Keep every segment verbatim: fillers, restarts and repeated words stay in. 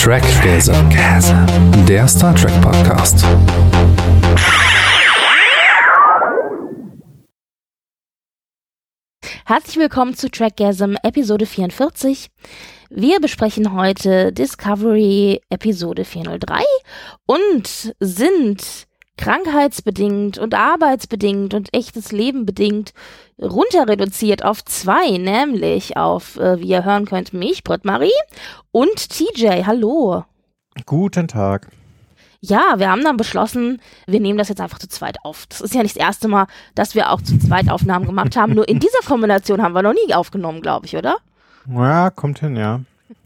Trackgasm, der Star Trek Podcast. Herzlich willkommen zu Trackgasm Episode vierundvierzig. Wir besprechen heute Discovery Episode vierhundertdrei und sind krankheitsbedingt und arbeitsbedingt und echtes Leben bedingt runter reduziert auf zwei, nämlich auf, äh, wie ihr hören könnt, mich, Britt-Marie und T J. Hallo. Guten Tag. Ja, wir haben dann beschlossen, wir nehmen das jetzt einfach zu zweit auf. Das ist ja nicht das erste Mal, dass wir auch zu zweit Aufnahmen gemacht haben. Nur in dieser Kombination haben wir noch nie aufgenommen, glaube ich, oder? Ja, kommt hin, ja.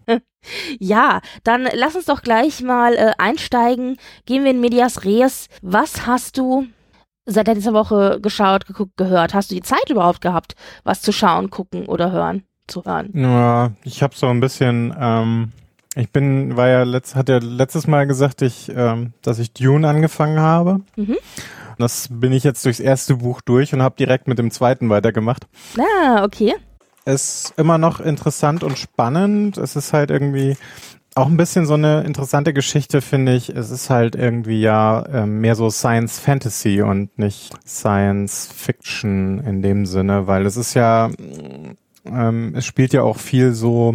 Ja, dann lass uns doch gleich mal äh, einsteigen. Gehen wir in Medias Res. Was hast du seit dieser Woche geschaut, geguckt, gehört? Hast du die Zeit überhaupt gehabt, was zu schauen, gucken oder hören, zu hören? Ja, ich habe so ein bisschen, ähm, ich bin, war ja letzt, hat ja letztes Mal gesagt, ich, ähm, dass ich Dune angefangen habe. Mhm. Das bin ich jetzt durchs erste Buch durch und habe direkt mit dem zweiten weitergemacht. Ah, okay. Ist immer noch interessant und spannend. Es ist halt irgendwie auch ein bisschen so eine interessante Geschichte, finde ich. Es ist halt irgendwie ja äh, mehr so Science Fantasy und nicht Science Fiction in dem Sinne, weil es ist ja, ähm, es spielt ja auch viel so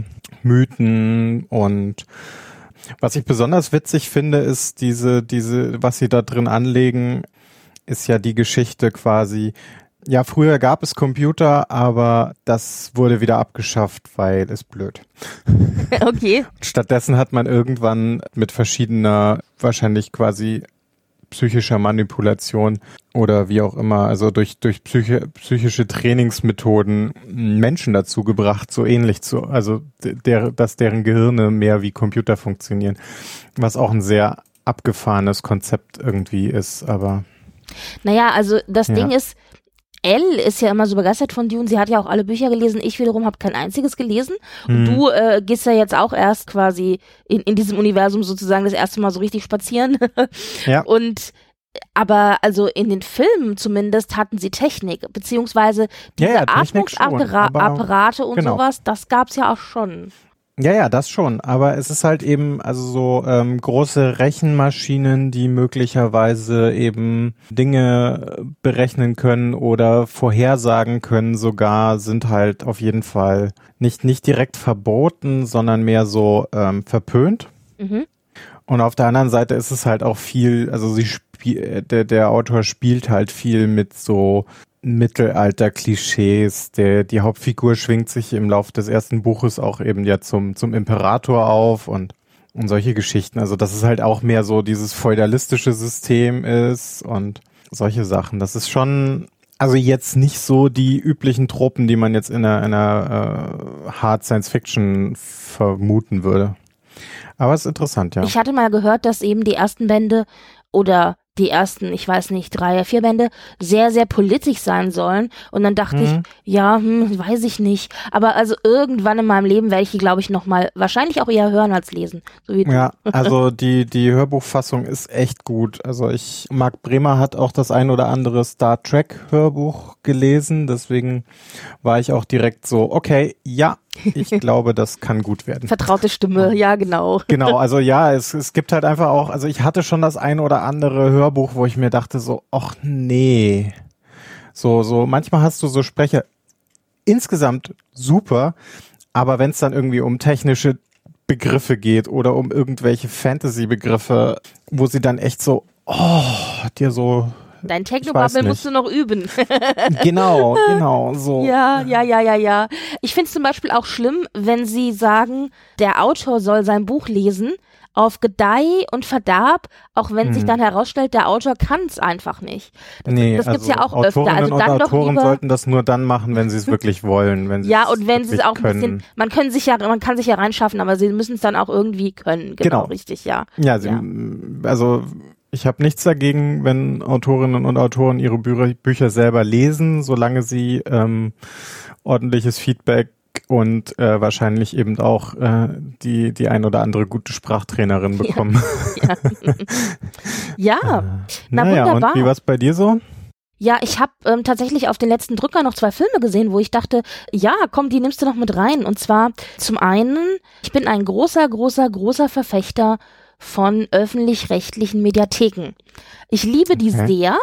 Mythen und was ich besonders witzig finde, ist diese, diese, was sie da drin anlegen, ist ja die Geschichte quasi. Ja, früher gab es Computer, aber das wurde wieder abgeschafft, weil es blöd. Okay. Stattdessen hat man irgendwann mit verschiedener, wahrscheinlich quasi psychischer Manipulation oder wie auch immer, also durch durch psychi- psychische Trainingsmethoden Menschen dazu gebracht, so ähnlich zu, also der, dass deren Gehirne mehr wie Computer funktionieren, was auch ein sehr abgefahrenes Konzept irgendwie ist, aber Naja, also das ja. Ding ist, Elle ist ja immer so begeistert von Dune. Sie hat ja auch alle Bücher gelesen. Ich wiederum habe kein einziges gelesen. Und Mhm. du äh, gehst ja jetzt auch erst quasi in, in diesem Universum sozusagen das erste Mal so richtig spazieren. Ja. Und aber also in den Filmen zumindest hatten sie Technik, beziehungsweise diese Ja, ja, Technik schon, aber- Atmungsapparate und genau. sowas, das gab's ja auch schon. Ja, ja, das schon. Aber es ist halt eben, also so ähm, große Rechenmaschinen, die möglicherweise eben Dinge berechnen können oder vorhersagen können sogar, sind halt auf jeden Fall nicht, nicht direkt verboten, sondern mehr so ähm, verpönt. Mhm. Und auf der anderen Seite ist es halt auch viel, also sie spiel, der, der Autor spielt halt viel mit so Mittelalter-Klischees. Der, die Hauptfigur schwingt sich im Laufe des ersten Buches auch eben ja zum, zum Imperator auf und, und solche Geschichten. Also, dass es halt auch mehr so dieses feudalistische System ist und solche Sachen. Das ist schon, also jetzt nicht so die üblichen Tropen, die man jetzt in einer, in einer äh, Hard Science Fiction vermuten würde. Aber es ist interessant, ja. Ich hatte mal gehört, dass eben die ersten Bände oder die ersten, ich weiß nicht, drei, vier Bände sehr, sehr politisch sein sollen. Und dann dachte Mhm. ich, ja, hm, weiß ich nicht. Aber also irgendwann in meinem Leben werde ich die, glaube ich, nochmal, wahrscheinlich auch eher hören als lesen. So wie du. Ja, also die, die Hörbuchfassung ist echt gut. Also ich, Marc Bremer hat auch das ein oder andere Star Trek Hörbuch gelesen. Deswegen war ich auch direkt so, okay, ja, ich glaube, das kann gut werden. Vertraute Stimme, ja, genau. Genau, also ja, es, es gibt halt einfach auch, also ich hatte schon das ein oder andere Hörbuch, wo ich mir dachte so, ach nee. So, so, manchmal hast du so Sprecher insgesamt super, aber wenn es dann irgendwie um technische Begriffe geht oder um irgendwelche Fantasy-Begriffe, wo sie dann echt so, oh, dir so, Dein Ich weiß Technobubble nicht. musst du noch üben. genau, genau, so. Ja, ja, ja, ja, ja. Ich finde es zum Beispiel auch schlimm, wenn sie sagen, der Autor soll sein Buch lesen, auf Gedeih und Verderb, auch wenn Mhm. sich dann herausstellt, der Autor kann es einfach nicht. Das, Nee, das gibt's also ja auch öfter. Autorinnen Also und dann doch Autoren lieber, sollten das nur dann machen, wenn sie es wirklich wollen. Wenn sie ja, es und wenn sie es wirklich auch ein bisschen, können. man können sich ja, man kann sich ja reinschaffen, aber sie müssen es dann auch irgendwie können. Genau, Genau. richtig, ja. Ja, sie, Ja. also ich habe nichts dagegen, wenn Autorinnen und Autoren ihre Bü- Bücher selber lesen, solange sie ähm, ordentliches Feedback und äh, wahrscheinlich eben auch äh, die die ein oder andere gute Sprachtrainerin bekommen. Ja, ja. Na, naja, wunderbar. und wie war's bei dir so? Ja, ich habe ähm, tatsächlich auf den letzten Drücker noch zwei Filme gesehen, wo ich dachte, ja, komm, die nimmst du noch mit rein. Und zwar zum einen, ich bin ein großer, großer, großer Verfechter von öffentlich-rechtlichen Mediatheken. Ich liebe die Okay. sehr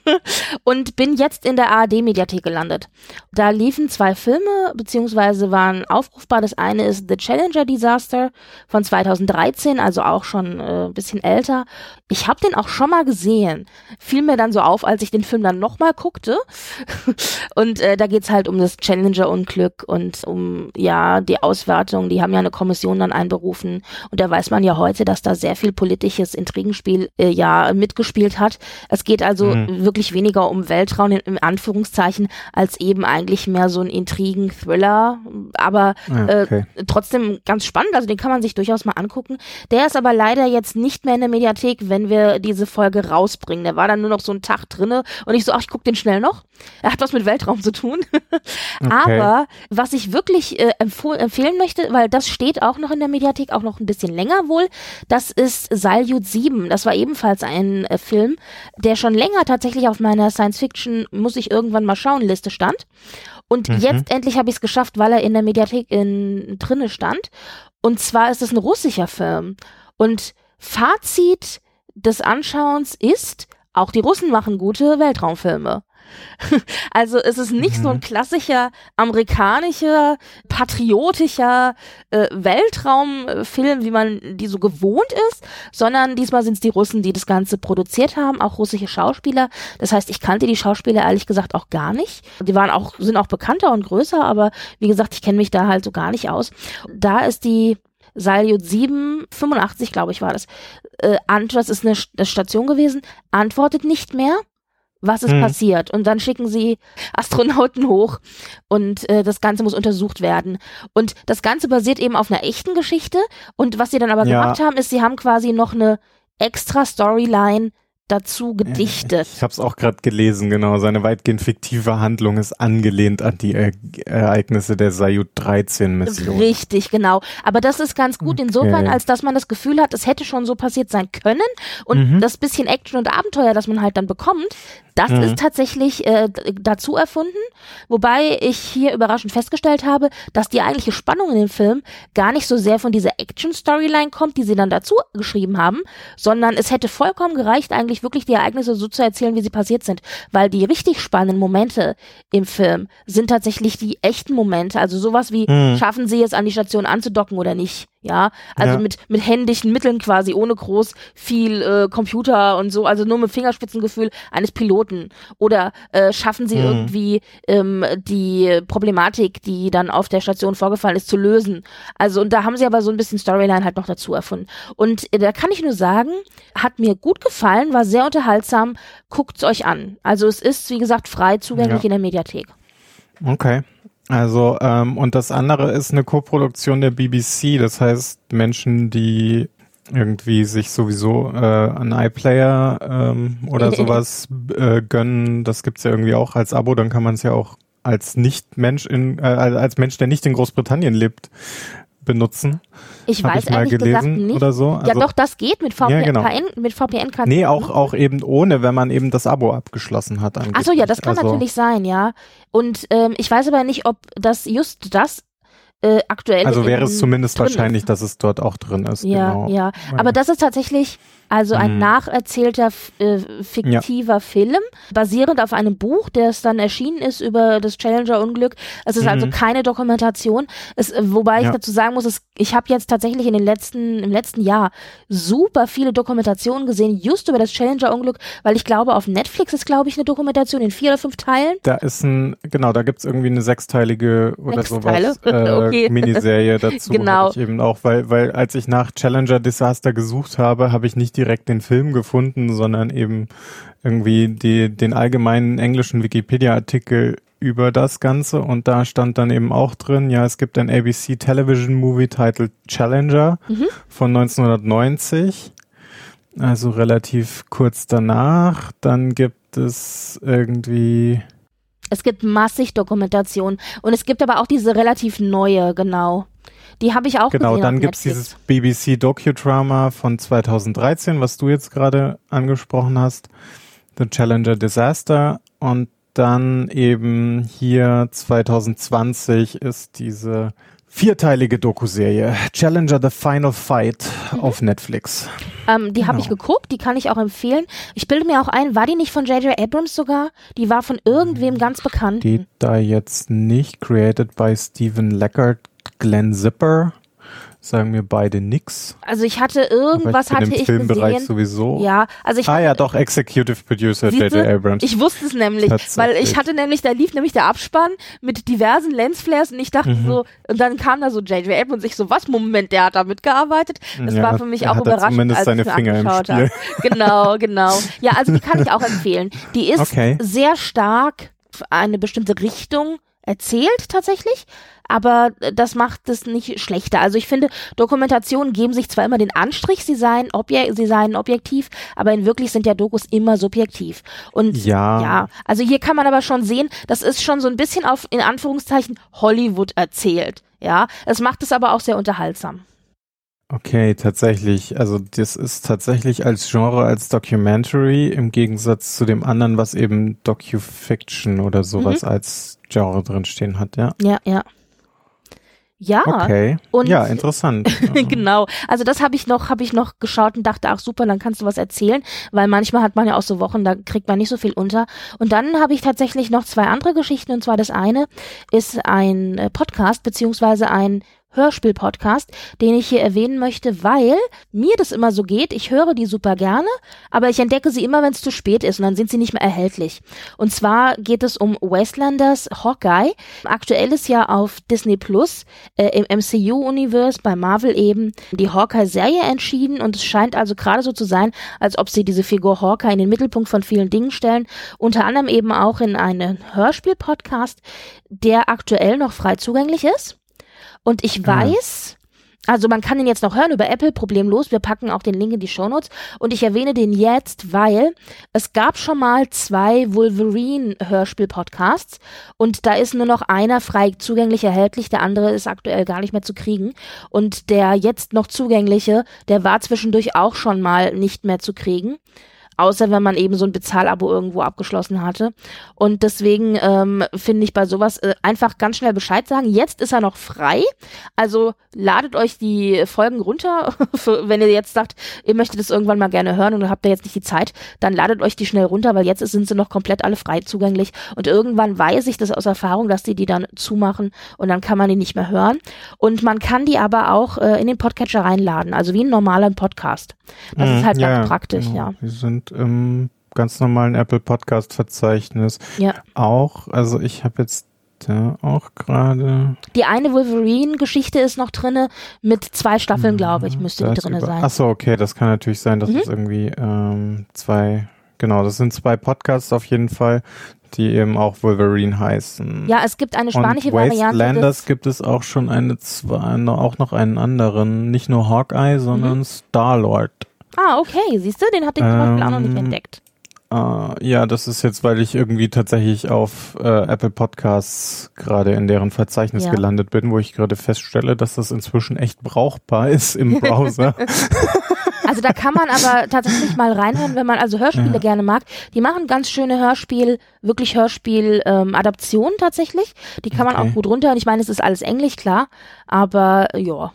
und bin jetzt in der A R D-Mediathek gelandet. Da liefen zwei Filme, beziehungsweise waren aufrufbar. Das eine ist The Challenger Disaster von zweitausenddreizehn, also auch schon äh, ein bisschen älter. Ich habe den auch schon mal gesehen. Fiel mir dann so auf, als ich den Film dann nochmal guckte. Und äh, da geht's halt um das Challenger-Unglück und um ja die Auswertung. Die haben ja eine Kommission dann einberufen. Und da weiß man ja heute, dass da sehr viel politisches Intrigenspiel äh, ja mitgespielt hat. Es geht also Mhm. wirklich weniger um Weltraum in, in Anführungszeichen, als eben eigentlich mehr so ein Intrigen-Thriller. Aber Ah, äh, okay. trotzdem ganz spannend, also den kann man sich durchaus mal angucken. Der ist aber leider jetzt nicht mehr in der Mediathek, wenn wir diese Folge rausbringen. Der war dann nur noch so einen Tag drinne und ich so, ach, ich guck den schnell noch. Er hat was mit Weltraum zu tun. Aber was ich wirklich äh, empfoh- empfehlen möchte, weil das steht auch noch in der Mediathek, auch noch ein bisschen länger wohl, das ist Salyut sieben. Das war ebenfalls ein äh, Film, der schon länger tatsächlich auf meiner Science-Fiction, muss ich irgendwann mal schauen, Liste stand. Und Mhm. jetzt endlich habe ich es geschafft, weil er in der Mediathek in, drinne stand. Und zwar ist es ein russischer Film. Und Fazit des Anschauens ist, auch die Russen machen gute Weltraumfilme. Also es ist nicht Mhm. so ein klassischer amerikanischer, patriotischer äh, Weltraumfilm, wie man die so gewohnt ist, sondern diesmal sind es die Russen, die das Ganze produziert haben, auch russische Schauspieler. Das heißt, ich kannte die Schauspieler ehrlich gesagt auch gar nicht. Die waren auch, sind auch bekannter und größer, aber wie gesagt, ich kenne mich da halt so gar nicht aus. Da ist die Salyut sieben, fünfundachtzig glaube ich war das, äh, Ant- das ist eine St- Station gewesen, antwortet nicht mehr. Was ist Hm. passiert? Und dann schicken sie Astronauten hoch und äh, das Ganze muss untersucht werden. Und das Ganze basiert eben auf einer echten Geschichte. Und was sie dann aber Ja. gemacht haben, ist, sie haben quasi noch eine extra Storyline dazu gedichtet. Ich habe es auch gerade gelesen, genau. Seine weitgehend fiktive Handlung ist angelehnt an die e Ereignisse der Salyut dreizehn Mission. Richtig, genau. Aber das ist ganz gut insofern, Okay. als dass man das Gefühl hat, es hätte schon so passiert sein können. Und Mhm. das bisschen Action und Abenteuer, das man halt dann bekommt, das Mhm. ist tatsächlich äh, d- dazu erfunden. Wobei ich hier überraschend festgestellt habe, dass die eigentliche Spannung in dem Film gar nicht so sehr von dieser Action-Storyline kommt, die sie dann dazu geschrieben haben, sondern es hätte vollkommen gereicht, eigentlich wirklich die Ereignisse so zu erzählen, wie sie passiert sind. Weil die richtig spannenden Momente im Film sind tatsächlich die echten Momente. Also sowas wie, Mhm. schaffen sie es an die Station anzudocken oder nicht? Ja, also Ja. mit mit händischen Mitteln quasi, ohne groß viel äh, Computer und so, also nur mit Fingerspitzengefühl eines Piloten. Oder äh, schaffen sie Mhm. irgendwie ähm, die Problematik, die dann auf der Station vorgefallen ist, zu lösen. Also und da haben sie aber so ein bisschen Storyline halt noch dazu erfunden. Und äh, da kann ich nur sagen, hat mir gut gefallen, war sehr unterhaltsam, guckt's euch an. Also es ist, wie gesagt, frei zugänglich Ja. in der Mediathek. Okay. Also, ähm, und das andere ist eine Koproduktion der B B C, das heißt Menschen, die irgendwie sich sowieso äh, einen iPlayer ähm, oder sowas äh, gönnen, das gibt's ja irgendwie auch als Abo, dann kann man es ja auch als Nicht-Mensch in, äh, als Mensch, der nicht in Großbritannien lebt, benutzen. Ich Hab weiß ich mal ehrlich gelesen gesagt nicht. oder so. ja Also, doch, das geht mit V P N, Ja, genau. mit V P N kannst nee, du auch, auch eben ohne, wenn man eben das Abo abgeschlossen hat. Ach so, ja, das kann also, natürlich sein, ja. Und ähm, ich weiß aber nicht, ob das just das äh, aktuell Also wäre in- es zumindest drin wahrscheinlich, ist. dass es dort auch drin ist. Ja, genau. ja. Aber das ist tatsächlich also ein Mhm. nacherzählter f- äh, fiktiver Film, basierend auf einem Buch, das dann erschienen ist über das Challenger-Unglück. Es ist Mhm. also keine Dokumentation. Es, äh, wobei ich Ja. dazu sagen muss, es, ich habe jetzt tatsächlich in den letzten, im letzten Jahr super viele Dokumentationen gesehen, just über das Challenger-Unglück, weil ich glaube, auf Netflix ist, glaube ich, eine Dokumentation in vier oder fünf Teilen. Da ist ein, genau, da gibt's irgendwie eine sechsteilige oder Sechs Teile? sowas äh, Okay. Miniserie dazu. Genau. Hab ich eben auch, weil, weil als ich nach Challenger Disaster gesucht habe, habe ich nicht direkt den Film gefunden, sondern eben irgendwie die, den allgemeinen englischen Wikipedia-Artikel über das Ganze und da stand dann eben auch drin, ja, es gibt ein A B C Television Movie titled Challenger Mhm. von neunzehnhundertneunzig, also relativ kurz danach. Dann gibt es irgendwie Es gibt massig Dokumentation und es gibt aber auch diese relativ neue, genau. Die habe ich auch Genau, gesehen dann auf gibt's Netflix. dieses B B C Docudrama von zweitausenddreizehn, was du jetzt gerade angesprochen hast. The Challenger Disaster. Und dann eben hier zwanzig zwanzig ist diese vierteilige Doku-Serie Challenger The Final Fight mhm. auf Netflix. Ähm, die habe Genau. ich geguckt, die kann ich auch empfehlen. Ich bilde mir auch ein, war die nicht von J J Abrams sogar? Die war von irgendwem ganz bekannt. Steht da jetzt nicht, created by Stephen Leckert, Glenn Zipper. Sagen mir beide nix. Also ich hatte irgendwas Aber ich bin hatte im ich Filmbereich gesehen. sowieso. Ja, also ich ah hatte, ja, doch, Executive Producer J J Siehste, Abrams. ich wusste es nämlich, Tatsächlich. weil ich hatte nämlich, da lief nämlich der Abspann mit diversen Lensflares und ich dachte Mhm. so, und dann kam da so J J Abrams und ich so, was, Moment, der hat da mitgearbeitet? Das Ja, war für mich er auch hat da überraschend, zumindest als seine ich mir Finger im angeschaut Spiel. habe. Genau, genau. Ja, also die kann ich auch empfehlen. Die ist Okay. sehr stark für eine bestimmte Richtung erzählt tatsächlich, aber das macht es nicht schlechter. Also ich finde, Dokumentationen geben sich zwar immer den Anstrich, sie seien, obje- sie seien objektiv, aber in wirklich sind ja Dokus immer subjektiv. Und Ja. ja, also hier kann man aber schon sehen, das ist schon so ein bisschen auf, in Anführungszeichen, Hollywood erzählt. Ja, es macht es aber auch sehr unterhaltsam. Okay, tatsächlich. Also das ist tatsächlich als Genre, als Documentary im Gegensatz zu dem anderen, was eben Docu-Fiction oder sowas Mhm. als Genre drinstehen hat, ja. Ja, ja. Ja, Okay. und- ja, interessant. genau. Also das habe ich noch, habe ich noch geschaut und dachte, ach super, dann kannst du was erzählen, weil manchmal hat man ja auch so Wochen, da kriegt man nicht so viel unter. Und dann habe ich tatsächlich noch zwei andere Geschichten, und zwar das eine ist ein äh, Podcast beziehungsweise ein Hörspiel-Podcast, den ich hier erwähnen möchte, weil mir das immer so geht, ich höre die super gerne, aber ich entdecke sie immer, wenn es zu spät ist und dann sind sie nicht mehr erhältlich. Und zwar geht es um Wastelanders Hawkeye. Aktuell ist ja auf Disney Plus äh, im M C U-Universe bei Marvel eben die Hawkeye-Serie entschieden und es scheint also gerade so zu sein, als ob sie diese Figur Hawkeye in den Mittelpunkt von vielen Dingen stellen, unter anderem eben auch in einen Hörspiel-Podcast, der aktuell noch frei zugänglich ist. Und ich weiß, also man kann den jetzt noch hören über Apple, problemlos. Wir packen auch den Link in die Shownotes. Und ich erwähne den jetzt, weil es gab schon mal zwei Wolverine-Hörspiel-Podcasts und da ist nur noch einer frei zugänglich erhältlich, der andere ist aktuell gar nicht mehr zu kriegen. Und der jetzt noch zugängliche, der war zwischendurch auch schon mal nicht mehr zu kriegen. Außer wenn man eben so ein Bezahlabo irgendwo abgeschlossen hatte. Und deswegen ähm, finde ich bei sowas äh, einfach ganz schnell Bescheid sagen. Jetzt ist er noch frei. Also ladet euch die Folgen runter. Für, wenn ihr jetzt sagt, ihr möchtet das irgendwann mal gerne hören und habt da jetzt nicht die Zeit, dann ladet euch die schnell runter, weil jetzt sind sie noch komplett alle frei zugänglich. Und irgendwann weiß ich das aus Erfahrung, dass die die dann zumachen und dann kann man die nicht mehr hören. Und man kann die aber auch äh, in den Podcatcher reinladen. Also wie ein normaler Podcast. Das Mhm, ist halt ja, ganz praktisch, genau. ja. Die sind im ganz normalen Apple Podcast Verzeichnis Ja. auch. Also ich habe jetzt da auch gerade. Die eine Wolverine-Geschichte ist noch drinne, mit zwei Staffeln, glaube ich, müsste Da die ist drinne über- sein. Ach so, okay, das kann natürlich sein, dass Mhm. es irgendwie ähm, zwei, genau, das sind zwei Podcasts auf jeden Fall, die eben auch Wolverine heißen. Ja, es gibt eine spanische Und Variante Wastelanders des, gibt es auch schon eine, zwei, no- auch noch einen anderen, nicht nur Hawkeye, sondern Mhm. Star-Lord. Ah, okay, siehst du, den hatte ich zum Beispiel auch noch nicht Ähm, entdeckt. Äh, ja, das ist jetzt, weil ich irgendwie tatsächlich auf äh, Apple Podcasts gerade in deren Verzeichnis Ja. gelandet bin, wo ich gerade feststelle, dass das inzwischen echt brauchbar ist im Browser. Also da kann man aber tatsächlich mal reinhören, wenn man also Hörspiele Ja. gerne mag. Die machen ganz schöne Hörspiel, wirklich Hörspiel-Adaptionen tatsächlich. Die kann man Okay. auch gut runterhören. Ich meine, es ist alles Englisch, klar, aber ja.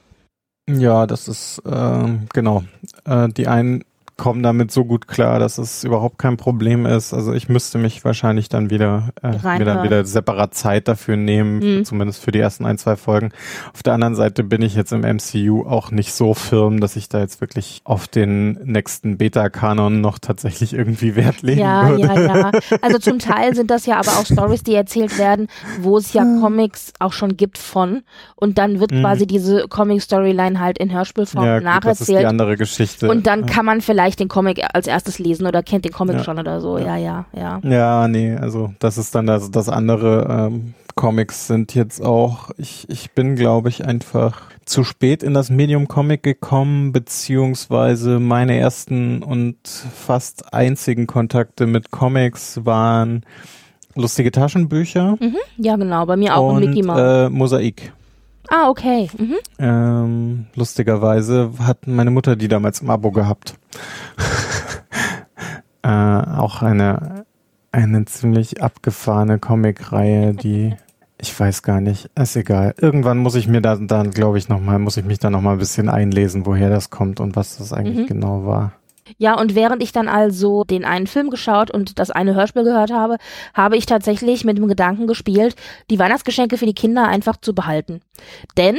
Ja, das ist, ähm, genau. Äh, die einen kommen damit so gut klar, dass es überhaupt kein Problem ist. Also ich müsste mich wahrscheinlich dann wieder, äh, mir Reinhören. dann wieder separat Zeit dafür nehmen, Mhm. zumindest für die ersten ein, zwei Folgen. Auf der anderen Seite bin ich jetzt im M C U auch nicht so firm, dass ich da jetzt wirklich auf den nächsten Beta-Kanon noch tatsächlich irgendwie Wert legen Ja, würde. ja, ja. Also zum Teil sind das ja aber auch Stories, die erzählt werden, wo es ja Comics auch schon gibt von. Und dann wird Mhm. quasi diese Comic-Storyline halt in Hörspielform Ja, gut, das ist die nacherzählt. andere Geschichte. Und dann kann man vielleicht den Comic als erstes lesen oder kennt den Comic Ja. schon oder so. Ja, ja, ja. Ja, nee, also das ist dann das, das andere. Ähm, Comics sind jetzt auch, ich, ich bin, glaube ich, einfach zu spät in das Medium Comic gekommen, beziehungsweise meine ersten und fast einzigen Kontakte mit Comics waren lustige Taschenbücher Mhm. Ja, genau. Bei mir auch und und Mickey Mouse. äh, Mosaik. Ah, okay. Mhm. Ähm, lustigerweise hat meine Mutter die damals im Abo gehabt. äh, auch eine, eine ziemlich abgefahrene Comicreihe, die, ich weiß gar nicht, ist egal. Irgendwann muss ich mir da, dann glaube ich nochmal, muss ich mich da nochmal ein bisschen einlesen, woher das kommt und was das eigentlich mhm. genau war. Ja, und während ich dann also den einen Film geschaut und das eine Hörspiel gehört habe, habe ich tatsächlich mit dem Gedanken gespielt, die Weihnachtsgeschenke für die Kinder einfach zu behalten. Denn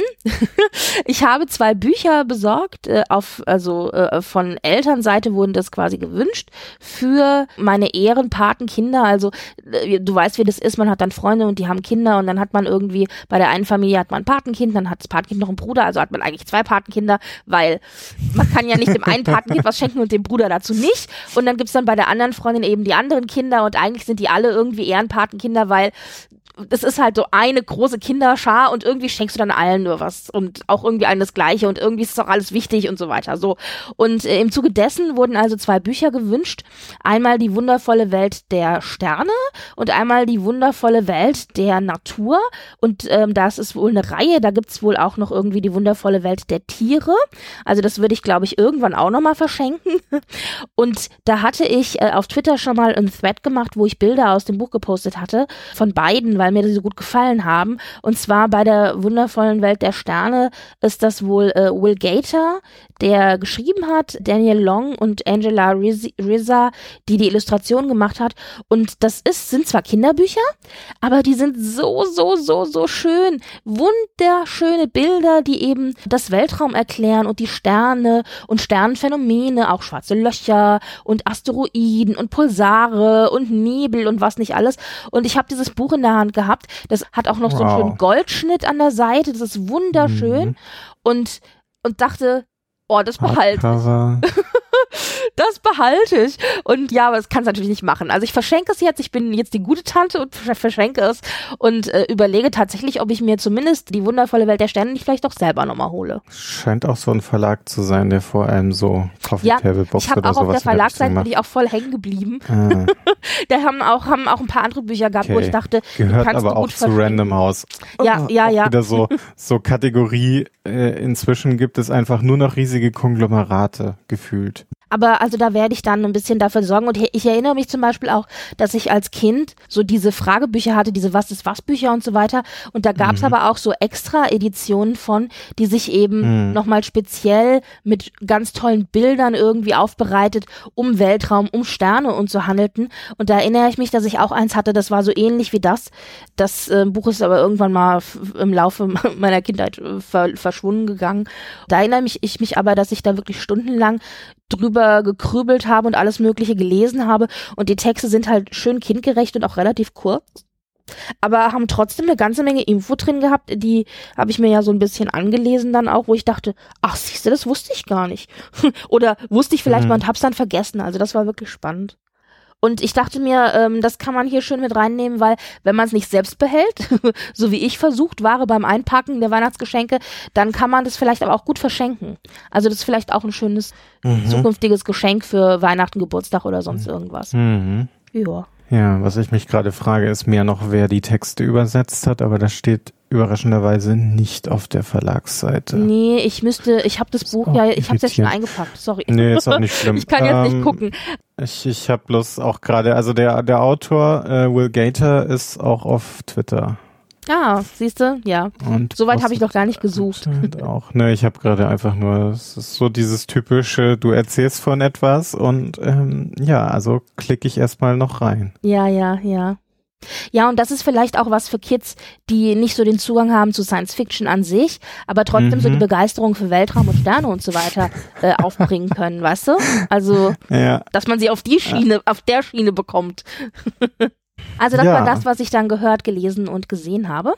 ich habe zwei Bücher besorgt, äh, auf also äh, von Elternseite wurden das quasi gewünscht, für meine Ehrenpatenkinder. Also äh, du weißt, wie das ist, man hat dann Freunde und die haben Kinder und dann hat man irgendwie, bei der einen Familie hat man ein Patenkind, dann hat das Patenkind noch einen Bruder, also hat man eigentlich zwei Patenkinder, weil man kann ja nicht dem einen Patenkind was schenken und dem Bruder dazu nicht. Und dann gibt's dann bei der anderen Freundin eben die anderen Kinder und eigentlich sind die alle irgendwie Ehrenpatenkinder, weil das ist halt so eine große Kinderschar und irgendwie schenkst du dann allen nur was und auch irgendwie allen das Gleiche und irgendwie ist es auch alles wichtig und so weiter. So. Und äh, im Zuge dessen wurden also zwei Bücher gewünscht. Einmal die wundervolle Welt der Sterne und einmal die wundervolle Welt der Natur. Und ähm, das ist wohl eine Reihe, da gibt's wohl auch noch irgendwie die wundervolle Welt der Tiere. Also das würde ich, glaube ich, irgendwann auch nochmal verschenken. Und da hatte ich äh, auf Twitter schon mal einen Thread gemacht, wo ich Bilder aus dem Buch gepostet hatte, von beiden, weil mir die so gut gefallen haben. Und zwar bei der wundervollen Welt der Sterne ist das wohl äh, Will Gator, der geschrieben hat, Daniel Long und Angela Rizza, die die Illustration gemacht hat. Und das ist, sind zwar Kinderbücher, aber die sind so, so, so, so schön. Wunderschöne Bilder, die eben das Weltraum erklären und die Sterne und Sternenphänomene, auch schwarze Löcher und Asteroiden und Pulsare und Nebel und was nicht alles. Und ich habe dieses Buch in der Hand gehabt. Das hat auch noch wow. so einen schönen Goldschnitt an der Seite. Das ist wunderschön. Mhm. Und, und dachte, oh, das behalte ich. Das behalte ich. Und ja, aber das kann es natürlich nicht machen. Also ich verschenke es jetzt. Ich bin jetzt die gute Tante und verschenke es und äh, überlege tatsächlich, ob ich mir zumindest die wundervolle Welt der Sterne nicht vielleicht doch selber nochmal hole. Scheint auch so ein Verlag zu sein, der vor allem so Coffee ja, Table Books ich habe oder auch sowas auf der Verlagsseite bin ich auch voll hängen geblieben. Ah. Da haben auch haben auch ein paar andere Bücher gehabt, okay. wo ich dachte, gehört kannst aber du auch gut zu verschenken. Random House. Ja, oh, ja, auch ja. Wieder so so Kategorie. Äh, inzwischen gibt es einfach nur noch riesige Konglomerate gefühlt. Aber also da werde ich dann ein bisschen dafür sorgen und ich erinnere mich zum Beispiel auch, dass ich als Kind so diese Fragebücher hatte, diese Was ist was Bücher und so weiter und da gab es mhm. aber auch so extra Editionen von, die sich eben mhm. nochmal speziell mit ganz tollen Bildern irgendwie aufbereitet um Weltraum, um Sterne und so handelten und da erinnere ich mich, dass ich auch eins hatte, das war so ähnlich wie das. Das äh, Buch ist aber irgendwann mal f- im Laufe meiner Kindheit äh, ver- verschwunden gegangen. Da erinnere mich ich mich aber, dass ich da wirklich stundenlang drüber gekrübelt habe und alles Mögliche gelesen habe und die Texte sind halt schön kindgerecht und auch relativ kurz, aber haben trotzdem eine ganze Menge Info drin gehabt, die habe ich mir ja so ein bisschen angelesen dann auch, wo ich dachte, ach siehst du, das wusste ich gar nicht oder wusste ich vielleicht mhm. mal und hab's dann vergessen, also das war wirklich spannend. Und ich dachte mir, ähm, das kann man hier schön mit reinnehmen, weil wenn man es nicht selbst behält, so wie ich versucht war beim Einpacken der Weihnachtsgeschenke, dann kann man das vielleicht aber auch gut verschenken. Also das ist vielleicht auch ein schönes mhm. zukünftiges Geschenk für Weihnachten, Geburtstag oder sonst irgendwas. Mhm. Ja. Ja, was ich mich gerade frage, ist mehr noch, wer die Texte übersetzt hat, aber das steht überraschenderweise nicht auf der Verlagsseite. Nee, ich müsste, ich habe das, das Buch ja, ich habe es jetzt schon eingepackt, sorry. Nee, ist auch nicht schlimm. Ich kann jetzt ähm, nicht gucken. Ich, ich habe bloß auch gerade, also der, der Autor, äh, Will Gator, ist auch auf Twitter. Ah, siehst du, ja. Und soweit habe ich noch gar nicht gesucht. Auch, ne, ich habe gerade einfach nur, es ist so dieses typische, du erzählst von etwas und ähm, ja, also klicke ich erstmal noch rein. Ja, ja, ja. Ja, und das ist vielleicht auch was für Kids, die nicht so den Zugang haben zu Science Fiction an sich, aber trotzdem mhm. so die Begeisterung für Weltraum und Sterne und so weiter äh, aufbringen können, weißt du? Also, ja. dass man sie auf die Schiene, ja. auf der Schiene bekommt. Also das ja. war das, was ich dann gehört, gelesen und gesehen habe.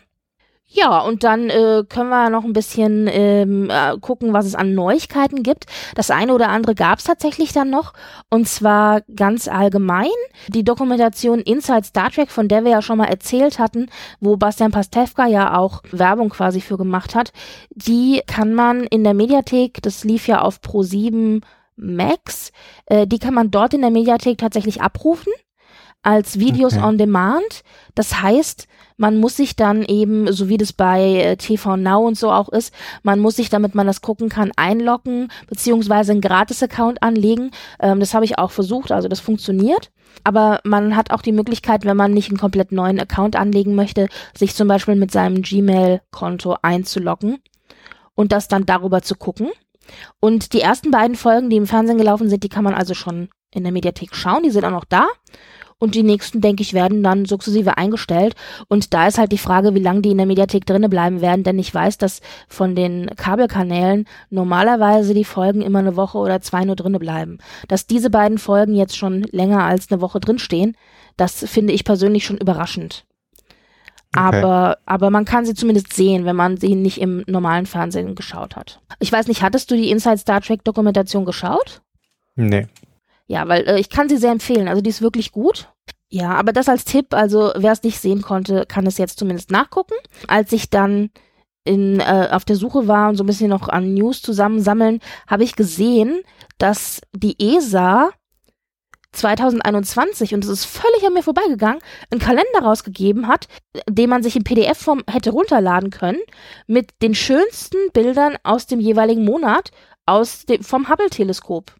Ja, und dann äh, können wir noch ein bisschen ähm, äh, gucken, was es an Neuigkeiten gibt. Das eine oder andere gab es tatsächlich dann noch, und zwar ganz allgemein. Die Dokumentation Inside Star Trek, von der wir ja schon mal erzählt hatten, wo Bastian Pastewka ja auch Werbung quasi für gemacht hat, die kann man in der Mediathek, das lief ja auf Pro sieben Max, äh, die kann man dort in der Mediathek tatsächlich abrufen. Als Videos okay. on Demand. Das heißt, Man muss sich dann eben, so wie das bei äh, T V Now und so auch ist, man muss sich, damit man das gucken kann, einloggen, beziehungsweise einen Gratis-Account anlegen. Ähm, das habe ich auch versucht, also das funktioniert. Aber man hat auch die Möglichkeit, wenn man nicht einen komplett neuen Account anlegen möchte, sich zum Beispiel mit seinem Gmail-Konto einzuloggen und das dann darüber zu gucken. Und die ersten beiden Folgen, die im Fernsehen gelaufen sind, die kann man also schon in der Mediathek schauen, die sind auch noch da. Und die nächsten, denke ich, werden dann sukzessive eingestellt. Und da ist halt die Frage, wie lange die in der Mediathek drinnen bleiben werden, denn ich weiß, dass von den Kabelkanälen normalerweise die Folgen immer eine Woche oder zwei nur drinnen bleiben. Dass diese beiden Folgen jetzt schon länger als eine Woche drinstehen, das finde ich persönlich schon überraschend. Okay. Aber, aber man kann sie zumindest sehen, wenn man sie nicht im normalen Fernsehen geschaut hat. Ich weiß nicht, hattest du die Inside Star Trek Dokumentation geschaut? Nee. Ja, weil äh, ich kann sie sehr empfehlen, also die ist wirklich gut. Ja, aber das als Tipp, also wer es nicht sehen konnte, kann es jetzt zumindest nachgucken. Als ich dann in, äh, auf der Suche war und so ein bisschen noch an News zusammensammeln, habe ich gesehen, dass die E S A zwanzig einundzwanzig, und es ist völlig an mir vorbeigegangen, einen Kalender rausgegeben hat, den man sich in P D F-Form hätte runterladen können, mit den schönsten Bildern aus dem jeweiligen Monat aus dem, vom Hubble-Teleskop.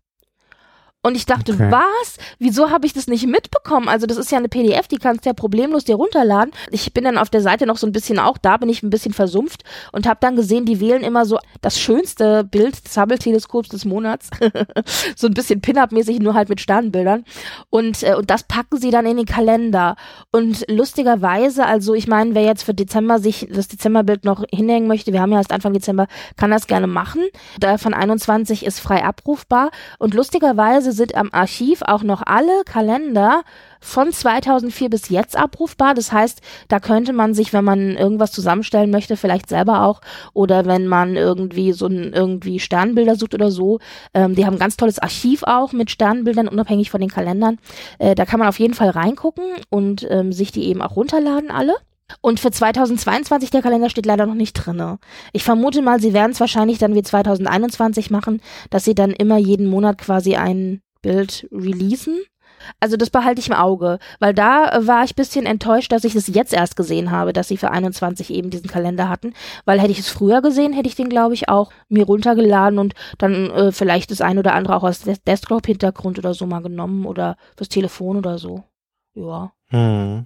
Und ich dachte, okay. was? Wieso habe ich das nicht mitbekommen? Also das ist ja eine P D F, die kannst du ja problemlos dir runterladen. Ich bin dann auf der Seite noch so ein bisschen, auch da bin ich ein bisschen versumpft und habe dann gesehen, die wählen immer so das schönste Bild des Hubble-Teleskops des Monats. So ein bisschen Pin-Up-mäßig, nur halt mit Sternbildern. Und, äh, und das packen sie dann in den Kalender. Und lustigerweise, also ich meine, wer jetzt für Dezember sich das Dezemberbild noch hinhängen möchte, wir haben ja erst Anfang Dezember, kann das gerne machen. Der von einundzwanzig ist frei abrufbar. Und lustigerweise sind am Archiv auch noch alle Kalender von zweitausendvier bis jetzt abrufbar. Das heißt, da könnte man sich, wenn man irgendwas zusammenstellen möchte, vielleicht selber auch, oder wenn man irgendwie so ein, irgendwie Sternbilder sucht oder so, ähm, die haben ein ganz tolles Archiv auch mit Sternbildern, unabhängig von den Kalendern. Äh, da kann man auf jeden Fall reingucken und ähm, sich die eben auch runterladen, alle. Und für zweitausendzweiundzwanzig, der Kalender steht leider noch nicht drinne. Ich vermute mal, sie werden es wahrscheinlich dann wie zweitausendeinundzwanzig machen, dass sie dann immer jeden Monat quasi ein Bild releasen. Also das behalte ich im Auge, weil da war ich ein bisschen enttäuscht, dass ich das jetzt erst gesehen habe, dass sie für einundzwanzig eben diesen Kalender hatten, weil hätte ich es früher gesehen, hätte ich den, glaube ich, auch mir runtergeladen und dann äh, vielleicht das ein oder andere auch aus Des- Desktop-Hintergrund oder so mal genommen oder fürs Telefon oder so. Ja. Hm.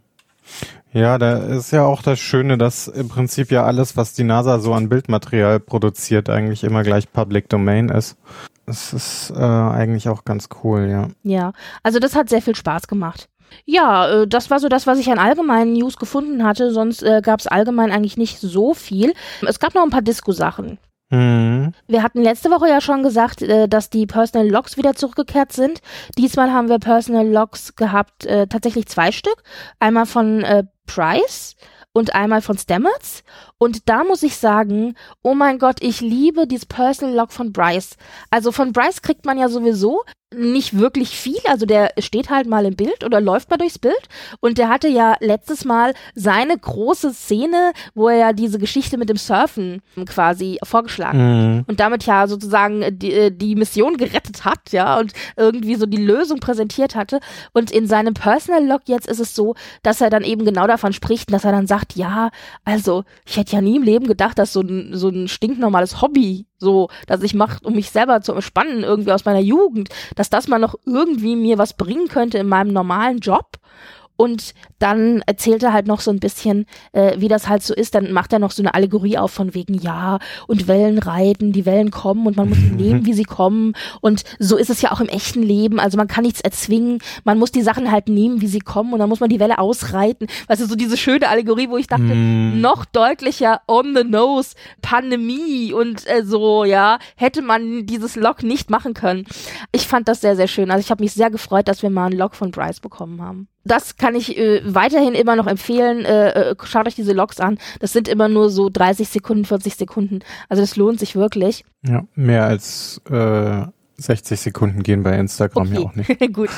Ja, da ist ja auch das Schöne, dass im Prinzip ja alles, was die NASA so an Bildmaterial produziert, eigentlich immer gleich Public Domain ist. Es ist äh, eigentlich auch ganz cool, ja. Ja, also das hat sehr viel Spaß gemacht. Ja, äh, das war so das, was ich an allgemeinen News gefunden hatte, sonst äh, gab es allgemein eigentlich nicht so viel. Es gab noch ein paar Disco-Sachen. Mhm. Wir hatten letzte Woche ja schon gesagt, äh, dass die Personal Logs wieder zurückgekehrt sind. Diesmal haben wir Personal Logs gehabt, äh, tatsächlich zwei Stück. Einmal von äh, Price und einmal von Stamets. Und da muss ich sagen, oh mein Gott, ich liebe dieses Personal Log von Bryce. Also von Bryce kriegt man ja sowieso nicht wirklich viel, also der steht halt mal im Bild oder läuft mal durchs Bild und der hatte ja letztes Mal seine große Szene, wo er ja diese Geschichte mit dem Surfen quasi vorgeschlagen Mhm. hat und damit ja sozusagen die, die Mission gerettet hat, ja, und irgendwie so die Lösung präsentiert hatte. Und in seinem Personal Log jetzt ist es so, dass er dann eben genau davon spricht, dass er dann sagt, ja, also ich hätte ja nie im Leben gedacht, dass so ein, so ein stinknormales Hobby, so, dass ich mache, um mich selber zu entspannen, irgendwie aus meiner Jugend, dass das mal noch irgendwie mir was bringen könnte in meinem normalen Job. Und dann erzählt er halt noch so ein bisschen, äh, wie das halt so ist. Dann macht er noch so eine Allegorie auf von wegen, ja, und Wellen reiten, die Wellen kommen und man muss sie nehmen, wie sie kommen. Und so ist es ja auch im echten Leben. Also man kann nichts erzwingen. Man muss die Sachen halt nehmen, wie sie kommen und dann muss man die Welle ausreiten. Weißt du, so diese schöne Allegorie, wo ich dachte, Mm. noch deutlicher on the nose, Pandemie und äh, so, ja, hätte man dieses Log nicht machen können. Ich fand das sehr, sehr schön. Also ich habe mich sehr gefreut, dass wir mal einen Log von Bryce bekommen haben. Das kann ich äh, weiterhin immer noch empfehlen. Äh, äh, schaut euch diese Logs an. Das sind immer nur so dreißig Sekunden, vierzig Sekunden. Also das lohnt sich wirklich. Ja, mehr als äh, sechzig Sekunden gehen bei Instagram okay. ja auch nicht. Gut.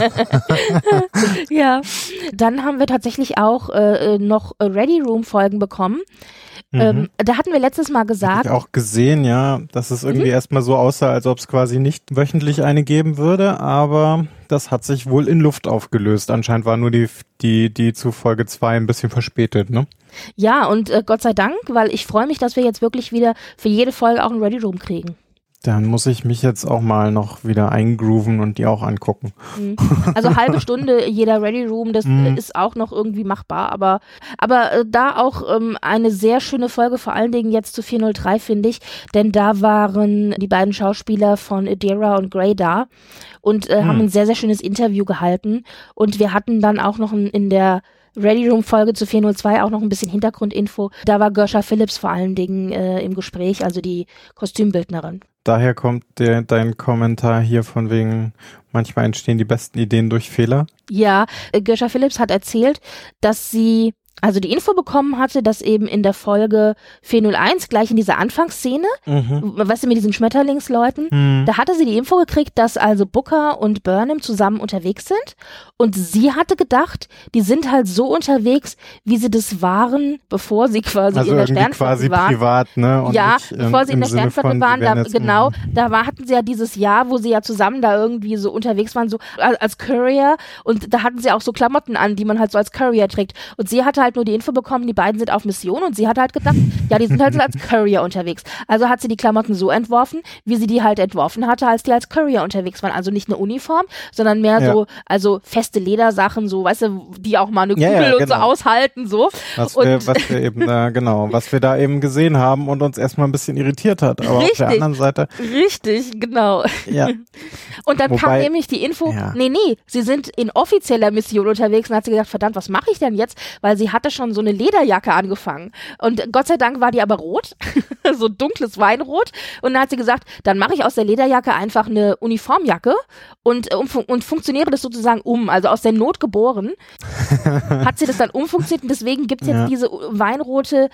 Ja. Dann haben wir tatsächlich auch äh, noch Ready Room Folgen bekommen. Mhm. Ähm, da hatten wir letztes Mal gesagt. Hab ich auch gesehen, ja, dass es irgendwie mhm. erstmal so aussah, als ob es quasi nicht wöchentlich eine geben würde, aber das hat sich wohl in Luft aufgelöst. Anscheinend war nur die, die, die zu Folge zwei ein bisschen verspätet, ne? Ja, und äh, Gott sei Dank, weil ich freue mich, dass wir jetzt wirklich wieder für jede Folge auch einen Ready Room kriegen. Dann muss ich mich jetzt auch mal noch wieder eingrooven und die auch angucken. Also halbe Stunde jeder Ready Room, das mm. ist auch noch irgendwie machbar, aber aber äh, da auch ähm, eine sehr schöne Folge, vor allen Dingen jetzt zu vier null drei, finde ich, denn da waren die beiden Schauspieler von Adira und Grey da und äh, mm. haben ein sehr, sehr schönes Interview gehalten und wir hatten dann auch noch ein, in der Ready Room Folge zu vier null zwei auch noch ein bisschen Hintergrundinfo. Da war Gersha Phillips vor allen Dingen äh, im Gespräch, also die Kostümbildnerin. Daher kommt der, dein Kommentar hier von wegen, manchmal entstehen die besten Ideen durch Fehler. Ja, äh, Gersha Phillips hat erzählt, dass sie also die Info bekommen hatte, dass eben in der Folge vier null eins, gleich in dieser Anfangsszene, mhm. weißt du, mit diesen Schmetterlingsleuten, mhm. da hatte sie die Info gekriegt, dass also Booker und Burnham zusammen unterwegs sind und sie hatte gedacht, die sind halt so unterwegs, wie sie das waren, bevor sie quasi also in der Sternflotte quasi waren. privat, ne? Und ja, nicht, bevor ähm, sie in der Sternflotte waren, da, genau, da war, hatten sie ja dieses Jahr, wo sie ja zusammen da irgendwie so unterwegs waren, so als Courier und da hatten sie auch so Klamotten an, die man halt so als Courier trägt und sie hatte halt nur die Info bekommen, die beiden sind auf Mission und sie hat halt gedacht, ja, die sind halt so als Courier unterwegs. Also hat sie die Klamotten so entworfen, wie sie die halt entworfen hatte, als die als Courier unterwegs waren. Also nicht eine Uniform, sondern mehr ja. so, also feste Ledersachen, so, weißt du, die auch mal eine Kugel ja, ja, genau. und so aushalten, so. Was, und wir, was wir eben, äh, genau, was wir da eben gesehen haben und uns erstmal ein bisschen irritiert hat. Aber richtig, auf der anderen Seite. Richtig, genau. Ja. Und dann Wobei, kam nämlich die Info, ja. nee, nee, sie sind in offizieller Mission unterwegs und hat sie gedacht, verdammt, was mache ich denn jetzt? Weil sie hatte schon so eine Lederjacke angefangen. Und Gott sei Dank war die aber rot, so dunkles Weinrot. Und dann hat sie gesagt, dann mache ich aus der Lederjacke einfach eine Uniformjacke und, und, und funktioniere das sozusagen um. Also aus der Not geboren hat sie das dann umfunktioniert und deswegen gibt es jetzt ja. diese weinrote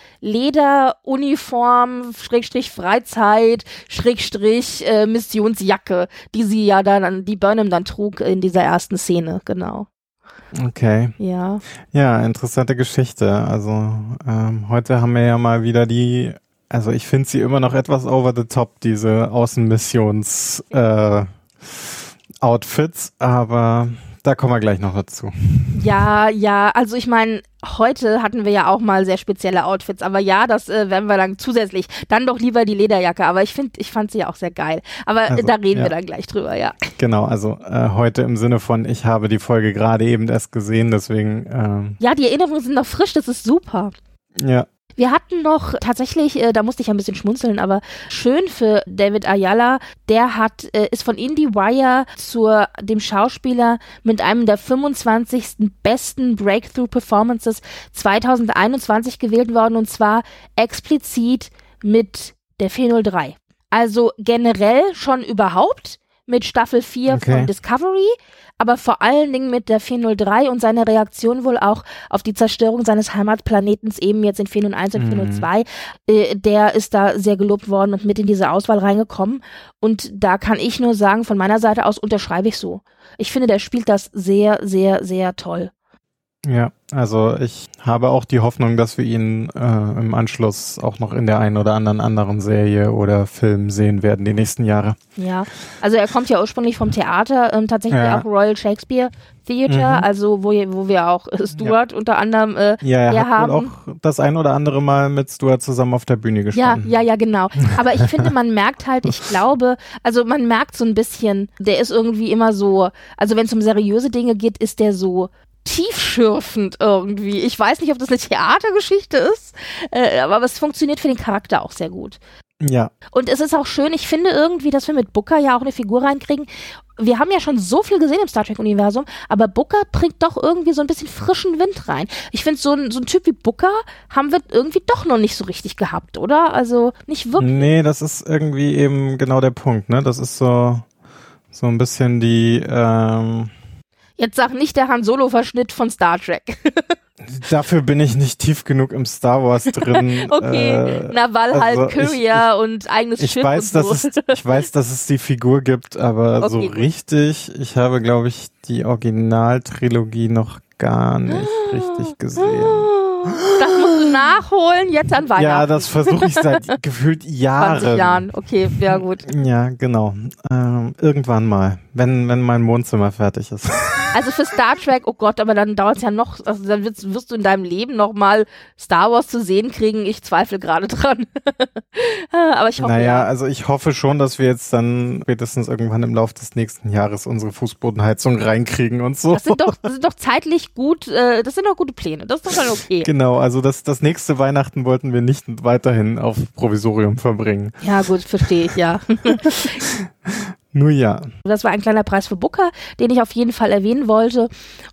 Lederuniform, Schrägstrich Freizeit, Schrägstrich äh, Missionsjacke, die sie ja dann, die Burnham dann trug in dieser ersten Szene, genau. Okay. Ja. Ja, interessante Geschichte. Also ähm, heute haben wir ja mal wieder die, also ich finde sie immer noch etwas over the top, diese Außenmissions äh, Outfits, aber da kommen wir gleich noch dazu. Ja, ja, also ich meine, heute hatten wir ja auch mal sehr spezielle Outfits, aber ja, das äh, werden wir dann zusätzlich. Dann doch lieber die Lederjacke, aber ich finde, ich fand sie ja auch sehr geil. Aber also, da reden ja. wir dann gleich drüber, ja. Genau, also äh, heute im Sinne von, ich habe die Folge gerade eben erst gesehen, deswegen. Ähm, ja, die Erinnerungen sind noch frisch, das ist super. Ja. Wir hatten noch tatsächlich, äh, da musste ich ein bisschen schmunzeln, aber schön für David Ayala, der hat, äh, ist von IndieWire zu dem Schauspieler mit einem der fünfundzwanzigsten besten Breakthrough-Performances zwanzig einundzwanzig gewählt worden und zwar explizit mit der vier null drei. Also generell schon überhaupt mit Staffel vier okay. von Discovery, aber vor allen Dingen mit der vier null drei und seiner Reaktion wohl auch auf die Zerstörung seines Heimatplanetens eben jetzt in vier null eins und mhm. vier null zwei. Äh, der ist da sehr gelobt worden und mit in diese Auswahl reingekommen. Und da kann ich nur sagen, von meiner Seite aus unterschreibe ich so. Ich finde, der spielt das sehr, sehr, sehr toll. Ja, also ich habe auch die Hoffnung, dass wir ihn äh, im Anschluss auch noch in der einen oder anderen anderen Serie oder Film sehen werden die nächsten Jahre. Ja, also er kommt ja ursprünglich vom Theater, ähm, tatsächlich ja. auch Royal Shakespeare Theater, mhm. also wo, wo wir auch äh, Stuart ja. unter anderem äh, ja, er hat haben. Wohl auch das ein oder andere Mal mit Stuart zusammen auf der Bühne gestanden. Ja, ja, ja, genau. Aber ich finde, man merkt halt, ich glaube, also man merkt so ein bisschen, der ist irgendwie immer so, also wenn es um seriöse Dinge geht, ist der so tiefschürfend irgendwie. Ich weiß nicht, ob das eine Theatergeschichte ist, äh, aber es funktioniert für den Charakter auch sehr gut. Ja. Und es ist auch schön, ich finde irgendwie, dass wir mit Booker ja auch eine Figur reinkriegen. Wir haben ja schon so viel gesehen im Star Trek-Universum, aber Booker bringt doch irgendwie so ein bisschen frischen Wind rein. Ich finde, so ein, so ein Typ wie Booker haben wir irgendwie doch noch nicht so richtig gehabt, oder? Also nicht wirklich. Nee, das ist irgendwie eben genau der Punkt, ne? Das ist so, so ein bisschen die, ähm Jetzt sag nicht der Han Solo-Verschnitt von Star Trek. Dafür bin ich nicht tief genug im Star Wars drin. Okay, äh, na, weil halt also Courier ich, ich, und eigenes ich Schiff weiß, und so. dass es, ich weiß, dass es die Figur gibt, aber Okay, so gut. richtig, ich habe, glaube ich, die Originaltrilogie noch gar nicht richtig gesehen. Das musst du nachholen, jetzt an Weihnachten. Ja, das versuche ich seit gefühlt Jahren. zwanzig Jahren, okay, ja gut. Ja, genau. Ähm, irgendwann mal, wenn, wenn mein Wohnzimmer fertig ist. Also für Star Trek, oh Gott, aber dann dauert es ja noch, also dann wirst, wirst du in deinem Leben noch mal Star Wars zu sehen kriegen. Ich zweifle gerade dran. Aber ich hoffe, Naja, ja. also ich hoffe schon, dass wir jetzt dann spätestens irgendwann im Laufe des nächsten Jahres unsere Fußbodenheizung reinkriegen und so. Das sind doch, das sind doch zeitlich gut, äh, das sind doch gute Pläne. Das ist doch schon okay. Genau, also das, das nächste Weihnachten wollten wir nicht weiterhin auf Provisorium verbringen. Ja gut, verstehe ich, ja. Nur ja. Das war ein kleiner Preis für Booker, den ich auf jeden Fall erwähnen wollte.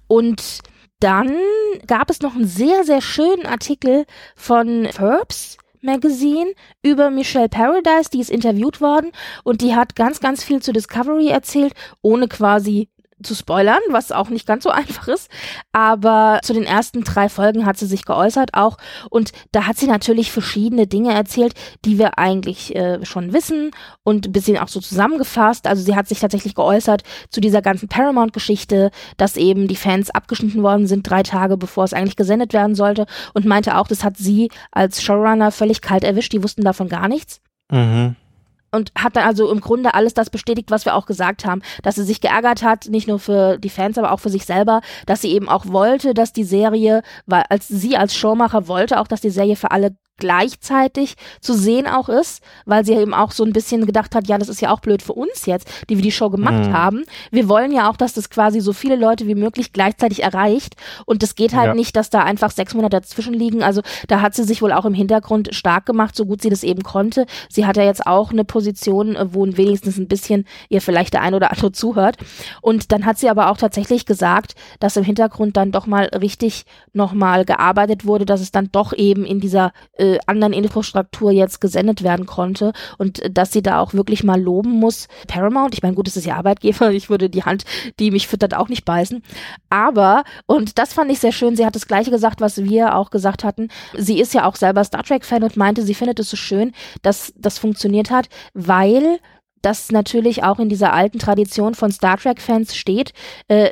Und dann gab es noch einen sehr, sehr schönen Artikel von Forbes Magazine über Michelle Paradise, die ist interviewt worden und die hat ganz, ganz viel zu Discovery erzählt, ohne quasi zu spoilern, was auch nicht ganz so einfach ist, aber zu den ersten drei Folgen hat sie sich geäußert auch und da hat sie natürlich verschiedene Dinge erzählt, die wir eigentlich äh, schon wissen und ein bisschen auch so zusammengefasst, also sie hat sich tatsächlich geäußert zu dieser ganzen Paramount-Geschichte, dass eben die Fans abgeschnitten worden sind, drei Tage bevor es eigentlich gesendet werden sollte und meinte auch, das hat sie als Showrunner völlig kalt erwischt, die wussten davon gar nichts. Mhm. Und hat dann also im Grunde alles das bestätigt, was wir auch gesagt haben, dass sie sich geärgert hat, nicht nur für die Fans, aber auch für sich selber, dass sie eben auch wollte, dass die Serie, weil als sie als Showmacher wollte auch, dass die Serie für alle gleichzeitig zu sehen auch ist, weil sie eben auch so ein bisschen gedacht hat, ja, das ist ja auch blöd für uns jetzt, die wir die Show gemacht Mhm. haben. Wir wollen ja auch, dass das quasi so viele Leute wie möglich gleichzeitig erreicht und das geht halt Ja. nicht, dass da einfach sechs Monate dazwischen liegen. Also da hat sie sich wohl auch im Hintergrund stark gemacht, so gut sie das eben konnte. Sie hat ja jetzt auch eine Position, äh, wo wenigstens ein bisschen ihr vielleicht der ein oder andere zuhört. Und dann hat sie aber auch tatsächlich gesagt, dass im Hintergrund dann doch mal richtig nochmal gearbeitet wurde, dass es dann doch eben in dieser äh, anderen Infrastruktur jetzt gesendet werden konnte und äh, dass sie da auch wirklich mal loben muss. Paramount, ich meine, gut, das ist ja Arbeitgeber, ich würde die Hand, die mich füttert, auch nicht beißen. Aber, und das fand ich sehr schön, sie hat das Gleiche gesagt, was wir auch gesagt hatten. Sie ist ja auch selber Star Trek-Fan und meinte, sie findet es so schön, dass das funktioniert hat, weil das natürlich auch in dieser alten Tradition von Star Trek-Fans steht, äh,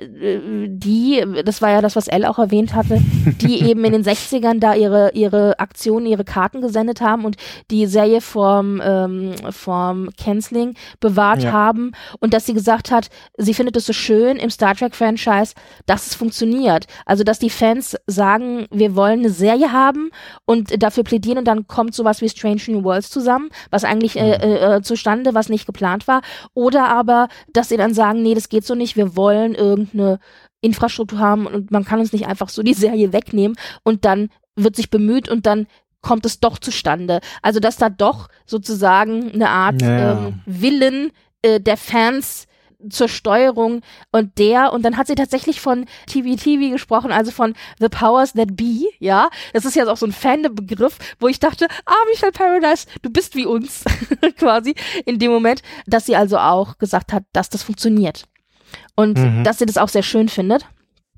die, das war ja das, was Elle auch erwähnt hatte, die eben in den sechzigern da ihre ihre Aktionen, ihre Karten gesendet haben und die Serie vom, ähm, vom Canceling bewahrt Ja. haben und dass sie gesagt hat, sie findet es so schön im Star Trek-Franchise, dass es funktioniert. Also, dass die Fans sagen, wir wollen eine Serie haben und dafür plädieren und dann kommt sowas wie Strange New Worlds zusammen, was eigentlich äh, äh, zustande, was nicht geplant war. Oder aber, dass sie dann sagen, nee, das geht so nicht, wir wollen irgendeine Infrastruktur haben und man kann uns nicht einfach so die Serie wegnehmen und dann wird sich bemüht und dann kommt es doch zustande. Also, dass da doch sozusagen eine Art Ja. ähm, Willen äh, der Fans zur Steuerung und der, und dann hat sie tatsächlich von T V T V gesprochen, also von The Powers That Be, ja, das ist ja auch so ein Fandom-Begriff, wo ich dachte, ah, Michelle Paradise, du bist wie uns, quasi, in dem Moment, dass sie also auch gesagt hat, dass das funktioniert und Mhm. dass sie das auch sehr schön findet.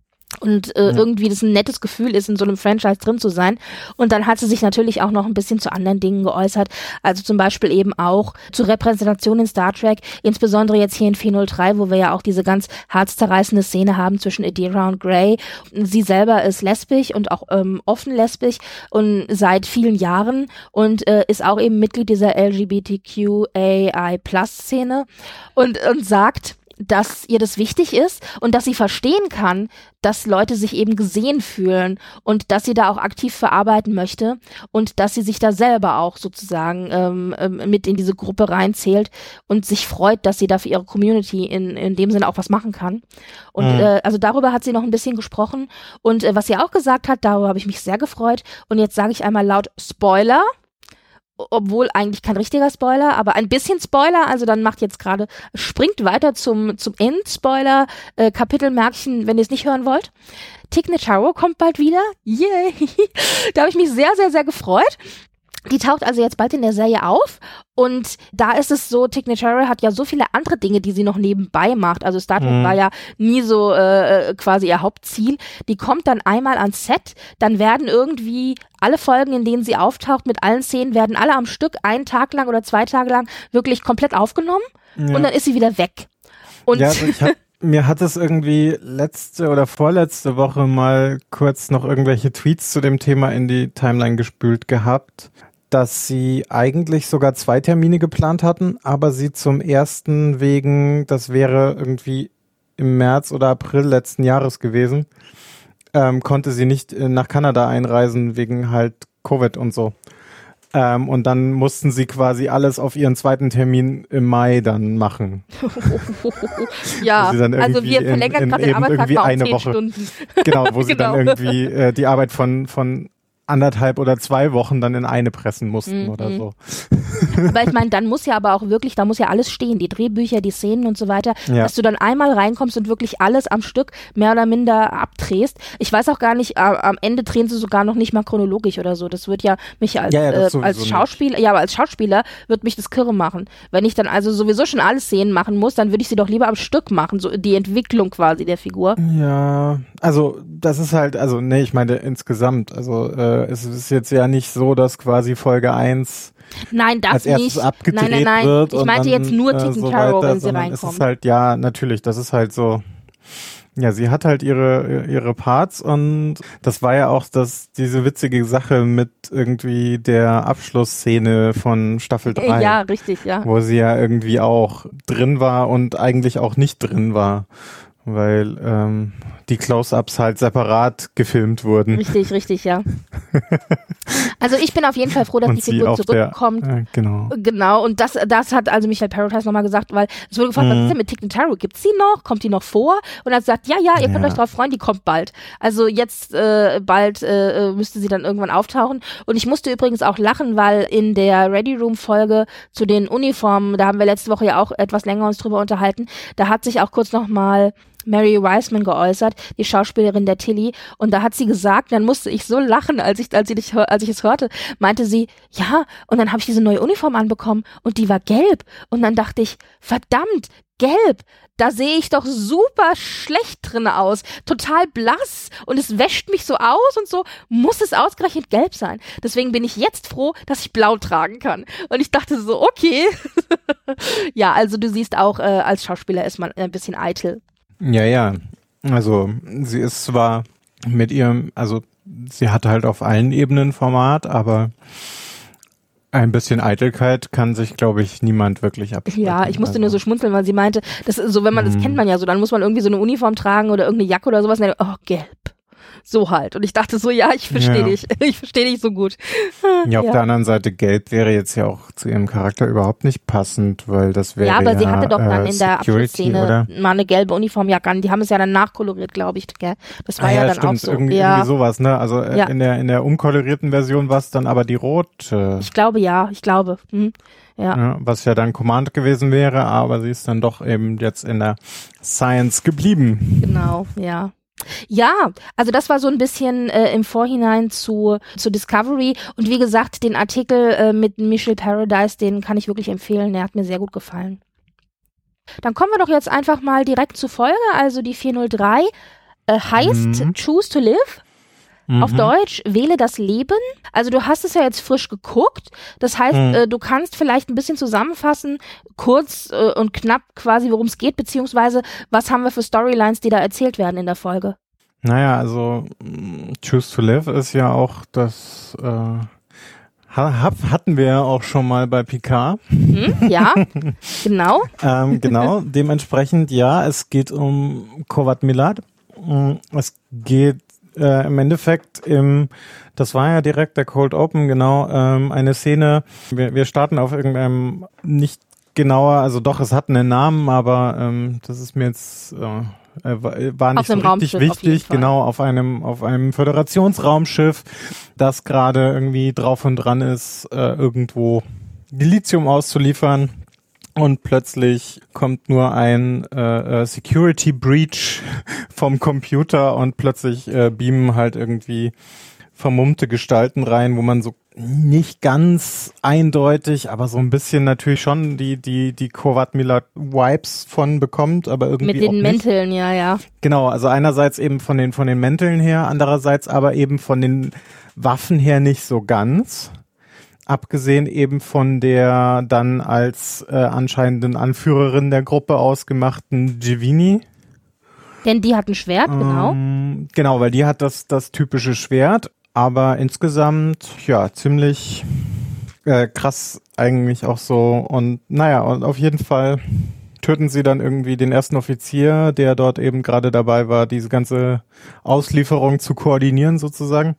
Und äh, Ja. irgendwie das ein nettes Gefühl ist, in so einem Franchise drin zu sein. Und dann hat sie sich natürlich auch noch ein bisschen zu anderen Dingen geäußert. Also zum Beispiel eben auch zur Repräsentation in Star Trek, insbesondere jetzt hier in vier null drei, wo wir ja auch diese ganz herzzerreißende Szene haben zwischen Adira und Grey. Sie selber ist lesbisch und auch ähm, offen lesbisch und seit vielen Jahren und äh, ist auch eben Mitglied dieser L G B T Q A I Plus Szene und, und sagt, dass ihr das wichtig ist und dass sie verstehen kann, dass Leute sich eben gesehen fühlen und dass sie da auch aktiv verarbeiten möchte und dass sie sich da selber auch sozusagen ähm, ähm, mit in diese Gruppe reinzählt und sich freut, dass sie da für ihre Community in, in dem Sinne auch was machen kann. Und Mhm. äh, also darüber hat sie noch ein bisschen gesprochen und äh, was sie auch gesagt hat, darüber habe ich mich sehr gefreut und jetzt sage ich einmal laut Spoiler, obwohl eigentlich kein richtiger Spoiler, aber ein bisschen Spoiler, also dann macht jetzt gerade, springt weiter zum, zum End-Spoiler, äh, Kapitelmärkchen, wenn ihr es nicht hören wollt. Tig Notaro kommt bald wieder, yay, da habe ich mich sehr, sehr, sehr gefreut. Die taucht also jetzt bald in der Serie auf und da ist es so, Tig Notaro hat ja so viele andere Dinge, die sie noch nebenbei macht. Also Star Trek mhm. war ja nie so äh, quasi ihr Hauptziel. Die kommt dann einmal ans Set, dann werden irgendwie alle Folgen, in denen sie auftaucht, mit allen Szenen, werden alle am Stück einen Tag lang oder zwei Tage lang wirklich komplett aufgenommen ja. und dann ist sie wieder weg. Und ja, also ich hab Mir hat es irgendwie letzte oder vorletzte Woche mal kurz noch irgendwelche Tweets zu dem Thema in die Timeline gespült gehabt, dass sie eigentlich sogar zwei Termine geplant hatten, aber sie zum ersten wegen, das wäre irgendwie im März oder April letzten Jahres gewesen, ähm, konnte sie nicht nach Kanada einreisen wegen halt Covid und so. Ähm, und dann mussten sie quasi alles auf ihren zweiten Termin im Mai dann machen. ja, also wir verlängern gerade den Arbeitstag mal um zehn Stunden. Genau, wo sie genau. dann irgendwie äh, die Arbeit von von anderthalb oder zwei Wochen dann in eine pressen mussten mhm. oder so. Aber ich meine, dann muss ja aber auch wirklich, da muss ja alles stehen, die Drehbücher, die Szenen und so weiter, ja. dass du dann einmal reinkommst und wirklich alles am Stück mehr oder minder abdrehst. Ich weiß auch gar nicht, äh, am Ende drehen sie sogar noch nicht mal chronologisch oder so. Das wird ja mich als, ja, ja, äh, als Schauspieler, nicht. ja, aber als Schauspieler wird mich das kirre machen. Wenn ich dann also sowieso schon alle Szenen machen muss, dann würde ich sie doch lieber am Stück machen, so die Entwicklung quasi der Figur. Ja, also das ist halt, also nee, ich meine insgesamt, also äh, es ist jetzt ja nicht so, dass quasi Folge eins Nein, das als erstes nicht. abgedreht nein, nein, nein. wird. Ich meinte dann, jetzt nur äh, Tig so Notaro, weiter, wenn sie reinkommen. Es ist halt, ja, natürlich, das ist halt so, ja, sie hat halt ihre ihre Parts und das war ja auch das diese witzige Sache mit irgendwie der Abschlussszene von Staffel drei. Ja, richtig, ja. Wo sie ja irgendwie auch drin war und eigentlich auch nicht drin war. Weil ähm, die Close-Ups halt separat gefilmt wurden. Richtig, richtig, ja. Also ich bin auf jeden Fall froh, dass und die Figur zurückkommt. Der, äh, genau. Genau, und das das hat also Michael Paradise nochmal gesagt, weil es wurde gefragt, mhm. was ist denn mit Tig Notaro? Gibt's die noch? Kommt die noch vor? Und er hat gesagt, ja, ja, ihr könnt ja. euch drauf freuen, die kommt bald. Also jetzt äh, bald äh, müsste sie dann irgendwann auftauchen. Und ich musste übrigens auch lachen, weil in der Ready Room Folge zu den Uniformen, da haben wir letzte Woche ja auch etwas länger uns drüber unterhalten, da hat sich auch kurz nochmal Mary Wiseman geäußert, die Schauspielerin der Tilly, und da hat sie gesagt, dann musste ich so lachen, als ich als ich, als ich es hörte, meinte sie, ja, und dann habe ich diese neue Uniform anbekommen und die war gelb und dann dachte ich, verdammt, gelb, da sehe ich doch super schlecht drin aus, total blass und es wäscht mich so aus und so, muss es ausgerechnet gelb sein. Deswegen bin ich jetzt froh, dass ich blau tragen kann. Und ich dachte so, okay. Ja, also du siehst auch, äh, als Schauspieler ist man ein bisschen eitel. Ja, ja. Also sie ist zwar mit ihrem, also sie hat halt auf allen Ebenen Format, aber ein bisschen Eitelkeit kann sich, glaube ich, niemand wirklich absprechen. Ja, ich musste also. nur so schmunzeln, weil sie meinte, das ist so, wenn man, das kennt man ja so, dann muss man irgendwie so eine Uniform tragen oder irgendeine Jacke oder sowas und dann, oh, gelb. So halt. Und ich dachte so, ja, ich verstehe ja. dich. Ich verstehe dich so gut. Ja, auf ja. der anderen Seite, gelb wäre jetzt ja auch zu ihrem Charakter überhaupt nicht passend, weil das wäre ja, aber ja, sie hatte doch dann äh, in der Abschlussszene oder? mal eine gelbe Uniformjacke an. Die haben es ja dann nachkoloriert, glaube ich. Gell? Das war ah, ja, ja dann stimmt. auch so. Irgendwie, ja. irgendwie sowas, ne? Also äh, ja. in der in der umkolorierten Version war es dann aber die rote. Ich glaube ja, ich glaube. Hm. Ja. Ja, was ja dann Command gewesen wäre, aber sie ist dann doch eben jetzt in der Science geblieben. Genau, ja. Ja, also das war so ein bisschen äh, im Vorhinein zu zu Discovery und wie gesagt, den Artikel äh, mit Michael Paradise, den kann ich wirklich empfehlen, der hat mir sehr gut gefallen. Dann kommen wir doch jetzt einfach mal direkt zur Folge, also die vier null drei äh, heißt mhm. Choose to Live. Mhm. Auf Deutsch, wähle das Leben. Also du hast es ja jetzt frisch geguckt. Das heißt, mhm. äh, du kannst vielleicht ein bisschen zusammenfassen, kurz äh, und knapp quasi, worum es geht, beziehungsweise was haben wir für Storylines, die da erzählt werden in der Folge. Naja, also Choose to Live ist ja auch das, äh, hatten wir ja auch schon mal bei Picard. Mhm, ja, genau. ähm, genau, dementsprechend, ja, es geht um Kovat Milad. Es geht Äh, im Endeffekt, im, das war ja direkt der Cold Open, genau, ähm, eine Szene, wir, wir starten auf irgendeinem nicht genauer, also doch, es hat einen Namen, aber ähm, das ist mir jetzt, äh, war nicht so richtig wichtig, genau, auf einem, auf einem Föderationsraumschiff, das gerade irgendwie drauf und dran ist, äh, irgendwo Dilithium auszuliefern. Und plötzlich kommt nur ein äh, Security Breach vom Computer und plötzlich äh, beamen halt irgendwie vermummte Gestalten rein, wo man so nicht ganz eindeutig, aber so ein bisschen natürlich schon die die die Kovat Milat Vibes von bekommt, aber irgendwie mit den auch nicht. Mänteln, ja, ja. Genau, also einerseits eben von den von den Mänteln her, andererseits aber eben von den Waffen her nicht so ganz. Abgesehen eben von der dann als äh, anscheinenden Anführerin der Gruppe ausgemachten Givini. Denn die hat ein Schwert, genau. Ähm, genau, weil die hat das das typische Schwert. Aber insgesamt, ja, ziemlich äh, krass eigentlich auch so. Und naja, und auf jeden Fall töten sie dann irgendwie den ersten Offizier, der dort eben gerade dabei war, diese ganze Auslieferung zu koordinieren sozusagen.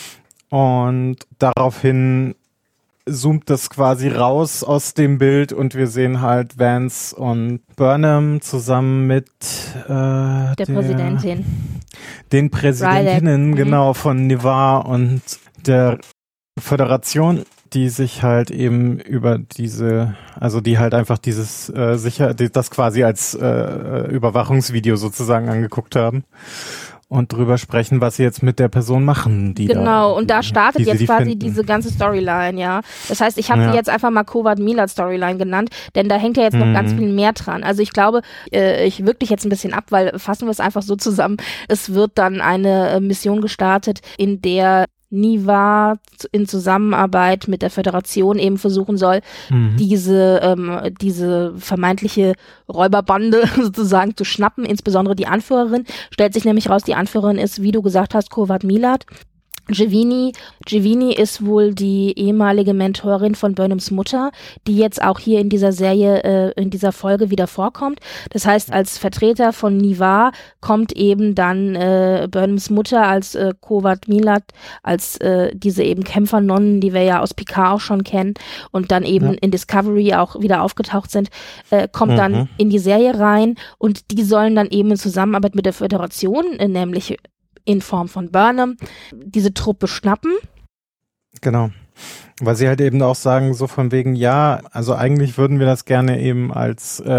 Und daraufhin zoomt das quasi raus aus dem Bild und wir sehen halt Vance und Burnham zusammen mit äh, der, der Präsidentin. Den Präsidentinnen, mhm. genau, von Ni'Var und der Föderation, die sich halt eben über diese, also die halt einfach dieses äh, sicher, die, das quasi als äh, Überwachungsvideo sozusagen angeguckt haben. Und drüber sprechen, was sie jetzt mit der Person machen. Die genau, da, und da startet die jetzt die quasi finden. diese ganze Storyline, ja. Das heißt, ich habe ja. sie jetzt einfach mal Kovat Milat Storyline genannt, denn da hängt ja jetzt noch mhm. ganz viel mehr dran. Also ich glaube, äh, ich wirklich jetzt ein bisschen ab, weil fassen wir es einfach so zusammen. Es wird dann eine äh, Mission gestartet, in der Ni'Var in Zusammenarbeit mit der Föderation eben versuchen soll, mhm. diese ähm, diese vermeintliche Räuberbande sozusagen zu schnappen, insbesondere die Anführerin. Stellt sich nämlich raus, die Anführerin ist, wie du gesagt hast, Kovat Milat. Givini. Givini ist wohl die ehemalige Mentorin von Burnhams Mutter, die jetzt auch hier in dieser Serie, äh, in dieser Folge wieder vorkommt. Das heißt, als Vertreter von Ni'Var kommt eben dann äh, Burnhams Mutter als äh, Kovat Milat, als äh, diese eben Kämpfernonnen, die wir ja aus Picard auch schon kennen und dann eben ja. in Discovery auch wieder aufgetaucht sind, äh, kommt mhm. dann in die Serie rein und die sollen dann eben in Zusammenarbeit mit der Föderation, äh, nämlich in Form von Burnham, diese Truppe schnappen. Genau. Weil sie halt eben auch sagen, so von wegen, ja, also eigentlich würden wir das gerne eben als äh,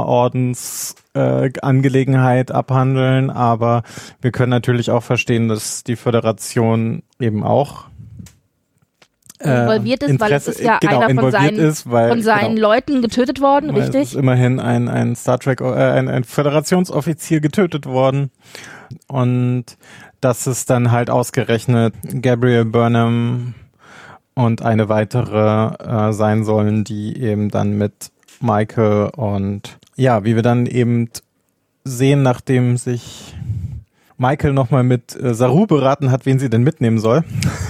Innerordensangelegenheit äh, abhandeln, aber wir können natürlich auch verstehen, dass die Föderation eben auch äh, involviert ist, Interesse, weil es ist ja genau, einer von seinen, ist, weil, von seinen genau, Leuten getötet worden, richtig? Es ist immerhin ein, ein Star Trek, äh, ein, ein Föderationsoffizier getötet worden. Und dass es dann halt ausgerechnet Gabrielle Burnham und eine weitere äh, sein sollen, die eben dann mit Michael und ja, wie wir dann eben sehen, nachdem sich Michael nochmal mit äh, Saru beraten hat, wen sie denn mitnehmen soll,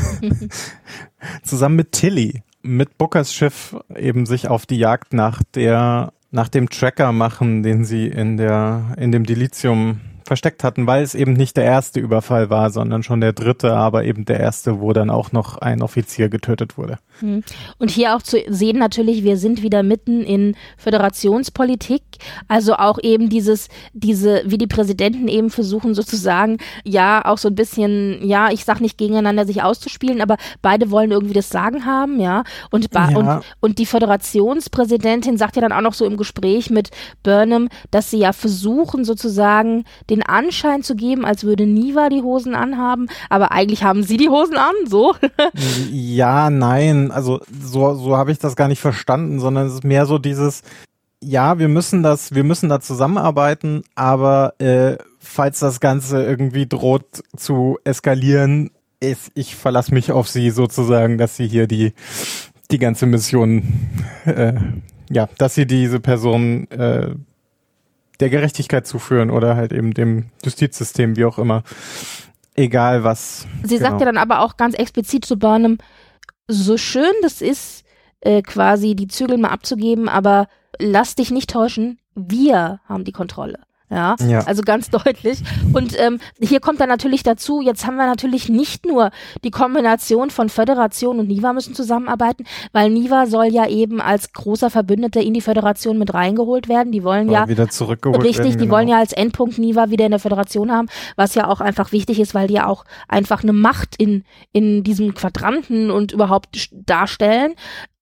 zusammen mit Tilly, mit Bookers Schiff eben sich auf die Jagd nach der, nach dem Tracker machen, den sie in der, in dem Dilithium versteckt hatten, weil es eben nicht der erste Überfall war, sondern schon der dritte, aber eben der erste, wo dann auch noch ein Offizier getötet wurde. Und hier auch zu sehen natürlich, wir sind wieder mitten in Föderationspolitik, also auch eben dieses, diese, wie die Präsidenten eben versuchen sozusagen, ja, auch so ein bisschen, ja, ich sag nicht gegeneinander sich auszuspielen, aber beide wollen irgendwie das Sagen haben, ja, und, ba- ja. und, und die Föderationspräsidentin sagt ja dann auch noch so im Gespräch mit Burnham, dass sie ja versuchen sozusagen den Anschein zu geben, als würde Ni'Var die Hosen anhaben, aber eigentlich haben sie die Hosen an, so. Ja, nein, also so, so habe ich das gar nicht verstanden, sondern es ist mehr so dieses, ja, wir müssen das, wir müssen da zusammenarbeiten, aber äh, falls das Ganze irgendwie droht zu eskalieren, ist, ich verlasse mich auf sie sozusagen, dass sie hier die, die ganze Mission, äh, ja, dass sie diese Person äh, der Gerechtigkeit zuführen oder halt eben dem Justizsystem, wie auch immer. Egal was. Sie genau. sagt ja dann aber auch ganz explizit zu Burnham, so schön das ist, äh, quasi die Zügel mal abzugeben, aber lass dich nicht täuschen, wir haben die Kontrolle. Ja, ja, also ganz deutlich. Und ähm, hier kommt dann natürlich dazu, jetzt haben wir natürlich nicht nur die Kombination von Föderation und Ni'Var müssen zusammenarbeiten, weil Ni'Var soll ja eben als großer Verbündeter in die Föderation mit reingeholt werden. Die wollen ja, wieder zurückgeholt richtig, werden, die genau. wollen ja als Endpunkt Ni'Var wieder in der Föderation haben, was ja auch einfach wichtig ist, weil die ja auch einfach eine Macht in, in diesem Quadranten und überhaupt darstellen.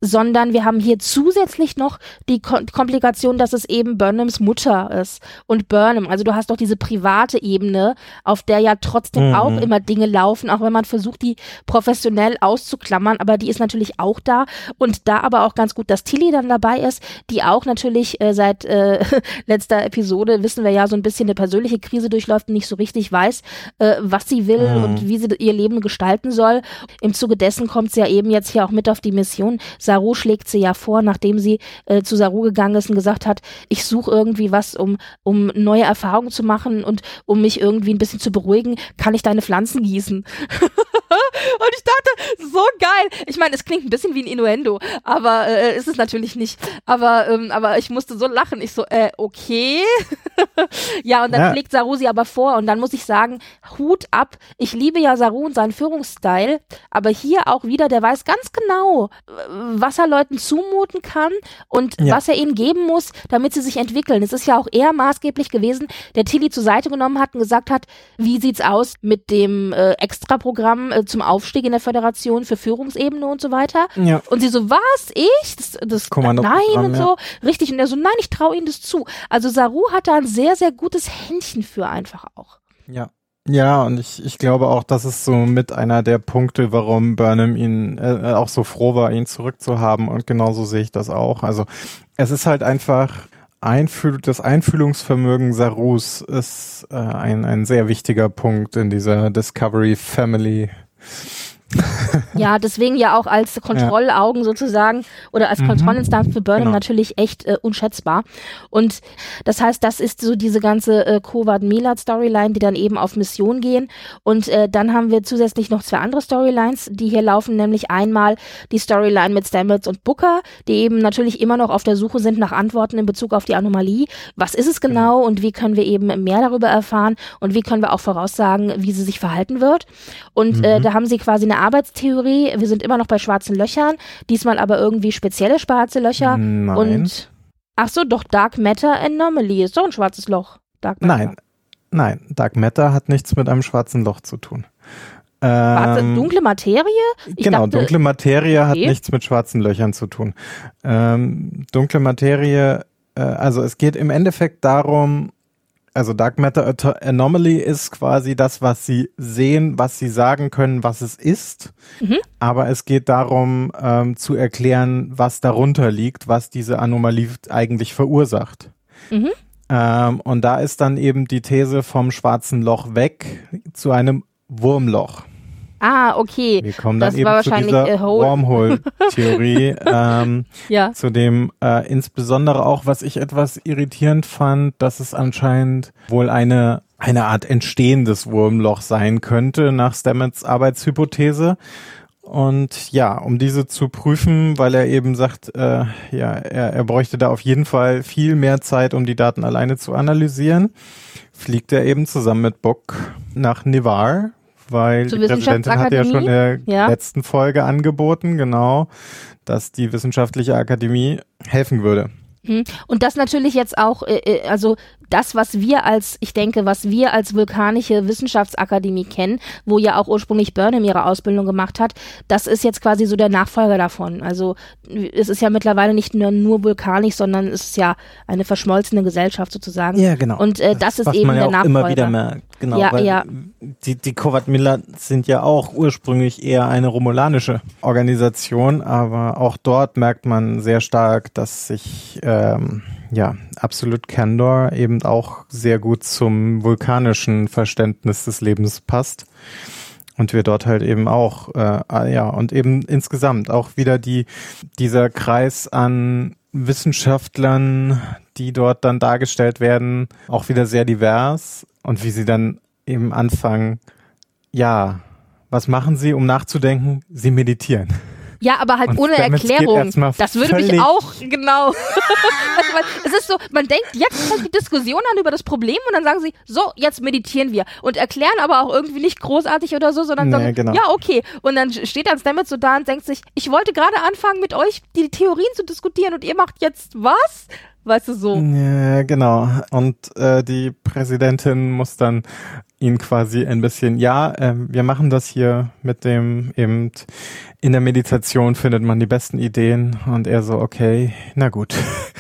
sondern wir haben hier zusätzlich noch die Ko- Komplikation, dass es eben Burnhams Mutter ist und Burnham. Also du hast doch diese private Ebene, auf der ja trotzdem Mhm. auch immer Dinge laufen, auch wenn man versucht, die professionell auszuklammern, aber die ist natürlich auch da und da aber auch ganz gut, dass Tilly dann dabei ist, die auch natürlich äh, seit äh, letzter Episode, wissen wir ja, so ein bisschen eine persönliche Krise durchläuft und nicht so richtig weiß, äh, was sie will Mhm. und wie sie ihr Leben gestalten soll. Im Zuge dessen kommt sie ja eben jetzt hier auch mit auf die Mission. Saru schlägt sie ja vor, nachdem sie äh, zu Saru gegangen ist und gesagt hat, ich suche irgendwie was, um, um neue Erfahrungen zu machen und um mich irgendwie ein bisschen zu beruhigen, kann ich deine Pflanzen gießen? Und ich dachte, so geil. Ich meine, es klingt ein bisschen wie ein Innuendo, aber äh, ist es natürlich nicht. Aber, ähm, aber ich musste so lachen. Ich so, äh, okay. Ja, und dann Ja. schlägt Saru sie aber vor und dann muss ich sagen, Hut ab. Ich liebe ja Saru und seinen Führungsstil, aber hier auch wieder, der weiß ganz genau, was er Leuten zumuten kann und Ja. was er ihnen geben muss, damit sie sich entwickeln. Es ist ja auch eher maßgeblich gewesen, der Tilly zur Seite genommen hat und gesagt hat, wie sieht's aus mit dem äh, Extraprogramm äh, zum Aufstieg in der Föderation für Führungsebene und so weiter. Ja. Und sie so, was, ich? Das, das Kommandoprogramm, nein und ja. so. Richtig. Und er so, nein, ich traue ihnen das zu. Also Saru hat da ein sehr, sehr gutes Händchen für einfach auch. Ja. Ja, und ich, ich glaube auch, das ist so mit einer der Punkte, warum Burnham ihn äh, auch so froh war, ihn zurückzuhaben. Und genauso sehe ich das auch. Also es ist halt einfach Einfühl das Einfühlungsvermögen Sarus ist äh, ein, ein sehr wichtiger Punkt in dieser Discovery Family. Ja, deswegen ja auch als Kontrollaugen sozusagen oder als Mhm. Kontrollinstanz für Burnham Genau. natürlich echt äh, unschätzbar. Und das heißt, das ist so diese ganze äh, Kovat-Milat-Storyline, die dann eben auf Mission gehen. Und äh, dann haben wir zusätzlich noch zwei andere Storylines, die hier laufen, nämlich einmal die Storyline mit Stamets und Booker, die eben natürlich immer noch auf der Suche sind nach Antworten in Bezug auf die Anomalie. Was ist es genau und wie können wir eben mehr darüber erfahren und wie können wir auch voraussagen, wie sie sich verhalten wird. Und Mhm. äh, da haben sie quasi eine Arbeitstheorie. Wir sind immer noch bei schwarzen Löchern, diesmal aber irgendwie spezielle schwarze Löcher. Nein. Und ach so, doch Dark Matter Anomaly ist doch ein schwarzes Loch. Dark Matter. Nein, nein, Dark Matter hat nichts mit einem schwarzen Loch zu tun. Schwarze, Ähm, dunkle Materie? Ich genau, dachte, dunkle Materie hat okay. nichts mit schwarzen Löchern zu tun. Ähm, dunkle Materie, äh, also es geht im Endeffekt darum, also Dark Matter Ato- Anomaly ist quasi das, was sie sehen, was sie sagen können, was es ist. Mhm. Aber es geht darum, ähm, zu erklären, was darunter liegt, was diese Anomalie eigentlich verursacht. Mhm. Ähm, und da ist dann eben die These vom schwarzen Loch weg zu einem Wurmloch. Ah, okay. Wir kommen Das dann war eben zu wahrscheinlich, dieser äh, Hole. Wormhole-Theorie, ähm, Ja. zu dem äh, insbesondere auch, was ich etwas irritierend fand, dass es anscheinend wohl eine eine Art entstehendes Wurmloch sein könnte nach Stamets Arbeitshypothese. Und ja, um diese zu prüfen, weil er eben sagt, äh, ja, er, er bräuchte da auf jeden Fall viel mehr Zeit, um die Daten alleine zu analysieren, fliegt er eben zusammen mit Book nach Nivar, weil Zur die Präsidentin hat ja schon in der Ja. letzten Folge angeboten, genau, dass die Wissenschaftliche Akademie helfen würde. Hm. Und das natürlich jetzt auch, äh, äh, also das, was wir als, ich denke, was wir als vulkanische Wissenschaftsakademie kennen, wo ja auch ursprünglich Burnham ihre Ausbildung gemacht hat, das ist jetzt quasi so der Nachfolger davon. Also es ist ja mittlerweile nicht nur, nur vulkanisch, sondern es ist ja eine verschmolzene Gesellschaft sozusagen. Ja, genau. Und äh, das, ist was eben man ja der auch Nachfolger. immer wieder merkt, genau, Ja, weil ja. die die Kovat-Milat sind ja auch ursprünglich eher eine romulanische Organisation, aber auch dort merkt man sehr stark, dass sich ähm, ja Absolute Candor eben auch sehr gut zum vulkanischen Verständnis des Lebens passt. Und wir dort halt eben auch, äh, ja, und eben insgesamt auch wieder die, dieser Kreis an Wissenschaftlern, die dort dann dargestellt werden, auch wieder sehr divers und wie sie dann eben anfangen, ja, was machen sie, um nachzudenken? Sie meditieren. Ja, aber halt Und ohne Stamets geht Erklärung. erstmal Das würde mich völlig- auch, genau. Also, weil es ist so, man denkt, jetzt fängt die Diskussion an über das Problem und dann sagen sie, so, jetzt meditieren wir. Und erklären aber auch irgendwie nicht großartig oder so, sondern Nee, sagen, genau. ja, okay. Und dann steht dann Stamets so da und denkt sich, ich wollte gerade anfangen mit euch die Theorien zu diskutieren und ihr macht jetzt was? Weißt du, so. Ja, genau. Und äh, die Präsidentin muss dann ihn quasi ein bisschen, ja, ähm, wir machen das hier mit dem eben, in der Meditation findet man die besten Ideen und er so, okay, na gut.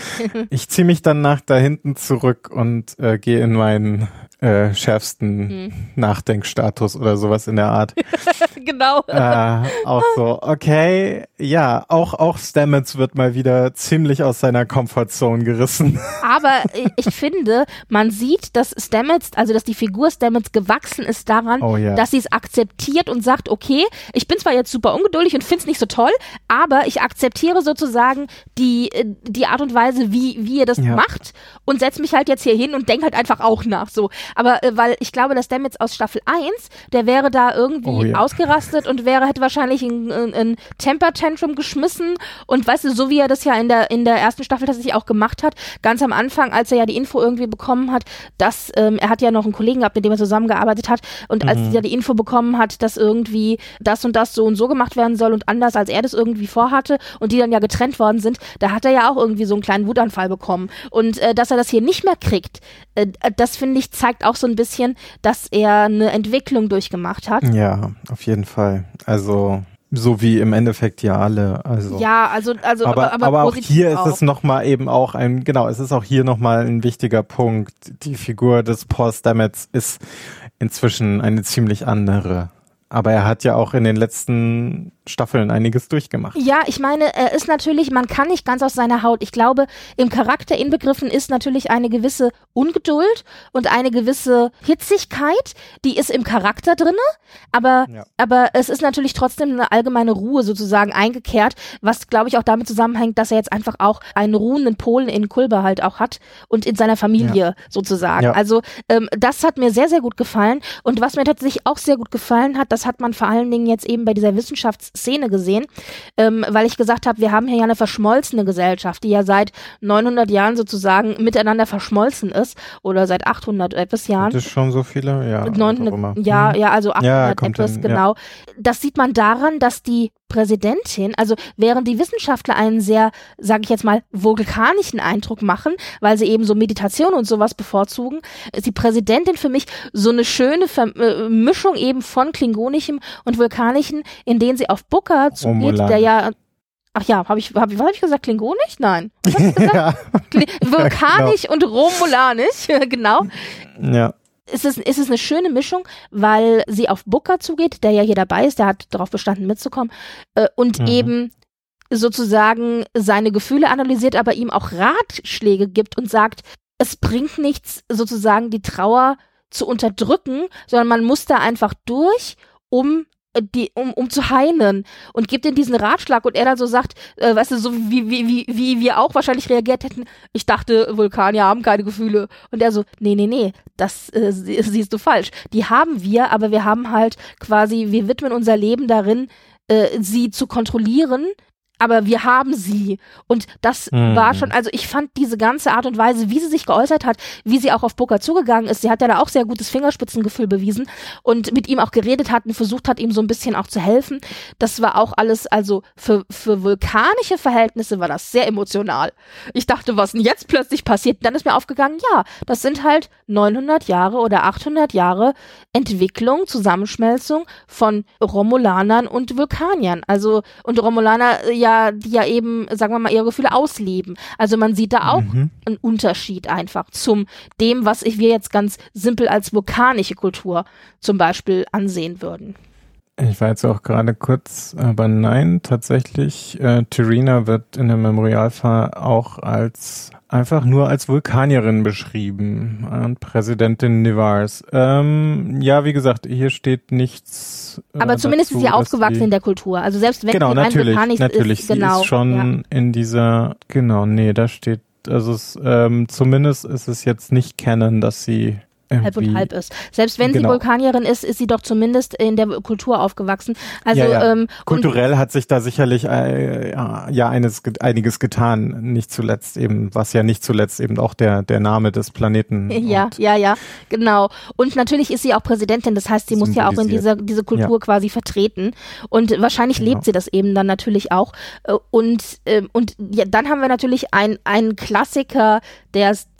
Ich ziehe mich dann nach da hinten zurück und äh, gehe in meinen äh, schärfsten hm. Nachdenkstatus oder sowas in der Art. Genau. Äh, auch so, okay, ja, auch, auch Stamets wird mal wieder ziemlich aus seiner Comfortzone gerissen. Aber ich finde, man sieht, dass Stamets, also dass die Figur Stamets gewachsen ist daran, oh, yeah. dass sie es akzeptiert und sagt, okay, ich bin zwar jetzt super ungeduldig und finde es nicht so toll, aber ich akzeptiere sozusagen die, die Art und Weise, wie, wie ihr das ja. macht und setze mich halt jetzt hier hin und denke halt einfach auch nach, so. Aber äh, weil ich glaube, dass Stamets aus Staffel eins, der wäre da irgendwie oh, ja. ausgerastet und wäre, hätte wahrscheinlich ein, ein, ein Temper-Tantrum geschmissen und weißt du, so wie er das ja in der, in der ersten Staffel tatsächlich auch gemacht hat, ganz am Anfang, als er ja die Info irgendwie bekommen hat, dass, ähm, er hat ja noch einen Kollegen gehabt, mit dem er zusammengearbeitet hat und mhm. als er die Info bekommen hat, dass irgendwie das und das so und so gemacht werden soll und anders, als er das irgendwie vorhatte und die dann ja getrennt worden sind, da hat er ja auch irgendwie so einen kleinen Wutanfall bekommen und äh, dass er das hier nicht mehr kriegt, äh, das finde ich, zeigt auch so ein bisschen, dass er eine Entwicklung durchgemacht hat. Ja, auf jeden Fall. Also so wie im Endeffekt ja alle. Also. Ja, also, also aber, aber, aber, aber auch hier auch. ist es nochmal eben auch ein, genau, es ist auch hier nochmal ein wichtiger Punkt. Die Figur des Paul Stamets ist inzwischen eine ziemlich andere. Aber er hat ja auch in den letzten Staffeln einiges durchgemacht. Ja, ich meine, er ist natürlich, man kann nicht ganz aus seiner Haut. Ich glaube, im Charakter inbegriffen ist natürlich eine gewisse Ungeduld und eine gewisse Hitzigkeit, die ist im Charakter drinne, aber, ja. aber es ist natürlich trotzdem eine allgemeine Ruhe sozusagen eingekehrt, was, glaube ich, auch damit zusammenhängt, dass er jetzt einfach auch einen ruhenden Polen in Kulber halt auch hat und in seiner Familie ja. sozusagen. Ja. Also ähm, das hat mir sehr, sehr gut gefallen und was mir tatsächlich auch sehr gut gefallen hat, das hat man vor allen Dingen jetzt eben bei dieser Wissenschaftsszene gesehen, ähm, weil ich gesagt habe, wir haben hier ja eine verschmolzene Gesellschaft, die ja seit neunhundert Jahren sozusagen miteinander verschmolzen ist oder seit achthundert etwas Jahren. Das ist schon so viele? Ja, neunhundert, ja, ja, also achthundert ja, etwas, hin, genau. Ja. Das sieht man daran, dass die Präsidentin, also während die Wissenschaftler einen sehr, sage ich jetzt mal, vulkanischen Eindruck machen, weil sie eben so Meditation und sowas bevorzugen, ist die Präsidentin für mich so eine schöne Ver- äh, Mischung eben von klingonischem und vulkanischem, in denen sie auf Booker zugeht, der ja Ach ja, habe ich, hab, was habe ich gesagt? Klingonisch? Nein. Was hab ich gesagt? ja. Kling- vulkanisch ja, genau. und romulanisch, genau. Ja. Ist es, ist es eine schöne Mischung, weil sie auf Booker zugeht, der ja hier dabei ist, der hat darauf bestanden mitzukommen äh, und mhm. eben sozusagen seine Gefühle analysiert, aber ihm auch Ratschläge gibt und sagt, es bringt nichts, sozusagen die Trauer zu unterdrücken, sondern man muss da einfach durch, um Die, um, um zu heilen und gibt ihm diesen Ratschlag und er dann so sagt, äh, weißt du, so wie, wie, wie, wie wir auch wahrscheinlich reagiert hätten, ich dachte, Vulkanier haben keine Gefühle und er so, nee, nee, nee, das äh, siehst du falsch. Die haben wir, aber wir haben halt quasi, wir widmen unser Leben darin, äh, sie zu kontrollieren, aber wir haben sie. Und das mhm. war schon, also ich fand diese ganze Art und Weise, wie sie sich geäußert hat, wie sie auch auf Booker zugegangen ist, sie hat ja da auch sehr gutes Fingerspitzengefühl bewiesen und mit ihm auch geredet hat und versucht hat, ihm so ein bisschen auch zu helfen. Das war auch alles, also für, für vulkanische Verhältnisse war das sehr emotional. Ich dachte, was denn jetzt plötzlich passiert? Dann ist mir aufgegangen, ja, das sind halt neunhundert Jahre oder achthundert Jahre Entwicklung, Zusammenschmelzung von Romulanern und Vulkaniern. Also, und Romulaner, ja, die ja eben, sagen wir mal, ihre Gefühle ausleben. Also man sieht da auch mhm. einen Unterschied einfach zum dem, was wir jetzt ganz simpel als vulkanische Kultur zum Beispiel ansehen würden. Ich war jetzt auch gerade kurz, aber nein, tatsächlich, äh, T'Rina wird in der Memorialfall auch als einfach nur als Vulkanierin beschrieben und Präsidentin Nivars. Ähm, ja, wie gesagt, hier steht nichts. Äh, Aber zumindest dazu, ist sie aufgewachsen sie, in der Kultur. Also selbst wenn genau, sie natürlich, rein vulkanisch natürlich, ist, sie genau, ist schon ja. in dieser, genau, nee, da steht, also es, ähm, zumindest ist es jetzt nicht kennen, dass sie halb und halb ist. Selbst wenn genau. sie Vulkanierin ist, ist sie doch zumindest in der Kultur aufgewachsen. Also ja, ja. Ähm, kulturell hat sich da sicherlich äh, ja eines, einiges getan, nicht zuletzt eben, was ja nicht zuletzt eben auch der der Name des Planeten. Ja, ja, ja, genau. Und natürlich ist sie auch Präsidentin, das heißt, sie muss ja auch in dieser diese Kultur ja. quasi vertreten. Und wahrscheinlich genau. lebt sie das eben dann natürlich auch. Und und ja, dann haben wir natürlich ein einen Klassiker, der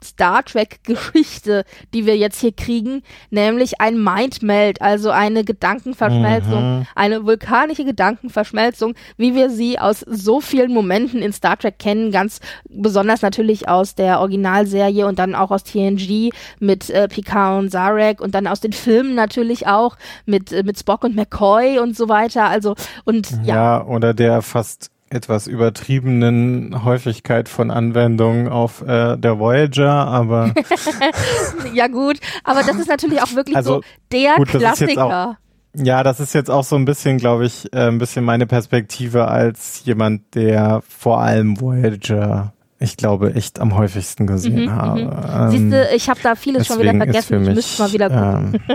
Star Trek-Geschichte, die wir jetzt hier kriegen, nämlich ein Mindmeld, also eine Gedankenverschmelzung, mhm. eine vulkanische Gedankenverschmelzung, wie wir sie aus so vielen Momenten in Star Trek kennen, ganz besonders natürlich aus der Originalserie und dann auch aus T N G mit äh, Picard und Sarek und dann aus den Filmen natürlich auch mit, äh, mit Spock und McCoy und so weiter, also und ja. Ja, oder der fast etwas übertriebenen Häufigkeit von Anwendungen auf äh, der Voyager, aber ja gut, aber das ist natürlich auch wirklich also, so der gut, Klassiker. Auch, ja, das ist jetzt auch so ein bisschen, glaube ich, äh, ein bisschen meine Perspektive als jemand, der vor allem Voyager, ich glaube, echt am häufigsten gesehen mhm, habe. Ähm, Siehst du, ich habe da vieles schon wieder vergessen, ich müsste mal wieder gucken. Ähm,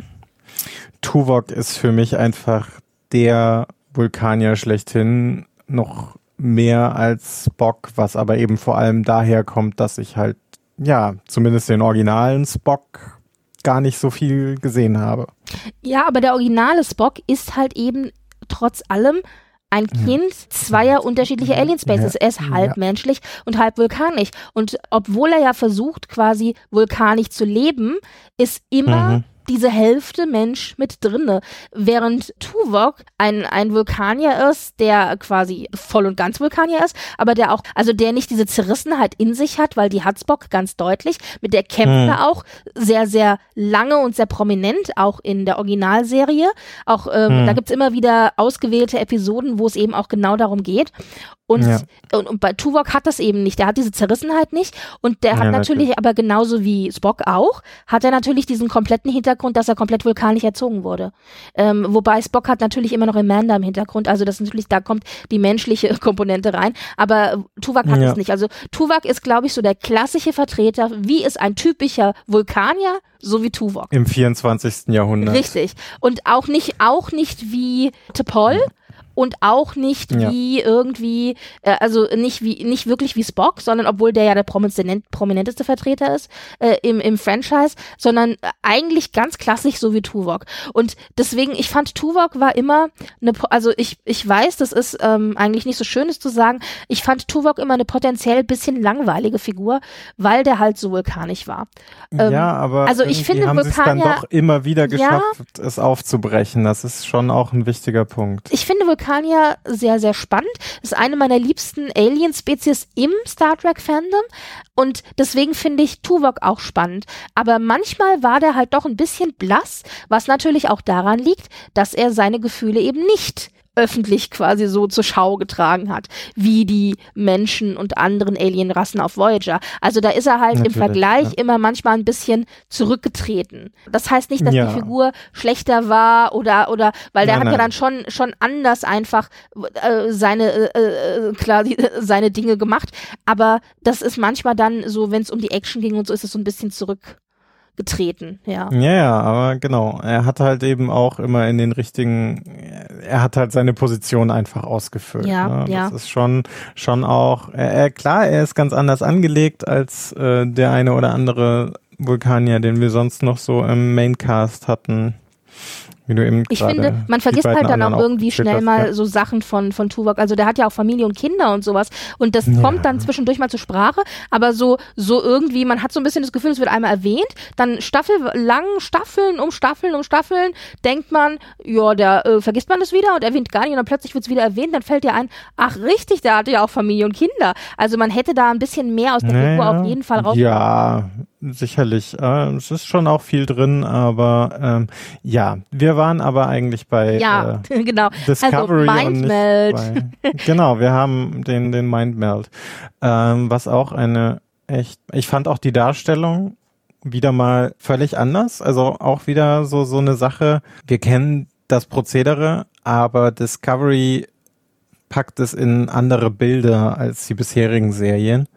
Tuvok ist für mich einfach der Vulkanier schlechthin, noch mehr als Spock, was aber eben vor allem daher kommt, dass ich halt, ja, zumindest den originalen Spock gar nicht so viel gesehen habe. Ja, aber der originale Spock ist halt eben trotz allem ein Kind zweier unterschiedlicher Alien-Species. Ja. Er ist halb ja. menschlich und halb vulkanisch. Und obwohl er ja versucht, quasi vulkanisch zu leben, ist immer mhm. diese Hälfte Mensch mit drinne, während Tuvok ein, ein Vulkanier ist, der quasi voll und ganz Vulkanier ist, aber der auch, also der nicht diese Zerrissenheit in sich hat, weil die hat Spock ganz deutlich, mit der kämpft hm. er auch sehr, sehr lange und sehr prominent, auch in der Originalserie. Auch ähm, hm. da gibt's immer wieder ausgewählte Episoden, wo es eben auch genau darum geht. Und, ja. und, und bei Tuvok hat das eben nicht. Der hat diese Zerrissenheit nicht und der hat ja, natürlich, natürlich, aber genauso wie Spock auch, hat er natürlich diesen kompletten Hintergrund, dass er komplett vulkanisch erzogen wurde. Ähm, wobei Spock hat natürlich immer noch Amanda im Hintergrund, also das ist natürlich, da kommt die menschliche Komponente rein, aber Tuvok hat es ja. nicht. Also Tuvok ist, glaube ich, so der klassische Vertreter, wie ist ein typischer Vulkanier, so wie Tuvok. Im vierundzwanzigsten Jahrhundert. Richtig. Und auch nicht, auch nicht wie T'Pol, und auch nicht ja. wie irgendwie, äh, also nicht wie nicht wirklich wie Spock, sondern obwohl der ja der prominent, prominenteste Vertreter ist äh, im, im Franchise, sondern eigentlich ganz klassisch so wie Tuvok. Und deswegen, ich fand Tuvok war immer eine, also ich ich weiß, das ist ähm, eigentlich nicht so schön, es zu sagen, ich fand Tuvok immer eine potenziell bisschen langweilige Figur, weil der halt so vulkanisch war. Ähm, ja, aber also ich finde haben Vulkanier dann doch immer wieder geschafft, ja, es aufzubrechen. Das ist schon auch ein wichtiger Punkt. Ich finde Vulkanier sehr, sehr spannend. Das ist eine meiner liebsten Alien-Spezies im Star Trek-Fandom und deswegen finde ich Tuvok auch spannend. Aber manchmal war der halt doch ein bisschen blass, was natürlich auch daran liegt, dass er seine Gefühle eben nicht öffentlich quasi so zur Schau getragen hat, wie die Menschen und anderen Alienrassen auf Voyager. Also da ist er halt Natürlich, im Vergleich ja. immer manchmal ein bisschen zurückgetreten. Das heißt nicht, dass ja. die Figur schlechter war oder oder weil der nein, hat nein. ja dann schon schon anders einfach äh, seine äh, klar die, seine Dinge gemacht, aber das ist manchmal dann so, wenn es um die Action ging und so, ist es so ein bisschen zurück getreten, ja. Ja, ja, aber genau, er hat halt eben auch immer in den richtigen, er hat halt seine Position einfach ausgefüllt. Ja, ne? ja. Das ist schon, schon auch, er, klar, er ist ganz anders angelegt als äh, der eine oder andere Vulkanier, den wir sonst noch so im Maincast hatten. Wie du eben ich finde, man vergisst halt dann auch irgendwie schnell hast, mal ja. so Sachen von von Tuvok. Also der hat ja auch Familie und Kinder und sowas und das ja. kommt dann zwischendurch mal zur Sprache, aber so so irgendwie, man hat so ein bisschen das Gefühl, es wird einmal erwähnt, dann Staffel lang Staffeln um Staffeln um Staffeln, denkt man, ja, da äh, vergisst man das wieder und erwähnt gar nicht und dann plötzlich wird es wieder erwähnt, dann fällt dir ein, ach richtig, der hatte ja auch Familie und Kinder. Also man hätte da ein bisschen mehr aus der naja. Figur auf jeden Fall raus. Ja, sicherlich. Äh, es ist schon auch viel drin, aber ähm, ja, wir waren aber eigentlich bei ja, äh, genau. Discovery also und nicht bei, genau, wir haben den den Mindmeld, ähm, was auch eine echt, ich fand auch die Darstellung wieder mal völlig anders, also auch wieder so so eine Sache, wir kennen das Prozedere, aber Discovery packt es in andere Bilder als die bisherigen Serien,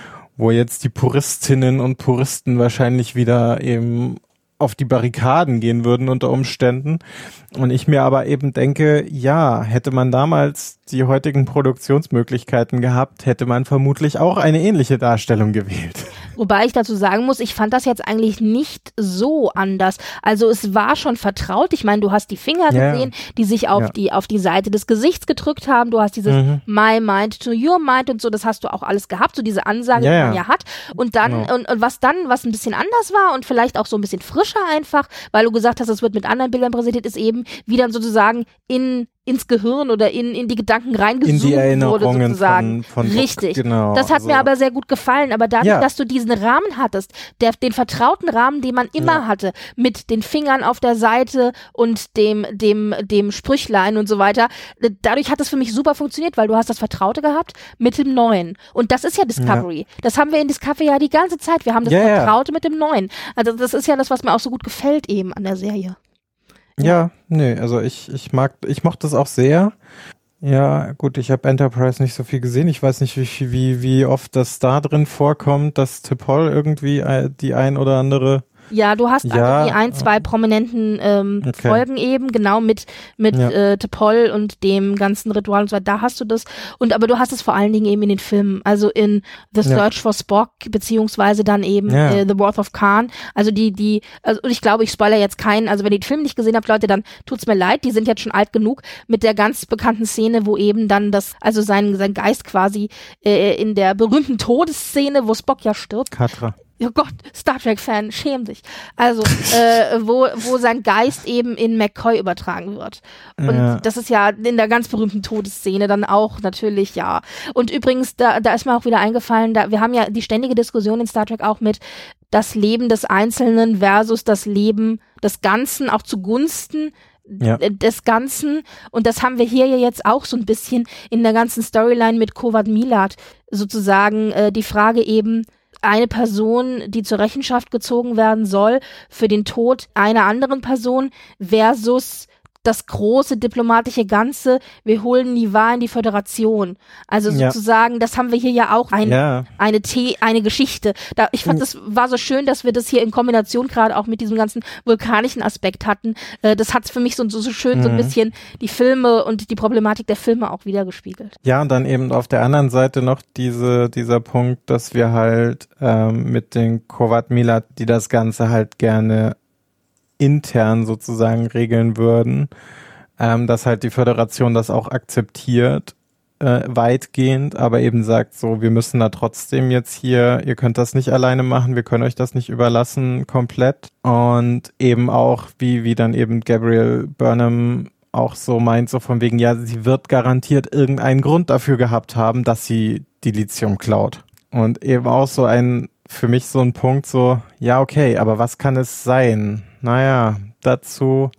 wo jetzt die Puristinnen und Puristen wahrscheinlich wieder eben auf die Barrikaden gehen würden unter Umständen. Und ich mir aber eben denke, ja, hätte man damals die heutigen Produktionsmöglichkeiten gehabt, hätte man vermutlich auch eine ähnliche Darstellung gewählt. Wobei ich dazu sagen muss, ich fand das jetzt eigentlich nicht so anders. Also es war schon vertraut. Ich meine, du hast die Finger Ja. gesehen, die sich auf Ja. die auf die Seite des Gesichts gedrückt haben. Du hast dieses Mhm. My Mind to Your Mind und so, das hast du auch alles gehabt, so diese Ansage, Ja, die ja. man ja hat. Und dann, Genau. und, und was dann, was ein bisschen anders war und vielleicht auch so ein bisschen frischer einfach, weil du gesagt hast, es wird mit anderen Bildern präsentiert, ist eben, wie dann sozusagen in ins Gehirn oder in, in die Gedanken reingezoomt In die wurde Erinnerungen sozusagen. von, von Richtig. Genau. Das hat also, mir aber sehr gut gefallen. Aber dadurch, Ja. dass du diesen Rahmen hattest, der, den vertrauten Rahmen, den man immer Ja. hatte, mit den Fingern auf der Seite und dem, dem, dem Sprüchlein und so weiter, dadurch hat es für mich super funktioniert, weil du hast das Vertraute gehabt mit dem Neuen. Und das ist ja Discovery. Das haben wir in Discovery ja die ganze Zeit. Wir haben das Ja, ja. Vertraute mit dem Neuen. Also das ist ja das, was mir auch so gut gefällt eben an der Serie. Ja, nee, also ich, ich mag, ich mochte das auch sehr. Ja, gut, ich habe Enterprise nicht so viel gesehen. Ich weiß nicht, wie, wie, wie oft das da drin vorkommt, dass T'Pol irgendwie äh, die ein oder andere. Ja, du hast Ja. also die ein, zwei prominenten ähm, Okay. Folgen eben, genau mit mit Ja. äh, T'Pol und dem ganzen Ritual und so weiter, da hast du das. Und aber du hast es vor allen Dingen eben in den Filmen, also in The Ja. Search for Spock, beziehungsweise dann eben Ja. äh, The Wrath of Khan. Also die, die, also und ich glaube, ich spoilere jetzt keinen, also wenn ihr den Film nicht gesehen habt, Leute, dann tut's mir leid, die sind jetzt schon alt genug, mit der ganz bekannten Szene, wo eben dann das, also sein, sein Geist quasi äh, in der berühmten Todesszene, wo Spock ja stirbt, Katra. oh Gott, Star Trek-Fan, schäm dich. Also, äh, wo, wo sein Geist eben in McCoy übertragen wird. Und Ja. das ist ja in der ganz berühmten Todesszene dann auch natürlich, ja. Und übrigens, da, da ist mir auch wieder eingefallen, da, wir haben ja die ständige Diskussion in Star Trek auch mit das Leben des Einzelnen versus das Leben des Ganzen, auch zugunsten Ja. des Ganzen. Und das haben wir hier ja jetzt auch so ein bisschen in der ganzen Storyline mit Kovat Milat sozusagen, äh, die Frage eben, eine Person, die zur Rechenschaft gezogen werden soll für den Tod einer anderen Person versus das große diplomatische Ganze, wir holen Niva in die Föderation. Also Ja. sozusagen, das haben wir hier ja auch, ein, Ja. eine The eine Geschichte. Da, ich fand, das war so schön, dass wir das hier in Kombination gerade auch mit diesem ganzen vulkanischen Aspekt hatten. Äh, das hat für mich so, so, so schön so ein Mhm. bisschen die Filme und die Problematik der Filme auch wiedergespiegelt. Ja, und dann eben auf der anderen Seite noch diese, dieser Punkt, dass wir halt ähm, mit den Kovat Milat, die das Ganze halt gerne intern sozusagen regeln würden, ähm, dass halt die Föderation das auch akzeptiert, äh, weitgehend, aber eben sagt so, wir müssen da trotzdem jetzt hier, ihr könnt das nicht alleine machen, wir können euch das nicht überlassen komplett. Und eben auch, wie, wie dann eben Gabriel Burnham auch so meint, so von wegen, ja, sie wird garantiert irgendeinen Grund dafür gehabt haben, dass sie die Lithium klaut. Und eben auch so ein, für mich so ein Punkt so, ja, okay, aber was kann es sein? Naja, dazu,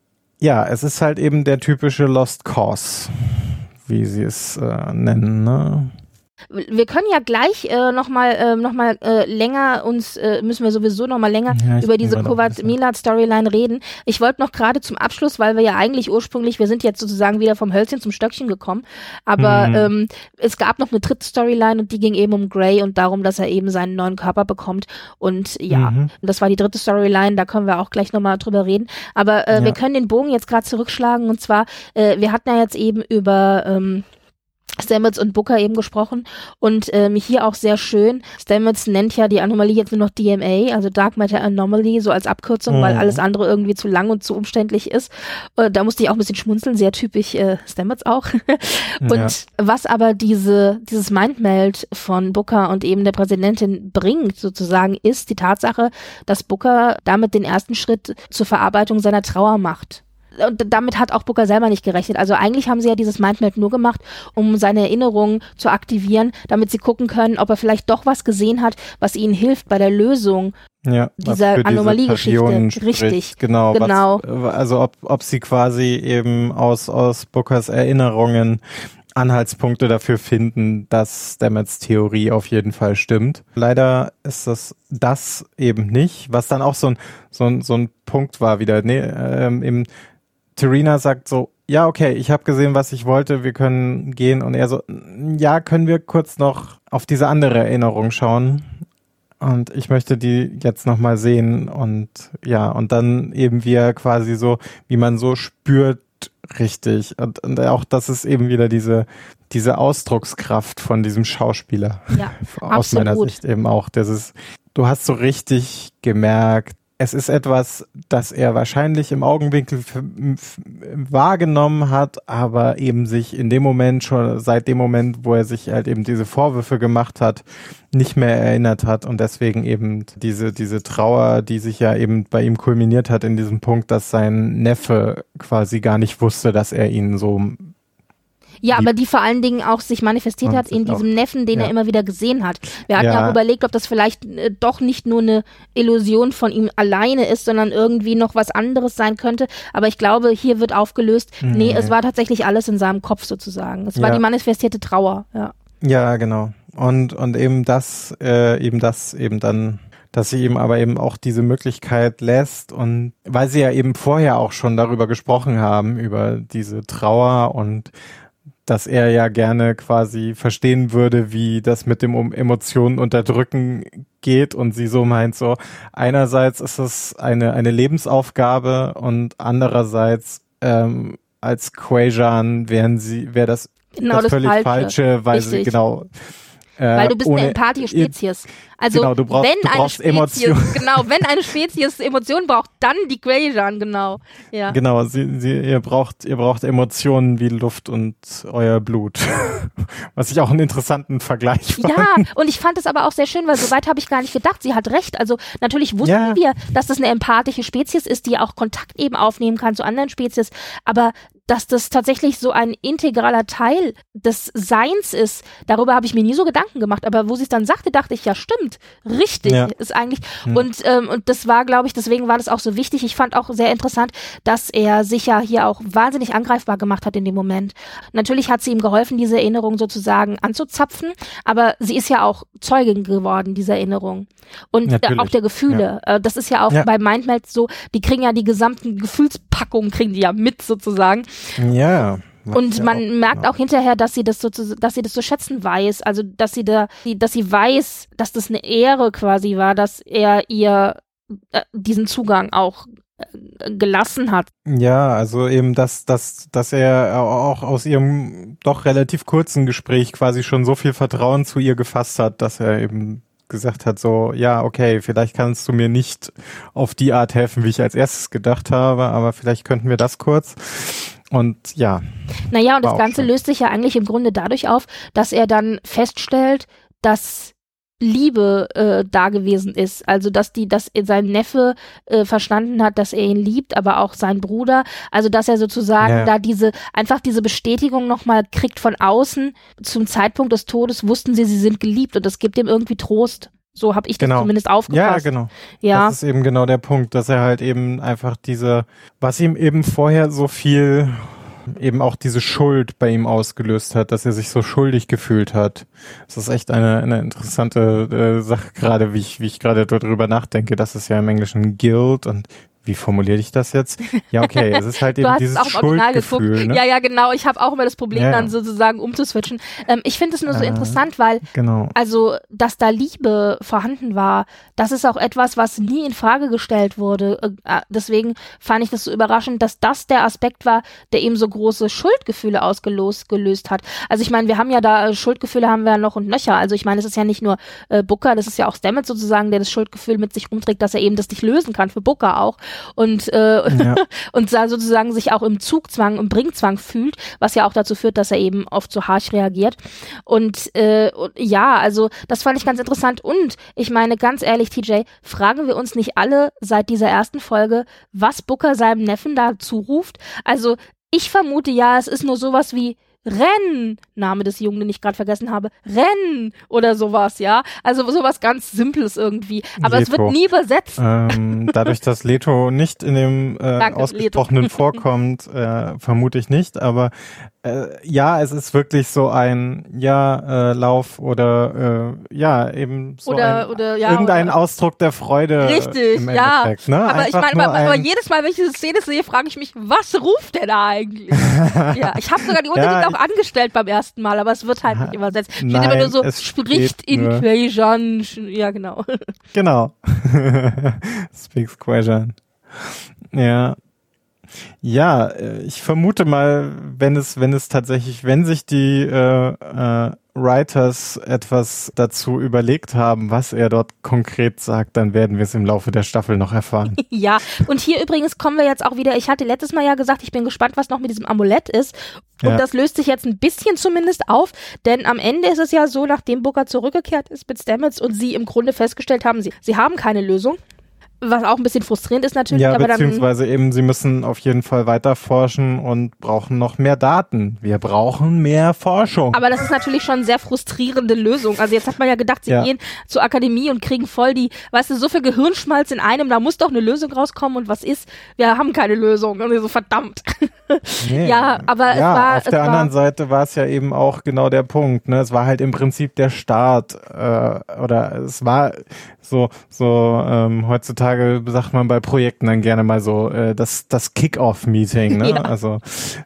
ja, es ist halt eben der typische Lost Cause, wie sie es äh, nennen, ne? Wir können ja gleich äh, nochmal äh, noch mal, äh, länger uns, äh, müssen wir sowieso nochmal länger Ja, ich über bin diese gerade auch ein bisschen- Kovat-Milat-Storyline reden. Ich wollte noch gerade zum Abschluss, weil wir ja eigentlich ursprünglich, wir sind jetzt sozusagen wieder vom Hölzchen zum Stöckchen gekommen, aber Mhm. ähm, es gab noch eine dritte Storyline und die ging eben um Grey und darum, dass er eben seinen neuen Körper bekommt und ja, Mhm. und das war die dritte Storyline, da können wir auch gleich nochmal drüber reden, aber äh, Ja. wir können den Bogen jetzt gerade zurückschlagen und zwar, äh, wir hatten ja jetzt eben über ähm, Stamets und Booker eben gesprochen und ähm, hier auch sehr schön. Stamets nennt ja die Anomalie jetzt nur noch D M A, also Dark Matter Anomaly, so als Abkürzung, Mhm. weil alles andere irgendwie zu lang und zu umständlich ist. Äh, da musste ich auch ein bisschen schmunzeln, sehr typisch äh, Stamets auch. Und Ja. was aber diese dieses Mindmeld von Booker und eben der Präsidentin bringt sozusagen, ist die Tatsache, dass Booker damit den ersten Schritt zur Verarbeitung seiner Trauer macht. Und damit hat auch Booker selber nicht gerechnet. Also eigentlich haben sie ja dieses Mindmeld nur gemacht, um seine Erinnerungen zu aktivieren, damit sie gucken können, ob er vielleicht doch was gesehen hat, was ihnen hilft bei der Lösung Ja, dieser was für diese Anomaliegeschichte. Perioden spricht. Richtig. Genau. Genau. Was, also ob, ob sie quasi eben aus, aus Bookers Erinnerungen Anhaltspunkte dafür finden, dass Stamets Theorie auf jeden Fall stimmt. Leider ist das das eben nicht, was dann auch so ein, so ein, so ein Punkt war wieder. Nee, ähm, im Terina sagt so, ja, okay, ich habe gesehen, was ich wollte, wir können gehen. Und er so, ja, können wir kurz noch auf diese andere Erinnerung schauen? Und ich möchte die jetzt nochmal sehen. Und ja, und dann eben wie er quasi so, wie man so spürt, richtig. Und, und auch das ist eben wieder diese, diese Ausdruckskraft von diesem Schauspieler. Ja, aus absolut. meiner Sicht eben auch. Das ist, du hast so richtig gemerkt, es ist etwas, das er wahrscheinlich im Augenwinkel f- f- wahrgenommen hat, aber eben sich in dem Moment, schon seit dem Moment, wo er sich halt eben diese Vorwürfe gemacht hat, nicht mehr erinnert hat und deswegen eben diese, diese Trauer, die sich ja eben bei ihm kulminiert hat in diesem Punkt, dass sein Neffe quasi gar nicht wusste, dass er ihn so Ja, die- aber die vor allen Dingen auch sich manifestiert Und hat in sich auch- diesem Neffen, den ja. er immer wieder gesehen hat. Wir hatten ja, Ja. auch überlegt, ob das vielleicht äh, doch nicht nur eine Illusion von ihm alleine ist, sondern irgendwie noch was anderes sein könnte. Aber ich glaube, hier wird aufgelöst, nee, Nee. es war tatsächlich alles in seinem Kopf sozusagen. Es war Ja. die manifestierte Trauer, ja. Ja, genau. Und, und eben das, äh, eben das eben dann, dass sie ihm aber eben auch diese Möglichkeit lässt und weil sie ja eben vorher auch schon darüber gesprochen haben, über diese Trauer und dass er ja gerne quasi verstehen würde, wie das mit dem um Emotionen unterdrücken geht und sie so meint so, einerseits ist es eine, eine Lebensaufgabe und andererseits ähm, als Quajan wären sie, wäre das Genau das, das völlig Falsche. falsche, weil sie Richtig. genau äh, Weil du bist ohne, eine empathische Spezies. Also Genau, du brauchst- wenn du eine brauchst Spezies, Emotionen. genau, wenn eine Spezies Emotionen braucht, dann die Quajan, genau. Ja. Genau, sie, sie, ihr braucht, ihr braucht Emotionen wie Luft und euer Blut. Was ich auch einen interessanten Vergleich fand. Ja, und ich fand es aber auch sehr schön, weil so weit habe ich gar nicht gedacht. Sie hat recht. Also natürlich wussten Ja. wir, dass das eine empathische Spezies ist, die auch Kontakt eben aufnehmen kann zu anderen Spezies. Aber dass das tatsächlich so ein integraler Teil des Seins ist, darüber habe ich mir nie so Gedanken gemacht. Aber wo sie es dann sagte, dachte ich, ja stimmt, richtig Ja. ist eigentlich. Hm. Und ähm, und das war, glaube ich, deswegen war das auch so wichtig. Ich fand auch sehr interessant, dass er sich ja hier auch wahnsinnig angreifbar gemacht hat in dem Moment. Natürlich hat sie ihm geholfen, diese Erinnerung sozusagen anzuzapfen, aber sie ist ja auch Zeugin geworden dieser Erinnerung. Und äh, Natürlich. auch der Gefühle. Äh, das ist ja auch Ja. bei Mindmeld so, die kriegen ja die gesamten Gefühlspackungen, kriegen die ja mit sozusagen. Ja. was Und ja man auch- merkt ja. auch hinterher, dass sie das so zu, dass sie das zu schätzen weiß, also dass sie da, die- dass sie weiß, dass das eine Ehre quasi war, dass er ihr äh, diesen Zugang auch äh, gelassen hat. Ja, also eben, dass, dass, dass er auch aus ihrem doch relativ kurzen Gespräch quasi schon so viel Vertrauen zu ihr gefasst hat, dass er eben gesagt hat, so, ja, okay, vielleicht kannst du mir nicht auf die Art helfen, wie ich als erstes gedacht habe, aber vielleicht könnten wir das kurz. Und ja, Naja, und War das auch Ganze schön. löst sich ja eigentlich im Grunde dadurch auf, dass er dann feststellt, dass Liebe äh, da gewesen ist. Also dass die, dass sein Neffe äh, verstanden hat, dass er ihn liebt, aber auch sein Bruder. Also dass er sozusagen Ja. da diese, einfach diese Bestätigung nochmal kriegt von außen. Zum Zeitpunkt des Todes wussten sie, sie sind geliebt und das gibt ihm irgendwie Trost. So habe ich das Genau. zumindest ja, aufgefasst. genau. Ja, Das ist eben genau der Punkt, dass er halt eben einfach diese, was ihm eben vorher so viel, eben auch diese Schuld bei ihm ausgelöst hat, dass er sich so schuldig gefühlt hat. Das ist echt eine, eine interessante äh, Sache, gerade wie ich, wie ich gerade darüber nachdenke. Das ist ja im Englischen Guilt und wie formuliere ich das jetzt? Ja, okay, es ist halt du eben hast dieses es auch im Original geguckt. Schuldgefühl. Ne? Ja, ja, genau. Ich habe auch immer das Problem, Ja, ja. dann sozusagen umzuswitchen. Ähm, ich finde es nur so Äh, interessant, weil Genau. also, dass da Liebe vorhanden war, das ist auch etwas, was nie in Frage gestellt wurde. Äh, deswegen fand ich das so überraschend, dass das der Aspekt war, der eben so große Schuldgefühle ausgelöst gelöst hat. Also ich meine, wir haben ja da, äh, Schuldgefühle haben wir ja noch und nöcher. Also ich meine, es ist ja nicht nur äh, Booker, das ist ja auch Stamets sozusagen, der das Schuldgefühl mit sich rumträgt, dass er eben das nicht lösen kann, für Booker auch. Und äh, Ja. und da sozusagen sich auch im Zugzwang, im Bringzwang fühlt, was ja auch dazu führt, dass er eben oft so harsch reagiert. Und, äh, und ja, also das fand ich ganz interessant. Und ich meine, ganz ehrlich, T J, fragen wir uns nicht alle seit dieser ersten Folge, was Booker seinem Neffen da zuruft? Also ich vermute ja, es ist nur sowas wie Renn, Name des Jungen, den ich gerade vergessen habe, Renn oder sowas, ja. Also sowas ganz Simples irgendwie. Aber es Leto. wird nie übersetzt. Ähm, dadurch, dass Leto nicht in dem äh, Danke, Ausgesprochenen Leto. vorkommt, äh, vermute ich nicht, aber äh, ja, es ist wirklich so ein ja, äh, Lauf oder äh, ja, eben so Oder- ein, oder, ja, irgendein oder- Ausdruck der Freude Richtig, im ja. Endeffekt. Ne? Aber ich Einfach meine, nur aber, aber ein- jedes Mal, wenn ich diese Szene sehe, frage ich mich, was ruft der da eigentlich? Ja, ich habe sogar die Untertitel Ja, auch angestellt beim ersten Mal, aber es wird halt nicht übersetzt. Steht Nein, immer nur so, es spricht steht nur- in Quajan. Ja, genau. Genau. Speaks Quajan. Ja. Ja, ich vermute mal, wenn es, wenn es tatsächlich, wenn sich die äh, äh, Writers etwas dazu überlegt haben, was er dort konkret sagt, dann werden wir es im Laufe der Staffel noch erfahren. Ja, und hier übrigens kommen wir jetzt auch wieder, ich hatte letztes Mal ja gesagt, ich bin gespannt, was noch mit diesem Amulett ist. Und ja. das löst sich jetzt ein bisschen zumindest auf, denn am Ende ist es ja so, nachdem Booker zurückgekehrt ist mit Stamets und sie im Grunde festgestellt haben, sie, sie haben keine Lösung. Was auch ein bisschen frustrierend ist natürlich. Ja, aber beziehungsweise dann, eben, sie müssen auf jeden Fall weiter forschen und brauchen noch mehr Daten. Wir brauchen mehr Forschung. Aber das ist natürlich schon eine sehr frustrierende Lösung. Also jetzt hat man ja gedacht, sie ja. gehen zur Akademie und kriegen voll die, weißt du, so viel Gehirnschmalz in einem, da muss doch eine Lösung rauskommen und was ist? Wir haben keine Lösung. Und so, verdammt. Nee. Ja, aber es ja, war... auf der es anderen war, Seite war es ja eben auch genau der Punkt. Ne? Es war halt im Prinzip der Start. Äh, oder es war so, so ähm, heutzutage sagt man bei Projekten dann gerne mal so äh, das, das Kick-Off-Meeting. Ne? Ja. Also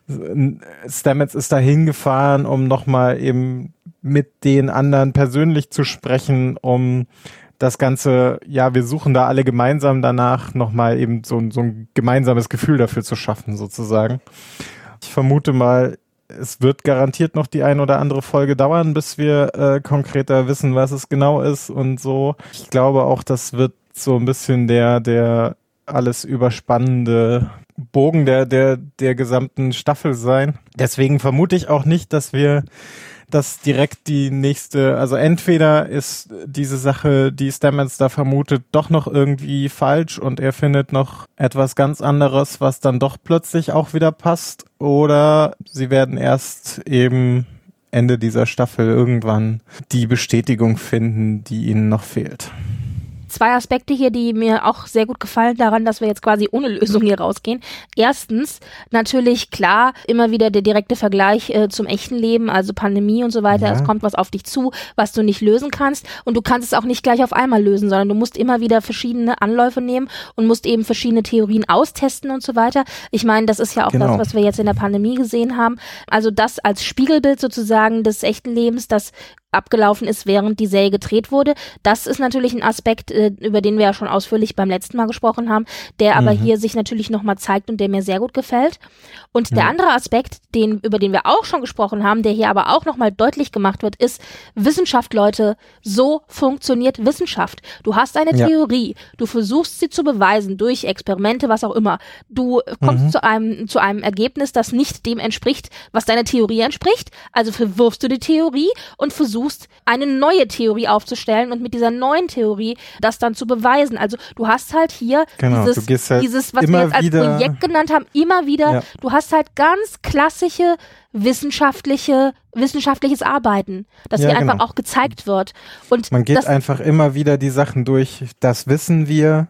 Stamets ist da hingefahren, um nochmal eben mit den anderen persönlich zu sprechen, um das Ganze, ja, wir suchen da alle gemeinsam danach nochmal eben so, so ein gemeinsames Gefühl dafür zu schaffen, sozusagen. Ich vermute mal, es wird garantiert noch die ein oder andere Folge dauern, bis wir äh, konkreter wissen, was es genau ist und so. Ich glaube auch, das wird so ein bisschen der, der alles überspannende Bogen der, der, der gesamten Staffel sein. Deswegen vermute ich auch nicht, dass wir dass direkt die nächste, also entweder ist diese Sache, die Stamets da vermutet, doch noch irgendwie falsch und er findet noch etwas ganz anderes, was dann doch plötzlich auch wieder passt, oder sie werden erst eben Ende dieser Staffel irgendwann die Bestätigung finden, die ihnen noch fehlt. Zwei Aspekte hier, die mir auch sehr gut gefallen daran, dass wir jetzt quasi ohne Lösung hier rausgehen. Erstens, natürlich klar, immer wieder der direkte Vergleich äh, zum echten Leben, also Pandemie und so weiter. Ja. Es kommt was auf dich zu, was du nicht lösen kannst, und du kannst es auch nicht gleich auf einmal lösen, sondern du musst immer wieder verschiedene Anläufe nehmen und musst eben verschiedene Theorien austesten und so weiter. Ich meine, das ist ja auch genau. das, was wir jetzt in der Pandemie gesehen haben. Also das als Spiegelbild sozusagen des echten Lebens, das abgelaufen ist, während die Serie gedreht wurde. Das ist natürlich ein Aspekt, äh, über den wir ja schon ausführlich beim letzten Mal gesprochen haben, der aber mhm. hier sich natürlich nochmal zeigt und der mir sehr gut gefällt. Und mhm. der andere Aspekt, den, über den wir auch schon gesprochen haben, der hier aber auch nochmal deutlich gemacht wird, ist, Wissenschaft, Leute, so funktioniert Wissenschaft. Du hast eine ja. Theorie, du versuchst sie zu beweisen durch Experimente, was auch immer. Du kommst mhm. zu einem, zu einem Ergebnis, das nicht dem entspricht, was deiner Theorie entspricht. Also verwirfst du die Theorie und versuchst eine neue Theorie aufzustellen und mit dieser neuen Theorie das dann zu beweisen. Also du hast halt hier genau, dieses, halt dieses, was wir jetzt als wieder, Projekt genannt haben, immer wieder, ja. du hast halt ganz klassische wissenschaftliche, wissenschaftliches Arbeiten, das ja, hier genau. einfach auch gezeigt wird. Und man geht das, einfach immer wieder die Sachen durch, das wissen wir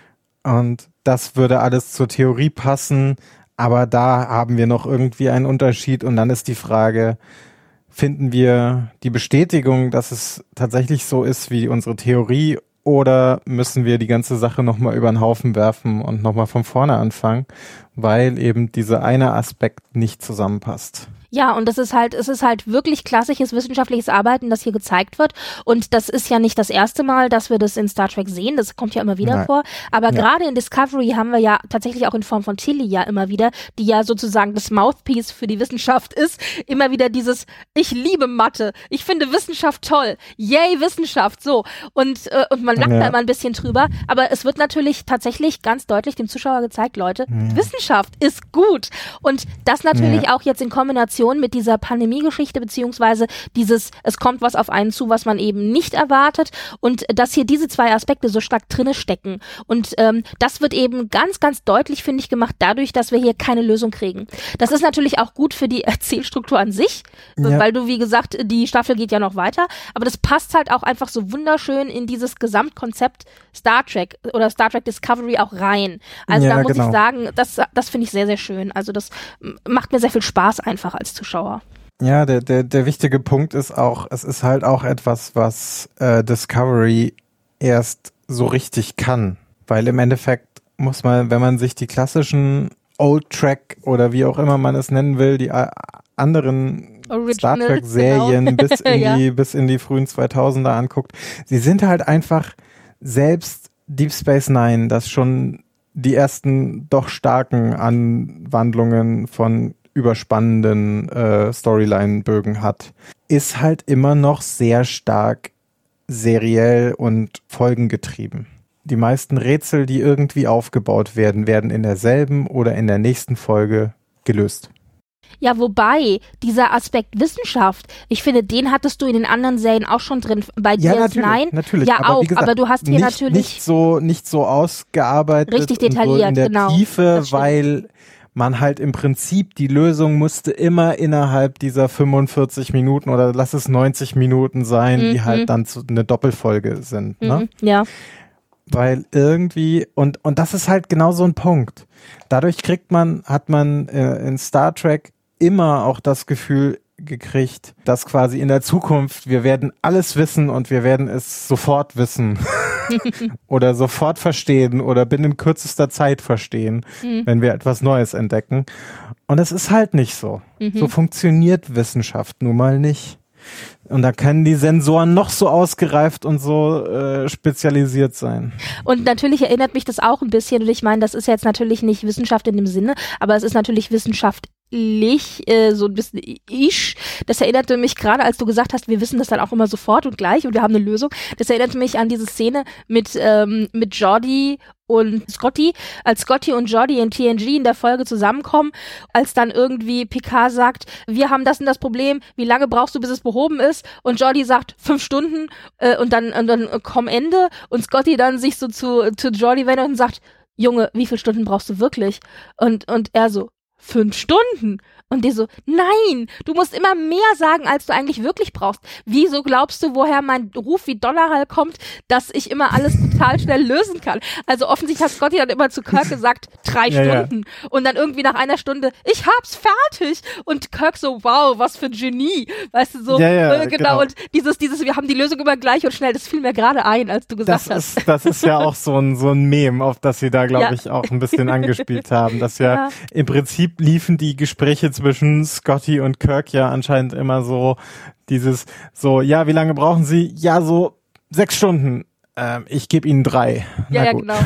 und das würde alles zur Theorie passen, aber da haben wir noch irgendwie einen Unterschied, und dann ist die Frage, finden wir die Bestätigung, dass es tatsächlich so ist wie unsere Theorie, oder müssen wir die ganze Sache nochmal über den Haufen werfen und nochmal von vorne anfangen, weil eben dieser eine Aspekt nicht zusammenpasst? Ja, und das ist halt, es ist halt wirklich klassisches wissenschaftliches Arbeiten, das hier gezeigt wird. Und das ist ja nicht das erste Mal, dass wir das in Star Trek sehen. Das kommt ja immer wieder Nein. vor. Aber ja. gerade in Discovery haben wir ja tatsächlich auch in Form von Tilly ja immer wieder, die ja sozusagen das Mouthpiece für die Wissenschaft ist, immer wieder dieses, ich liebe Mathe, ich finde Wissenschaft toll, yay Wissenschaft, so. Und, äh, und man lacht ja. da immer ein bisschen drüber. Aber es wird natürlich tatsächlich ganz deutlich dem Zuschauer gezeigt, Leute, ja. Wissenschaft ist gut. Und das natürlich ja. auch jetzt in Kombination mit dieser Pandemie-Geschichte, beziehungsweise dieses, es kommt was auf einen zu, was man eben nicht erwartet, und dass hier diese zwei Aspekte so stark drinne stecken. Und ähm, das wird eben ganz, ganz deutlich, finde ich, gemacht dadurch, dass wir hier keine Lösung kriegen. Das ist natürlich auch gut für die Erzählstruktur an sich, ja. weil du, wie gesagt, die Staffel geht ja noch weiter, aber das passt halt auch einfach so wunderschön in dieses Gesamtkonzept Star Trek oder Star Trek Discovery auch rein. Also ja, da muss genau. ich sagen, das, das finde ich sehr, sehr schön. Also das macht mir sehr viel Spaß einfach als Zuschauer. Ja, der, der, der wichtige Punkt ist auch, es ist halt auch etwas, was äh, Discovery erst so richtig kann. Weil im Endeffekt muss man, wenn man sich die klassischen Old Trek oder wie auch immer man es nennen will, die äh, anderen Original, Star Trek-Serien genau. bis, in ja. die, bis in die frühen zweitausender anguckt, sie sind halt einfach, selbst Deep Space Nine, das schon die ersten doch starken Anwandlungen von überspannenden äh, Storyline-Bögen hat, ist halt immer noch sehr stark seriell und folgengetrieben. Die meisten Rätsel, die irgendwie aufgebaut werden, werden in derselben oder in der nächsten Folge gelöst. Ja, wobei, dieser Aspekt Wissenschaft, ich finde, den hattest du in den anderen Serien auch schon drin. Bei ja, D S neun, natürlich, natürlich. ja aber auch, wie gesagt, aber du hast hier nicht, natürlich... Nicht so, nicht so ausgearbeitet richtig detailliert, und so in der genau, Tiefe, weil man halt im Prinzip, die Lösung musste immer innerhalb dieser fünfundvierzig Minuten oder lass es neunzig Minuten sein, mhm. die halt dann zu, eine Doppelfolge sind. Mhm. Ne? Ja. Weil irgendwie, und, und das ist halt genau so ein Punkt. Dadurch kriegt man, hat man äh, in Star Trek immer auch das Gefühl gekriegt, dass quasi in der Zukunft wir werden alles wissen und wir werden es sofort wissen oder sofort verstehen oder binnen kürzester Zeit verstehen, mhm. wenn wir etwas Neues entdecken. Und es ist halt nicht so. Mhm. So funktioniert Wissenschaft nun mal nicht. Und da können die Sensoren noch so ausgereift und so äh, spezialisiert sein. Und natürlich erinnert mich das auch ein bisschen, und ich meine, das ist jetzt natürlich nicht Wissenschaft in dem Sinne, aber es ist natürlich Wissenschaft äh, so ein bisschen isch. Das erinnerte mich gerade, als du gesagt hast, wir wissen das dann auch immer sofort und gleich und wir haben eine Lösung. Das erinnerte mich an diese Szene mit ähm, mit Geordi und Scotty, als Scotty und Geordi in T N G in der Folge zusammenkommen, als dann irgendwie Picard sagt, wir haben das und das Problem, wie lange brauchst du, bis es behoben ist? Und Geordi sagt, fünf Stunden äh, und dann und dann äh, komm Ende und Scotty dann sich so zu, zu Geordi wendet und sagt, Junge, wie viele Stunden brauchst du wirklich? Und, und er so, fünf Stunden. Und die so, nein, du musst immer mehr sagen, als du eigentlich wirklich brauchst. Wieso glaubst du, woher mein Ruf wie Donnerhall kommt, dass ich immer alles total schnell lösen kann? Also offensichtlich hat Scotty dann immer zu Kirk gesagt, drei ja, Stunden. Ja. Und dann irgendwie nach einer Stunde, ich hab's fertig. Und Kirk so, wow, was für ein Genie. Weißt du, so, ja, ja, äh, genau. genau. Und dieses, dieses, wir haben die Lösung immer gleich und schnell, das fiel mir gerade ein, als du gesagt das hast. Ist, das ist ja auch so ein, so ein Meme, auf das sie da, glaube ja. ich, auch ein bisschen angespielt haben. Dass ja, ja im Prinzip liefen die Gespräche zwischen Scotty und Kirk ja anscheinend immer so dieses, so, ja, wie lange brauchen Sie? Ja, so sechs Stunden. Ähm, ich gebe Ihnen drei. Ja, ja, genau.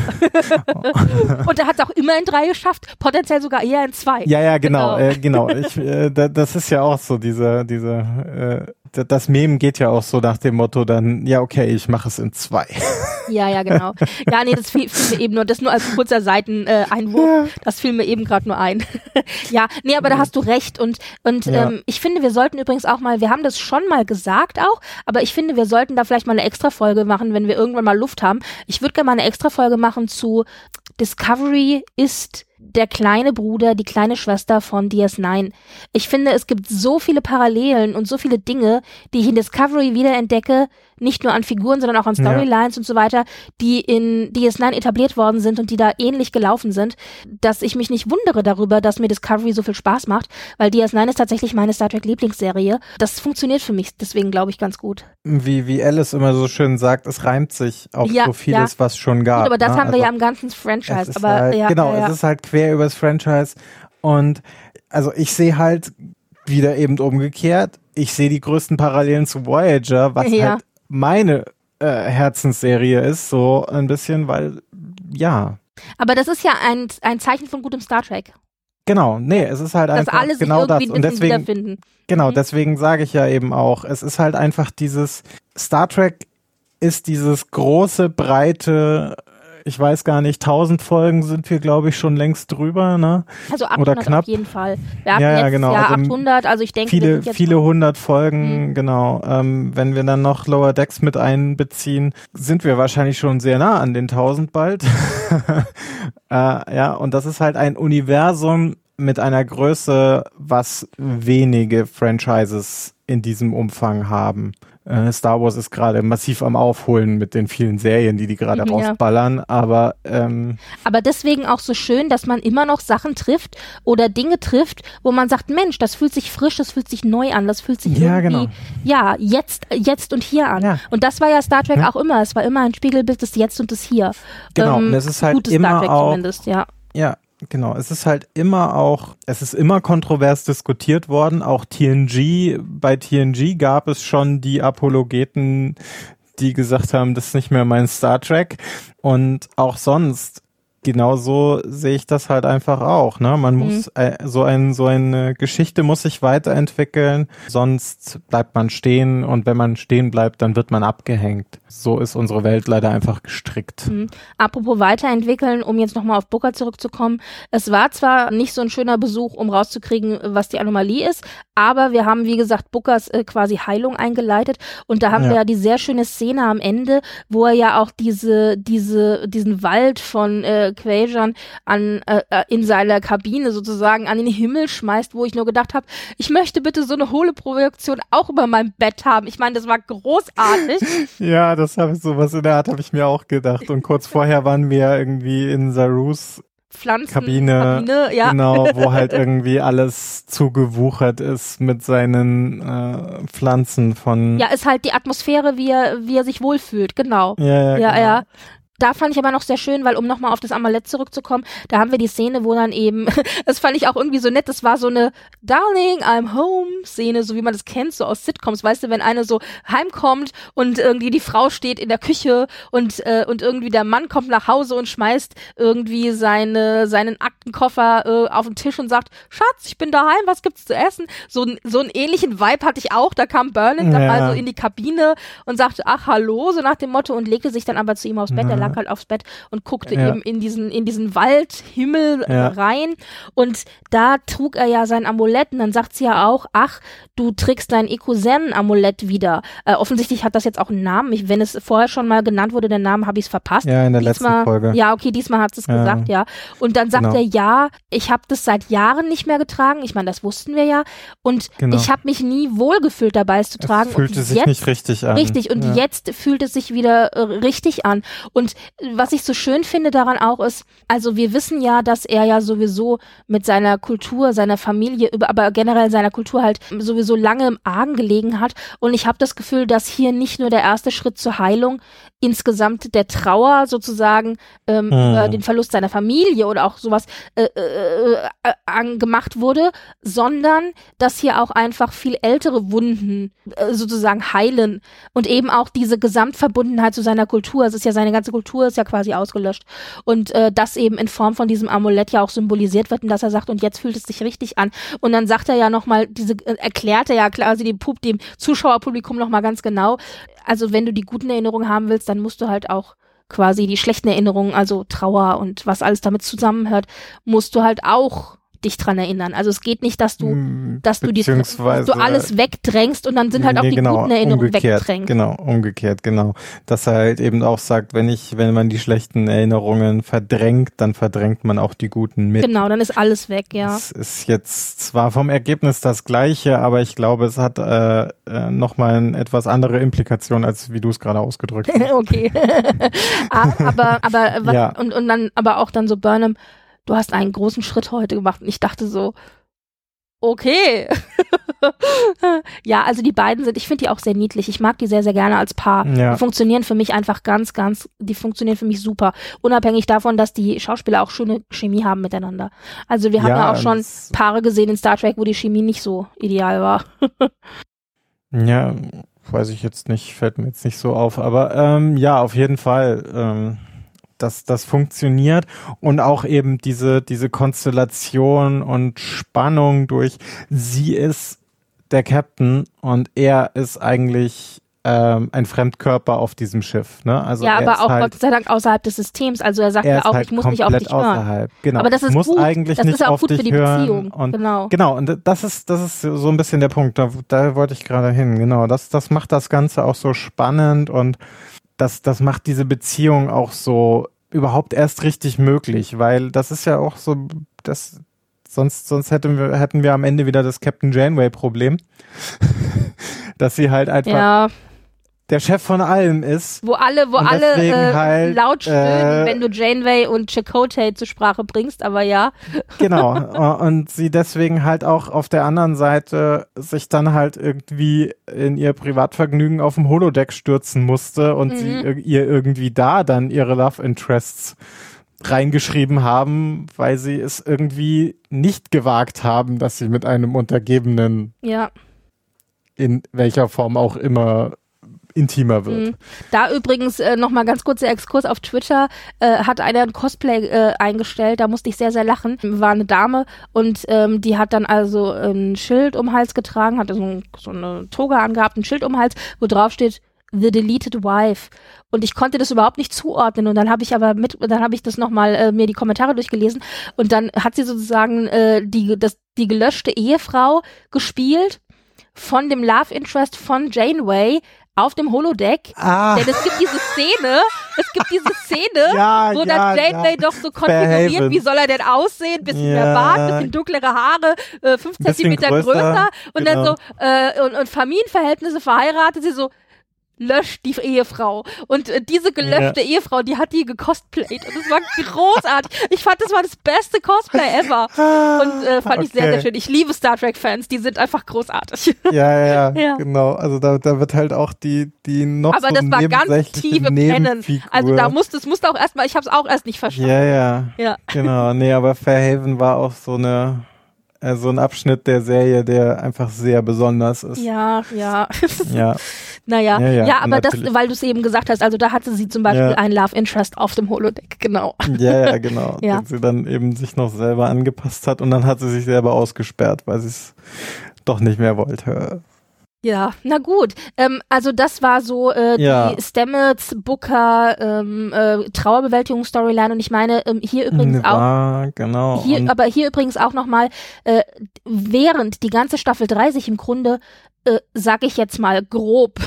Und er hat es auch immer in drei geschafft, potenziell sogar eher in zwei. Ja, ja, genau, genau. Äh, genau. Ich, äh, da, das ist ja auch so, diese, diese, äh, das Meme geht ja auch so nach dem Motto dann, ja, okay, ich mache es in zwei. Ja, ja, genau. Ja, nee, das fiel, fiel mir eben nur, das nur als kurzer Seiteneinwurf, äh, das fiel mir eben gerade nur ein. Ja, nee, aber da hast du recht und, und ja. ähm, ich finde, wir sollten übrigens auch mal, wir haben das schon mal gesagt auch, aber ich finde, wir sollten da vielleicht mal eine Extra-Folge machen, wenn wir irgendwann mal Luft haben. Ich würde gerne mal eine Extra-Folge machen zu Discovery ist der kleine Bruder, die kleine Schwester von D S neun. Ich finde, es gibt so viele Parallelen und so viele Dinge, die ich in Discovery wiederentdecke, nicht nur an Figuren, sondern auch an Storylines ja. und so weiter, die in D S neun etabliert worden sind und die da ähnlich gelaufen sind, dass ich mich nicht wundere darüber, dass mir Discovery so viel Spaß macht, weil D S neun ist tatsächlich meine Star Trek Lieblingsserie. Das funktioniert für mich deswegen, glaube ich, ganz gut. Wie, wie Alice immer so schön sagt, es reimt sich auf ja, so vieles, ja. was schon gab. Gut, aber das ne? haben wir also, ja im ganzen Franchise. Aber, halt, ja, genau, ja, ja. es ist halt quer übers Franchise und also ich sehe halt wieder eben umgekehrt, ich sehe die größten Parallelen zu Voyager, was ja. halt meine äh, Herzensserie ist, so ein bisschen, weil, ja. Aber das ist ja ein, ein Zeichen von gutem Star Trek. Genau, nee, es ist halt Dass einfach alle sich genau das. irgendwie Und deswegen, wiederfinden. genau, mhm. deswegen sage ich ja eben auch, es ist halt einfach dieses, Star Trek ist dieses große, breite, ich weiß gar nicht, tausend Folgen sind wir, glaube ich, schon längst drüber, ne? Also achthundert oder knapp. Auf jeden Fall. Wir hatten ja, ja, letztes genau. Jahr also achthundert, also ich denke, viele, wir sind jetzt viele noch hundert Folgen, mhm. genau. Ähm, wenn wir dann noch Lower Decks mit einbeziehen, sind wir wahrscheinlich schon sehr nah an den tausend bald. äh, ja, und das ist halt ein Universum mit einer Größe, was wenige Franchises in diesem Umfang haben. Äh, Star Wars ist gerade massiv am Aufholen mit den vielen Serien, die die gerade Mhm, ja. rausballern, aber ähm, Aber deswegen auch so schön, dass man immer noch Sachen trifft oder Dinge trifft, wo man sagt, Mensch, das fühlt sich frisch, das fühlt sich neu an, das fühlt sich Ja, irgendwie, genau. ja, jetzt, jetzt und hier an. Ja. Und das war ja Star Trek Ja. auch immer. Es war immer ein Spiegelbild des Jetzt und des Hier. Genau, Ähm, und es ist halt gutes immer Star Trek auch- zumindest, ja. ja, genau. Es ist halt immer auch, es ist immer kontrovers diskutiert worden. Auch T N G, bei T N G gab es schon die Apologeten, die gesagt haben, das ist nicht mehr mein Star Trek. Und auch sonst genau so sehe ich das halt einfach auch, ne? Man muss, mhm. äh, so ein, so eine Geschichte muss sich weiterentwickeln, sonst bleibt man stehen und wenn man stehen bleibt, dann wird man abgehängt. So ist unsere Welt leider einfach gestrickt. Mhm. Apropos weiterentwickeln, um jetzt nochmal auf Booker zurückzukommen. Es war zwar nicht so ein schöner Besuch, um rauszukriegen, was die Anomalie ist, aber wir haben, wie gesagt, Bookers äh, quasi Heilung eingeleitet und da haben ja. wir ja die sehr schöne Szene am Ende, wo er ja auch diese, diese, diesen Wald von äh, Quajan an äh, in seiner Kabine sozusagen an den Himmel schmeißt, wo ich nur gedacht habe, ich möchte bitte so eine hohle Projektion auch über meinem Bett haben. Ich meine, das war großartig. Ja, das habe ich sowas in der Art habe ich mir auch gedacht. Und kurz vorher waren wir irgendwie in Sarus Pflanzen, Kabine, Kabine ja. Genau, wo halt irgendwie alles zugewuchert ist mit seinen äh, Pflanzen von. Ja, ist halt die Atmosphäre, wie er, wie er sich wohlfühlt, genau. Ja, ja, ja. Genau. ja. Da fand ich aber noch sehr schön, weil um nochmal auf das Amulett zurückzukommen, da haben wir die Szene, wo dann eben, das fand ich auch irgendwie so nett, das war so eine Darling, I'm home Szene, so wie man das kennt, so aus Sitcoms, weißt du, wenn eine so heimkommt und irgendwie die Frau steht in der Küche und äh, und irgendwie der Mann kommt nach Hause und schmeißt irgendwie seine seinen Aktenkoffer äh, auf den Tisch und sagt, Schatz, ich bin daheim, was gibt's zu essen? So, so einen ähnlichen Vibe hatte ich auch, da kam Burnham dann ja. also in die Kabine und sagte, ach, hallo, so nach dem Motto und legte sich dann aber zu ihm aufs Bett, ja. er lag halt aufs Bett und guckte ja. eben in diesen in diesen Waldhimmel ja. rein und da trug er ja sein Amulett und dann sagt sie ja auch, ach, du trägst dein Ekusen-Amulett wieder. Äh, offensichtlich hat das jetzt auch einen Namen. Ich, wenn es vorher schon mal genannt wurde, den Namen, habe ich es verpasst. Ja, in der diesmal, letzten Folge. Ja, okay, diesmal hat es ja. gesagt, ja. Und dann sagt genau. er, ja, ich habe das seit Jahren nicht mehr getragen. Ich meine, das wussten wir ja. Und genau. ich habe mich nie wohlgefühlt dabei, es zu tragen. Es fühlte und sich jetzt, nicht richtig an. Richtig, und ja. jetzt fühlt es sich wieder äh, richtig an. Und was ich so schön finde daran auch ist, also wir wissen ja, dass er ja sowieso mit seiner Kultur, seiner Familie, über, aber generell seiner Kultur halt sowieso lange im Argen gelegen hat. Und ich habe das Gefühl, dass hier nicht nur der erste Schritt zur Heilung insgesamt der Trauer sozusagen ähm, hm. über den Verlust seiner Familie oder auch sowas äh, äh, äh, gemacht wurde, sondern dass hier auch einfach viel ältere Wunden äh, sozusagen heilen und eben auch diese Gesamtverbundenheit zu seiner Kultur. Es ist ja seine ganze Kultur ist ja quasi ausgelöscht und äh, das eben in Form von diesem Amulett ja auch symbolisiert wird und dass er sagt, und jetzt fühlt es sich richtig an. Und dann sagt er ja nochmal, diese äh, erklärt er ja quasi dem, Pub, dem Zuschauerpublikum nochmal ganz genau, also wenn du die guten Erinnerungen haben willst, dann musst du halt auch quasi die schlechten Erinnerungen, also Trauer und was alles damit zusammenhört, musst du halt auch dich dran erinnern. Also es geht nicht, dass du, dass du die, dass du alles wegdrängst und dann sind halt nee, auch die genau, guten Erinnerungen umgekehrt, weggedrängt. Genau, umgekehrt, genau. Dass er halt eben auch sagt, wenn ich, wenn man die schlechten Erinnerungen verdrängt, dann verdrängt man auch die guten mit. Genau, dann ist alles weg, ja. Es ist jetzt zwar vom Ergebnis das Gleiche, aber ich glaube, es hat äh, äh, nochmal eine etwas andere Implikation, als wie du es gerade ausgedrückt hast. Okay. aber, aber, was, ja. und, und dann, aber auch dann so Burnham, du hast einen großen Schritt heute gemacht und ich dachte so, okay. Ja, also die beiden sind, ich finde die auch sehr niedlich. Ich mag die sehr, sehr gerne als Paar. Ja. Die funktionieren für mich einfach ganz, ganz, die funktionieren für mich super. Unabhängig davon, dass die Schauspieler auch schöne Chemie haben miteinander. Also wir haben ja, ja auch schon Paare gesehen in Star Trek, wo die Chemie nicht so ideal war. Ja, weiß ich jetzt nicht, fällt mir jetzt nicht so auf. Aber ähm, ja, auf jeden Fall. Ähm dass das funktioniert und auch eben diese diese Konstellation und Spannung durch sie ist der Captain und er ist eigentlich ähm, ein Fremdkörper auf diesem Schiff, ne? Also ja, aber auch halt, Gott sei Dank außerhalb des Systems. Also er sagt er ja auch, halt ich muss nicht auf dich außerhalb. hören. Genau. Aber das ist muss gut. Eigentlich das nicht ist auch auf gut dich für die hören Beziehung. Und, genau. Genau. Und das ist das ist so ein bisschen der Punkt. Da, da wollte ich gerade hin. Genau. Das das macht das Ganze auch so spannend und das das macht diese Beziehung auch so überhaupt erst richtig möglich, weil das ist ja auch so, das sonst sonst hätten wir hätten wir am Ende wieder das Captain Janeway-Problem, dass sie halt einfach ja. der Chef von allem ist. Wo alle, wo alle äh, halt, laut stöhnen, äh, wenn du Janeway und Chakotay zur Sprache bringst, aber ja. Genau. Und sie deswegen halt auch auf der anderen Seite sich dann halt irgendwie in ihr Privatvergnügen auf dem Holodeck stürzen musste und mhm. sie ihr irgendwie da dann ihre Love Interests reingeschrieben haben, weil sie es irgendwie nicht gewagt haben, dass sie mit einem Untergebenen ja. in welcher Form auch immer intimer wird. Mhm. Da übrigens äh, nochmal ganz kurzer Exkurs auf Twitter, äh, hat einer ein Cosplay äh, eingestellt, da musste ich sehr, sehr lachen. War eine Dame und ähm, die hat dann also ein Schild um den Hals getragen, hatte so, ein, so eine Toga angehabt, ein Schild um den Hals, wo drauf steht, The Deleted Wife. Und ich konnte das überhaupt nicht zuordnen. Und dann habe ich aber mit, dann habe ich das nochmal äh, mir die Kommentare durchgelesen. Und dann hat sie sozusagen äh, die, das, die gelöschte Ehefrau gespielt von dem Love Interest von Janeway auf dem Holodeck. Ah. Denn es gibt diese Szene, es gibt diese Szene, ja, wo ja, dann Janeway ja. doch so konfiguriert, Verhaven. wie soll er denn aussehen? Bisschen Ja. mehr Bart, bisschen dunklere Haare, äh, fünf Bisschen Zentimeter größer. größer, Und genau. dann so, äh, und, und Familienverhältnisse verheiratet, sie so, löscht die Ehefrau. Und äh, diese gelöschte ja. Ehefrau, die hat die gecosplayt. Und das war großartig. Ich fand, das war das beste Cosplay ever. Und äh, fand okay. ich sehr, sehr schön. Ich liebe Star Trek-Fans, die sind einfach großartig. Ja, ja, ja, ja. genau. Also da, da wird halt auch die, die noch Aber so das war ganz tiefe Pennen. Also da musste, es musste auch erstmal, ich habe es auch erst nicht verstanden. Ja, ja, ja. Genau. Nee, aber Fairhaven war auch so eine, äh, so ein Abschnitt der Serie, der einfach sehr besonders ist. Ja, ja. Ja. Naja, ja, ja, ja aber natürlich. das, weil du es eben gesagt hast, also da hatte sie zum Beispiel ja. ein Love Interest auf dem Holodeck, genau. Ja, ja, genau. ja. Den sie dann eben sich noch selber angepasst hat und dann hat sie sich selber ausgesperrt, weil sie es doch nicht mehr wollte. Ja, na gut. Ähm, also das war so äh, ja. die Stamets, Booker, ähm, äh, Trauerbewältigung-Storyline und ich meine ähm, hier übrigens war, auch, genau. hier, und aber hier übrigens auch nochmal, äh, während die ganze Staffel drei sich im Grunde, äh, sag ich jetzt mal grob,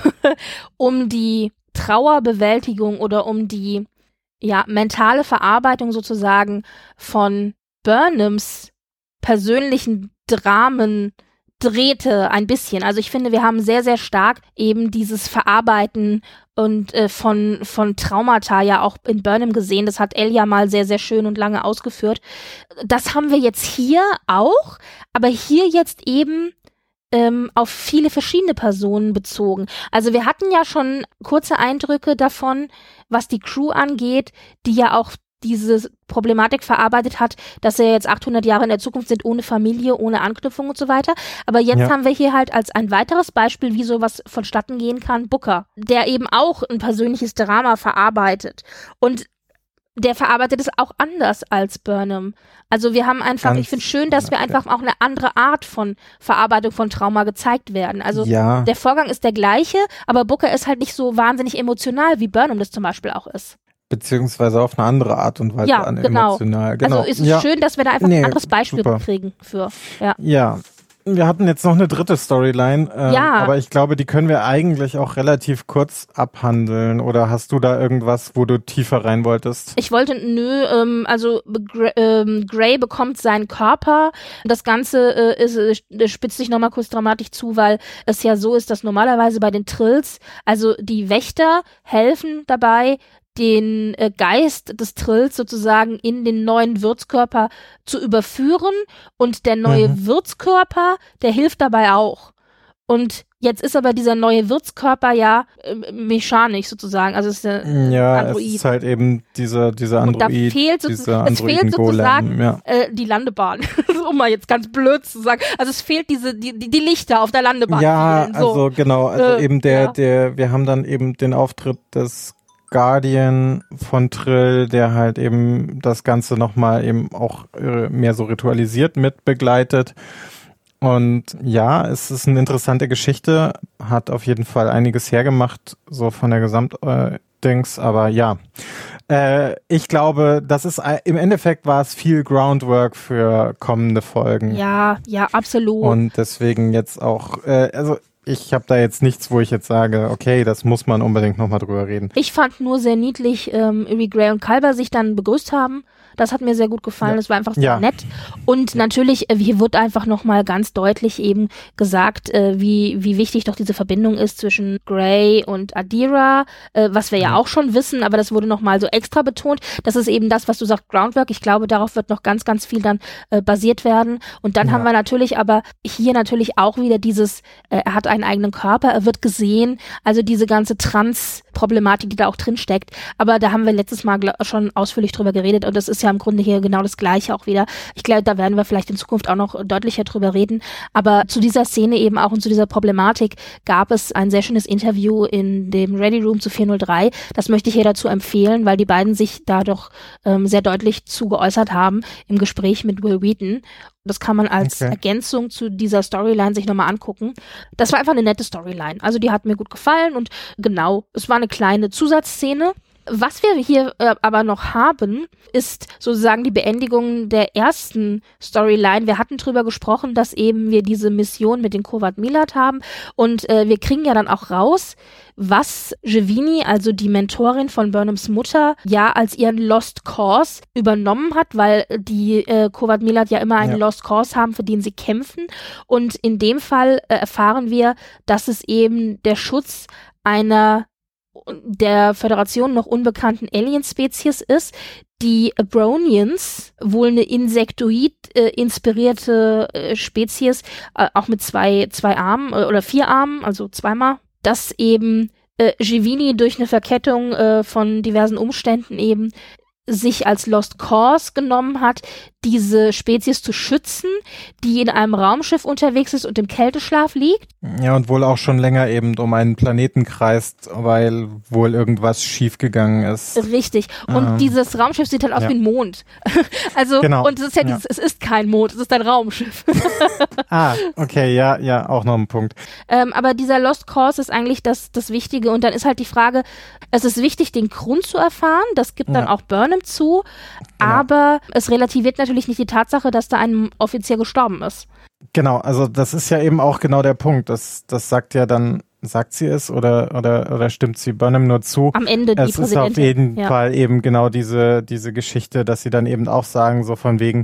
um die Trauerbewältigung oder um die ja mentale Verarbeitung sozusagen von Burnhams persönlichen Dramen drehte ein bisschen. Also ich finde, wir haben sehr, sehr stark eben dieses Verarbeiten und äh, von von Traumata ja auch in Burnham gesehen. Das hat Elle ja mal sehr, sehr schön und lange ausgeführt. Das haben wir jetzt hier auch, aber hier jetzt eben ähm, auf viele verschiedene Personen bezogen. Also wir hatten ja schon kurze Eindrücke davon, was die Crew angeht, die ja auch diese Problematik verarbeitet hat, dass wir jetzt achthundert Jahre in der Zukunft sind, ohne Familie, ohne Anknüpfung und so weiter. Aber jetzt ja. haben wir hier halt als ein weiteres Beispiel, wie sowas vonstatten gehen kann, Booker, der eben auch ein persönliches Drama verarbeitet. Und der verarbeitet es auch anders als Burnham. Also wir haben einfach, Ganz ich finde schön, dass wir einfach auch eine andere Art von Verarbeitung von Trauma gezeigt werden. Also ja. der Vorgang ist der gleiche, aber Booker ist halt nicht so wahnsinnig emotional, wie Burnham das zum Beispiel auch ist. Beziehungsweise auf eine andere Art und Weise ja, an genau. emotional. Genau. Also ist es ja. schön, dass wir da einfach nee, ein anderes Beispiel super. kriegen für. Ja. ja. Wir hatten jetzt noch eine dritte Storyline, ähm, ja. aber ich glaube, die können wir eigentlich auch relativ kurz abhandeln. Oder hast du da irgendwas, wo du tiefer rein wolltest? Ich wollte, nö, ähm, also Gray, ähm, Gray bekommt seinen Körper. Das Ganze äh, ist, äh, spitzt sich nochmal kurz dramatisch zu, weil es ja so ist, dass normalerweise bei den Trills, also die Wächter helfen dabei, den äh, Geist des Trills sozusagen in den neuen Wirtskörper zu überführen und der neue mhm. Wirtskörper, der hilft dabei auch. Und jetzt ist aber dieser neue Wirtskörper ja äh, mechanisch sozusagen, also es ist der ja, Android. es ist halt eben dieser dieser Android, und da fehlt dieser es fehlt sozusagen ja. äh, die Landebahn, um mal jetzt ganz blöd zu sagen. Also es fehlt diese die, die Lichter auf der Landebahn. Ja, fehlen, so. also genau, also äh, eben der ja. der wir haben dann eben den Auftritt des Guardian von Trill, der halt eben das Ganze nochmal eben auch äh, mehr so ritualisiert mit begleitet. Und ja, es ist eine interessante Geschichte, hat auf jeden Fall einiges hergemacht, so von der Gesamtdings, äh, aber ja. Äh, ich glaube, das ist, äh, im Endeffekt war es viel Groundwork für kommende Folgen. Ja, ja, absolut. Und deswegen jetzt auch, äh, also ich habe da jetzt nichts, wo ich jetzt sage, okay, das muss man unbedingt nochmal drüber reden. Ich fand nur sehr niedlich, ähm, wie Gray und Kalber sich dann begrüßt haben. Das hat mir sehr gut gefallen. Ja. Das war einfach sehr ja. nett. Und ja. natürlich, äh, hier wird einfach nochmal ganz deutlich eben gesagt, äh, wie wie wichtig doch diese Verbindung ist zwischen Gray und Adira, äh, was wir ja. ja auch schon wissen, aber das wurde nochmal so extra betont. Das ist eben das, was du sagst, Groundwork. Ich glaube, darauf wird noch ganz, ganz viel dann äh, basiert werden. Und dann ja. haben wir natürlich aber hier natürlich auch wieder dieses, äh, er hat einen einen eigenen Körper, er wird gesehen, also diese ganze Trans-Problematik, die da auch drin steckt. Aber da haben wir letztes Mal glaub, schon ausführlich drüber geredet und das ist ja im Grunde hier genau das Gleiche auch wieder. Ich glaube, da werden wir vielleicht in Zukunft auch noch deutlicher drüber reden. Aber zu dieser Szene eben auch und zu dieser Problematik gab es ein sehr schönes Interview in dem Ready Room zu vier null drei. Das möchte ich hier dazu empfehlen, weil die beiden sich da doch ähm, sehr deutlich zu geäußert haben im Gespräch mit Wil Wheaton. Das kann man als okay. Ergänzung zu dieser Storyline sich nochmal angucken. Das war einfach eine nette Storyline. Also die hat mir gut gefallen und genau, es war eine kleine Zusatzszene. Was wir hier äh, aber noch haben, ist sozusagen die Beendigung der ersten Storyline. Wir hatten drüber gesprochen, dass eben wir diese Mission mit den Qowat Milat haben und äh, wir kriegen ja dann auch raus, was Jevini, also die Mentorin von Burnhams Mutter, ja als ihren Lost Cause übernommen hat, weil die äh, Qowat Milat ja immer einen ja. Lost Cause haben, für den sie kämpfen. Und in dem Fall äh, erfahren wir, dass es eben der Schutz einer der Föderation noch unbekannten Alien-Spezies ist, die Abronians, wohl eine Insektoid-inspirierte äh, äh, Spezies, äh, auch mit zwei, zwei Armen äh, oder vier Armen, also zweimal, dass eben äh, Jevini durch eine Verkettung äh, von diversen Umständen eben sich als Lost Cause genommen hat, diese Spezies zu schützen, die in einem Raumschiff unterwegs ist und im Kälteschlaf liegt. Ja, und wohl auch schon länger eben um einen Planeten kreist, weil wohl irgendwas schiefgegangen ist. Richtig. Und ähm, dieses Raumschiff sieht halt aus ja. wie ein Mond. Also, genau. und es ist ja, ja. Dieses, es ist kein Mond, es ist ein Raumschiff. Ah, okay, ja, ja, auch noch ein Punkt. Ähm, aber dieser Lost Cause ist eigentlich das, das Wichtige. Und dann ist halt die Frage, es ist wichtig, den Grund zu erfahren. Das gibt dann ja. auch Burnham zu. Genau. Aber es relativiert natürlich nicht die Tatsache, dass da ein Offizier gestorben ist. Genau, also das ist ja eben auch genau der Punkt. Das, das sagt ja dann, sagt sie es oder, oder, oder stimmt sie Burnham nur zu? Am Ende die Es ist auf jeden ja. Fall eben genau diese, diese Geschichte, dass sie dann eben auch sagen, so von wegen,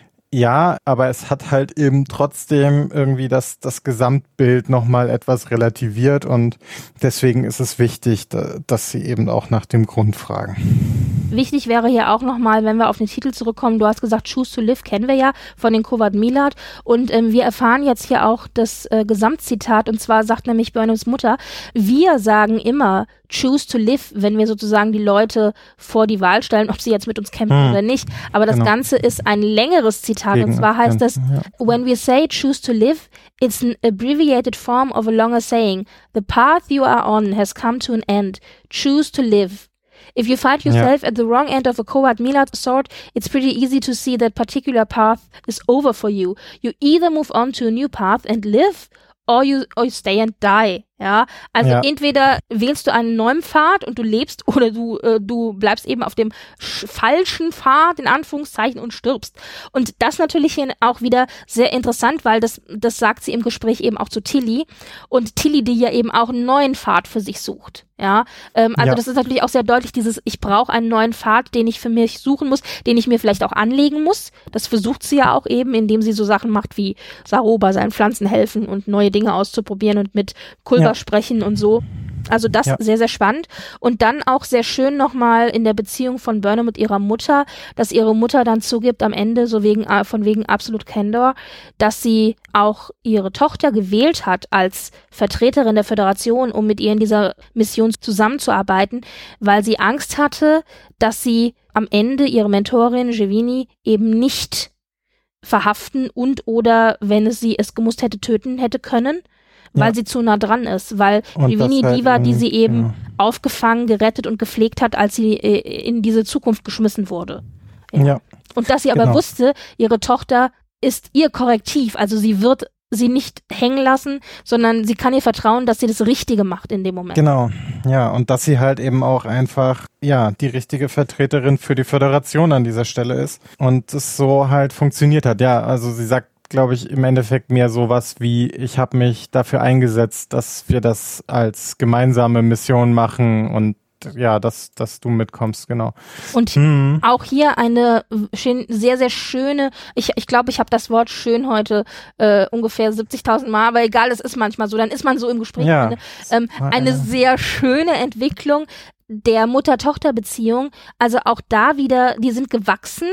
ja, aber es hat halt eben trotzdem irgendwie das, das Gesamtbild nochmal etwas relativiert und deswegen ist es wichtig, da, dass sie eben auch nach dem Grund fragen. Wichtig wäre hier auch nochmal, wenn wir auf den Titel zurückkommen, du hast gesagt, Choose to Live kennen wir ja von den Qowat Milat und ähm, wir erfahren jetzt hier auch das äh, Gesamtzitat und zwar sagt nämlich Burnhams Mutter, wir sagen immer Choose to Live, wenn wir sozusagen die Leute vor die Wahl stellen, ob sie jetzt mit uns kämpfen hm. oder nicht, aber das genau. Ganze ist ein längeres Zitat Gegen und zwar heißt das, ja. When we say choose to live, it's an abbreviated form of a longer saying. The path you are on has come to an end. Choose to live. If you find yourself yeah. at the wrong end of a Qowat Milat sword, it's pretty easy to see that particular path is over for you. You either move on to a new path and live, or you, or you stay and die. Ja, also ja. entweder wählst du einen neuen Pfad und du lebst oder du äh, du bleibst eben auf dem falschen Pfad in Anführungszeichen und stirbst. Und das natürlich hier auch wieder sehr interessant, weil das das sagt sie im Gespräch eben auch zu Tilly und Tilly, die ja eben auch einen neuen Pfad für sich sucht. Ja, ähm, also ja. das ist natürlich auch sehr deutlich dieses, ich brauche einen neuen Pfad, den ich für mich suchen muss, den ich mir vielleicht auch anlegen muss. Das versucht sie ja auch eben, indem sie so Sachen macht wie Saroba seinen Pflanzen helfen und neue Dinge auszuprobieren und mit Kulver ja. sprechen und so. Also das ja. sehr, sehr spannend. Und dann auch sehr schön nochmal in der Beziehung von Burnham mit ihrer Mutter, dass ihre Mutter dann zugibt am Ende, so wegen von wegen Absolute Candor, dass sie auch ihre Tochter gewählt hat als Vertreterin der Föderation, um mit ihr in dieser Mission zusammenzuarbeiten, weil sie Angst hatte, dass sie am Ende ihre Mentorin Jevini eben nicht verhaften und oder, wenn es sie es gemusst hätte, töten hätte können. Weil ja. sie zu nah dran ist, weil Jevini halt die war, die sie eben ja. aufgefangen, gerettet und gepflegt hat, als sie äh, in diese Zukunft geschmissen wurde. Ja. ja. Und dass sie aber genau. wusste, ihre Tochter ist ihr Korrektiv, also sie wird sie nicht hängen lassen, sondern sie kann ihr vertrauen, dass sie das Richtige macht in dem Moment. Genau, ja, und dass sie halt eben auch einfach, ja, die richtige Vertreterin für die Föderation an dieser Stelle ist und es so halt funktioniert hat. Ja, also sie sagt, glaube ich, im Endeffekt mehr sowas wie, ich habe mich dafür eingesetzt, dass wir das als gemeinsame Mission machen und ja, dass, dass du mitkommst, genau. Und hm. auch hier eine schön, sehr, sehr schöne, ich ich glaube, ich habe das Wort schön heute äh, ungefähr siebzigtausend Mal, aber egal, es ist manchmal so, dann ist man so im Gespräch. Ja. Eine, ähm, eine sehr schöne Entwicklung der Mutter-Tochter-Beziehung, also auch da wieder, die sind gewachsen,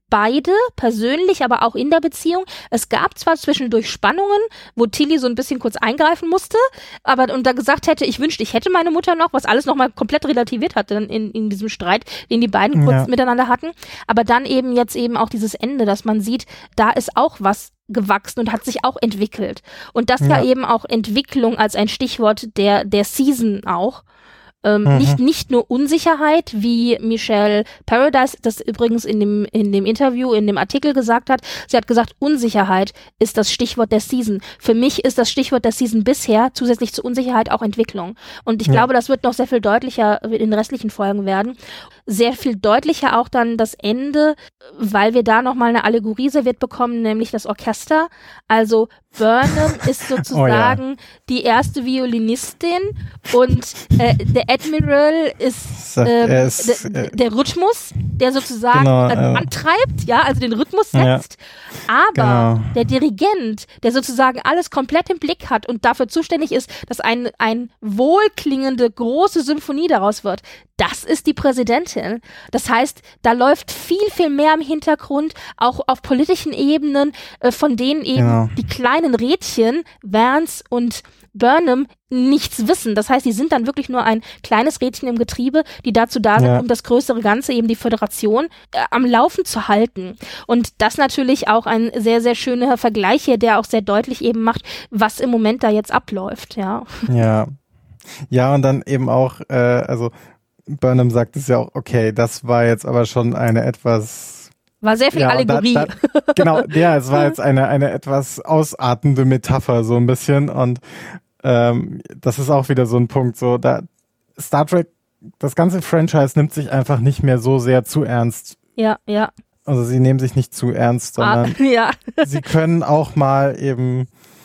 beide, persönlich, aber auch in der Beziehung. Es gab zwar zwischendurch Spannungen, wo Tilly so ein bisschen kurz eingreifen musste, aber und da gesagt hätte, ich wünschte, ich hätte meine Mutter noch, was alles nochmal komplett relativiert hatte in, in diesem Streit, den die beiden kurz Ja. miteinander hatten. Aber dann eben jetzt eben auch dieses Ende, dass man sieht, da ist auch was gewachsen und hat sich auch entwickelt. Und das ja, Ja. eben auch Entwicklung als ein Stichwort der, der Season auch. Ähm, Mhm. nicht, nicht nur Unsicherheit, wie Michelle Paradise das übrigens in dem, in dem Interview, in dem Artikel gesagt hat. Sie hat gesagt, Unsicherheit ist das Stichwort der Season. Für mich ist das Stichwort der Season bisher zusätzlich zu Unsicherheit auch Entwicklung. Und ich Ja. glaube, das wird noch sehr viel deutlicher in den restlichen Folgen werden. Sehr viel deutlicher auch dann das Ende, weil wir da nochmal eine Allegorie serviert bekommen, nämlich das Orchester. Also Burnham ist sozusagen die erste Violinistin und äh, der Admiral ist, Sagt, ähm, er ist, der, äh, der Rhythmus, der sozusagen Genau, äh, äh, antreibt, ja, also den Rhythmus Ja. setzt. Aber Genau. der Dirigent, der sozusagen alles komplett im Blick hat und dafür zuständig ist, dass ein, ein wohlklingende, große Symphonie daraus wird, das ist die Präsidentin. Das heißt, da läuft viel, viel mehr im Hintergrund, auch auf politischen Ebenen, äh, von denen eben Genau. die kleinen Rädchen, Vance und Burnham, nichts wissen. Das heißt, die sind dann wirklich nur ein kleines Rädchen im Getriebe, die dazu da sind, Ja. um das größere Ganze, eben die Föderation, äh, am Laufen zu halten. Und das natürlich auch ein sehr, sehr schöner Vergleich hier, der auch sehr deutlich eben macht, was im Moment da jetzt abläuft, ja. Ja. Ja, und dann eben auch, äh, also Burnham sagt es ja auch, okay, das war jetzt aber schon eine etwas War sehr viel ja, und Allegorie. Da, da, genau, ja, es war jetzt eine, eine etwas ausartende Metapher, so ein bisschen. Und ähm, das ist auch wieder so ein Punkt, so da Star Trek, das ganze Franchise nimmt sich einfach nicht mehr so sehr zu ernst. Ja, ja. Also sie nehmen sich nicht zu ernst, sondern Ah, ja. sie können auch mal eben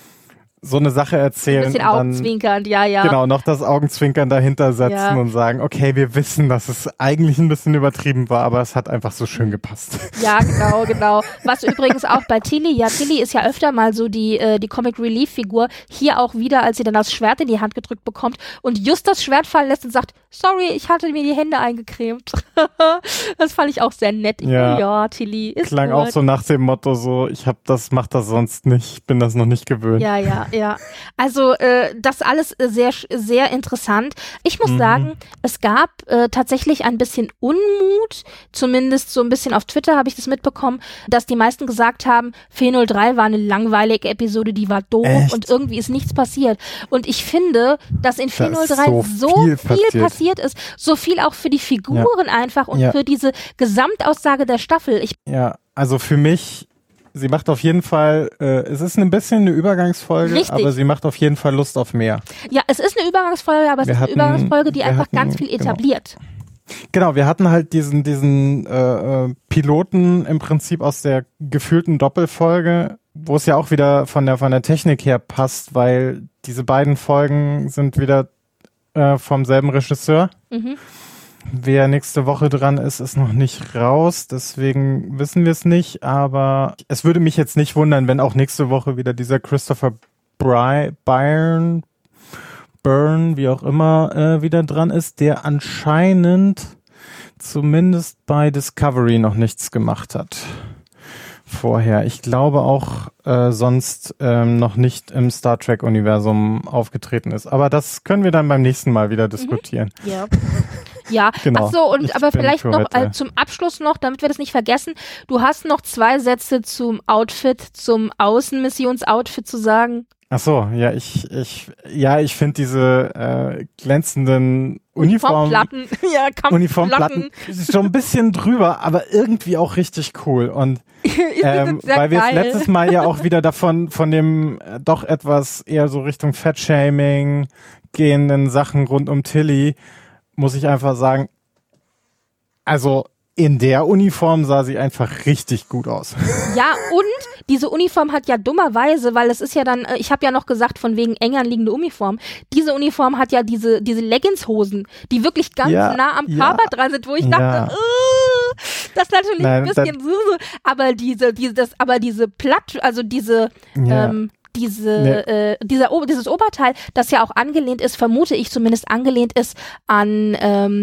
so eine Sache Ein erzählen. bisschen und dann, augenzwinkernd, ja, ja. Genau, noch das Augenzwinkern dahinter setzen Ja. und sagen, okay, wir wissen, dass es eigentlich ein bisschen übertrieben war, aber es hat einfach so schön gepasst. Ja, genau, genau. Was übrigens auch bei Tilly, ja, Tilly ist ja öfter mal so die, äh, die Comic-Relief-Figur, hier auch wieder, als sie dann das Schwert in die Hand gedrückt bekommt und just das Schwert fallen lässt und sagt, sorry, ich hatte mir die Hände eingecremt. Das fand ich auch sehr nett. Ich, Ja. oh ja, Tilly, ist Klang gut. auch so nach dem Motto so, ich hab das, mach das sonst nicht, bin das noch nicht gewöhnt. Ja, ja, ja. Also äh, das alles äh, sehr, sehr interessant. Ich muss Mhm. sagen, es gab äh, tatsächlich ein bisschen Unmut, zumindest so ein bisschen auf Twitter habe ich das mitbekommen, dass die meisten gesagt haben, vier null drei war eine langweilige Episode, die war doof Echt? und irgendwie ist nichts passiert. Und ich finde, dass in vier Da null ist drei so so viel viel passiert. passiert ist, so viel auch für die Figuren einfach und Ja. für diese Gesamtaussage der Staffel. Ich Ja, also für mich, sie macht auf jeden Fall, äh, es ist ein bisschen eine Übergangsfolge, Richtig. aber sie macht auf jeden Fall Lust auf mehr. Ja, es ist eine Übergangsfolge, aber es Wir ist eine hatten- Übergangsfolge, die wir einfach hatten- ganz viel genau. etabliert. Genau, wir hatten halt diesen, diesen äh, äh, Piloten im Prinzip aus der gefühlten Doppelfolge, wo es ja auch wieder von der von der Technik her passt, weil diese beiden Folgen sind wieder äh, vom selben Regisseur. Mhm. Wer nächste Woche dran ist, ist noch nicht raus, deswegen wissen wir es nicht, aber es würde mich jetzt nicht wundern, wenn auch nächste Woche wieder dieser Christopher Bry Byrne, Byrne, wie auch immer, äh, wieder dran ist, der anscheinend zumindest bei Discovery noch nichts gemacht hat vorher. Ich glaube auch äh, sonst ähm, noch nicht im Star Trek Universum aufgetreten ist, aber das können wir dann beim nächsten Mal wieder diskutieren. Ja. Ja, Genau. ach so, und Ich aber bin vielleicht für noch heute. äh, zum Abschluss noch, damit wir das nicht vergessen, du hast noch zwei Sätze zum Outfit, zum Außenmissionsoutfit zu sagen. Ach so, ja, ich, ich, ja, ich finde diese äh, glänzenden Uniform, Uniformplatten, ja, Uniformplatten ist schon ein bisschen drüber, aber irgendwie auch richtig cool. Und ähm, sehr weil wir es geil. letztes Mal ja auch wieder davon, von dem äh, doch etwas eher so Richtung Fettshaming gehenden Sachen rund um Tilly, muss ich einfach sagen, also in der Uniform sah sie einfach richtig gut aus. Ja, und diese Uniform hat ja dummerweise, weil es ist ja dann, äh, ich habe ja noch gesagt, von wegen eng anliegende Uniform, diese Uniform hat ja diese diese Leggings-Hosen, die wirklich ganz Ja, nah am ja, Körper dran sind, wo ich ja. dachte, uh, das ist natürlich Nein, ein bisschen so, aber diese, diese, das, aber diese Platt, also diese, Ja. ähm, diese, Nee. äh, dieser, O- dieses Oberteil, das ja auch angelehnt ist, vermute ich zumindest angelehnt ist an, ähm,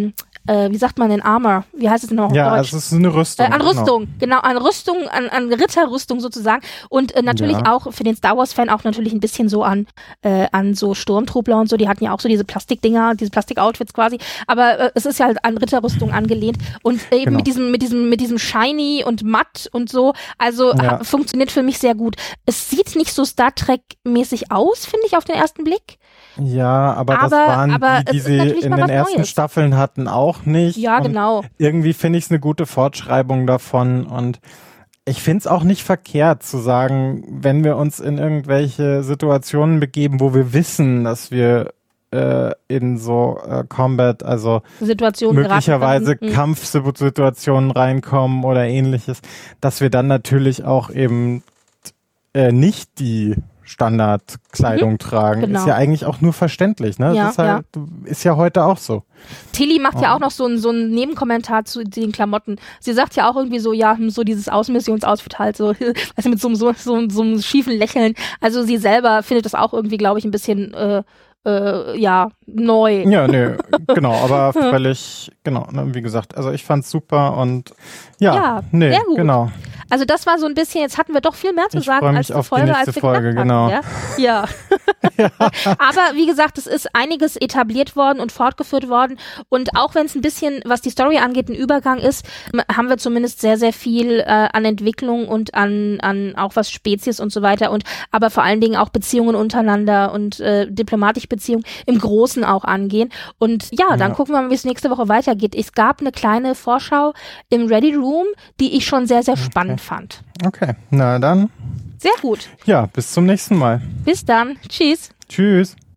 äh, wie sagt man denn, Armor? Wie heißt es denn noch auf Ja, Deutsch? also es ist eine Rüstung. Äh, an Rüstung, genau, an Rüstung, an, an Ritterrüstung sozusagen. Und äh, natürlich Ja. auch für den Star Wars-Fan auch natürlich ein bisschen so an, äh, an so Sturmtruppler und so. Die hatten ja auch so diese Plastikdinger, diese Plastik-Outfits quasi. Aber äh, es ist ja halt an Ritterrüstung angelehnt. Und äh, eben Genau. mit diesem, mit diesem, mit diesem Shiny und matt und so. Also Ja. ha, funktioniert für mich sehr gut. Es sieht nicht so Star Trek-mäßig aus, finde ich, auf den ersten Blick. Ja, aber, das Aber- waren aber die, die es ist sie natürlich in mal den was ersten Neues. Staffeln hatten, auch nicht. Ja, und genau. Irgendwie finde ich es eine gute Fortschreibung davon und ich finde es auch nicht verkehrt zu sagen, wenn wir uns in irgendwelche Situationen begeben, wo wir wissen, dass wir äh, in so äh, Combat, also Situation möglicherweise geraten. Mhm. Kampfsituationen reinkommen oder ähnliches, dass wir dann natürlich auch eben äh, nicht die Standardkleidung tragen. genau. Ist ja eigentlich auch nur verständlich, ne? Ja, das ist, halt, ist ja heute auch so. Tilly macht ja Oh. auch noch so einen so einen Nebenkommentar zu den Klamotten. Sie sagt ja auch irgendwie so, ja, hm, so dieses Außenmissionsoutfit halt, so, also mit so, einem- so, so, so einem schiefen Lächeln. Also sie selber findet das auch irgendwie, glaube ich, ein bisschen, äh, äh, ja, neu. Ja, nee, genau, aber völlig, genau, ne, wie gesagt, also ich fand's super und ja, Ja, nee, sehr gut. genau. Also das war so ein bisschen, jetzt hatten wir doch viel mehr zu Ich sagen freu mich als die auf die Folge, nächste als wir Folge, gedacht genau. hatten. Ja. ja. Aber wie gesagt, es ist einiges etabliert worden und fortgeführt worden. Und auch wenn es ein bisschen, was die Story angeht, ein Übergang ist, m- haben wir zumindest sehr, sehr viel äh, an Entwicklung und an, an auch was Spezies und so weiter. Und aber vor allen Dingen auch Beziehungen untereinander und äh, diplomatische Beziehungen im Großen auch angehen. Und ja, dann Ja. gucken wir mal, wie es nächste Woche weitergeht. Es gab eine kleine Vorschau im Ready Room, die ich schon sehr, sehr spannend fand. Okay, na dann, Sehr gut. ja, bis zum nächsten Mal. Bis dann. Tschüss. Tschüss.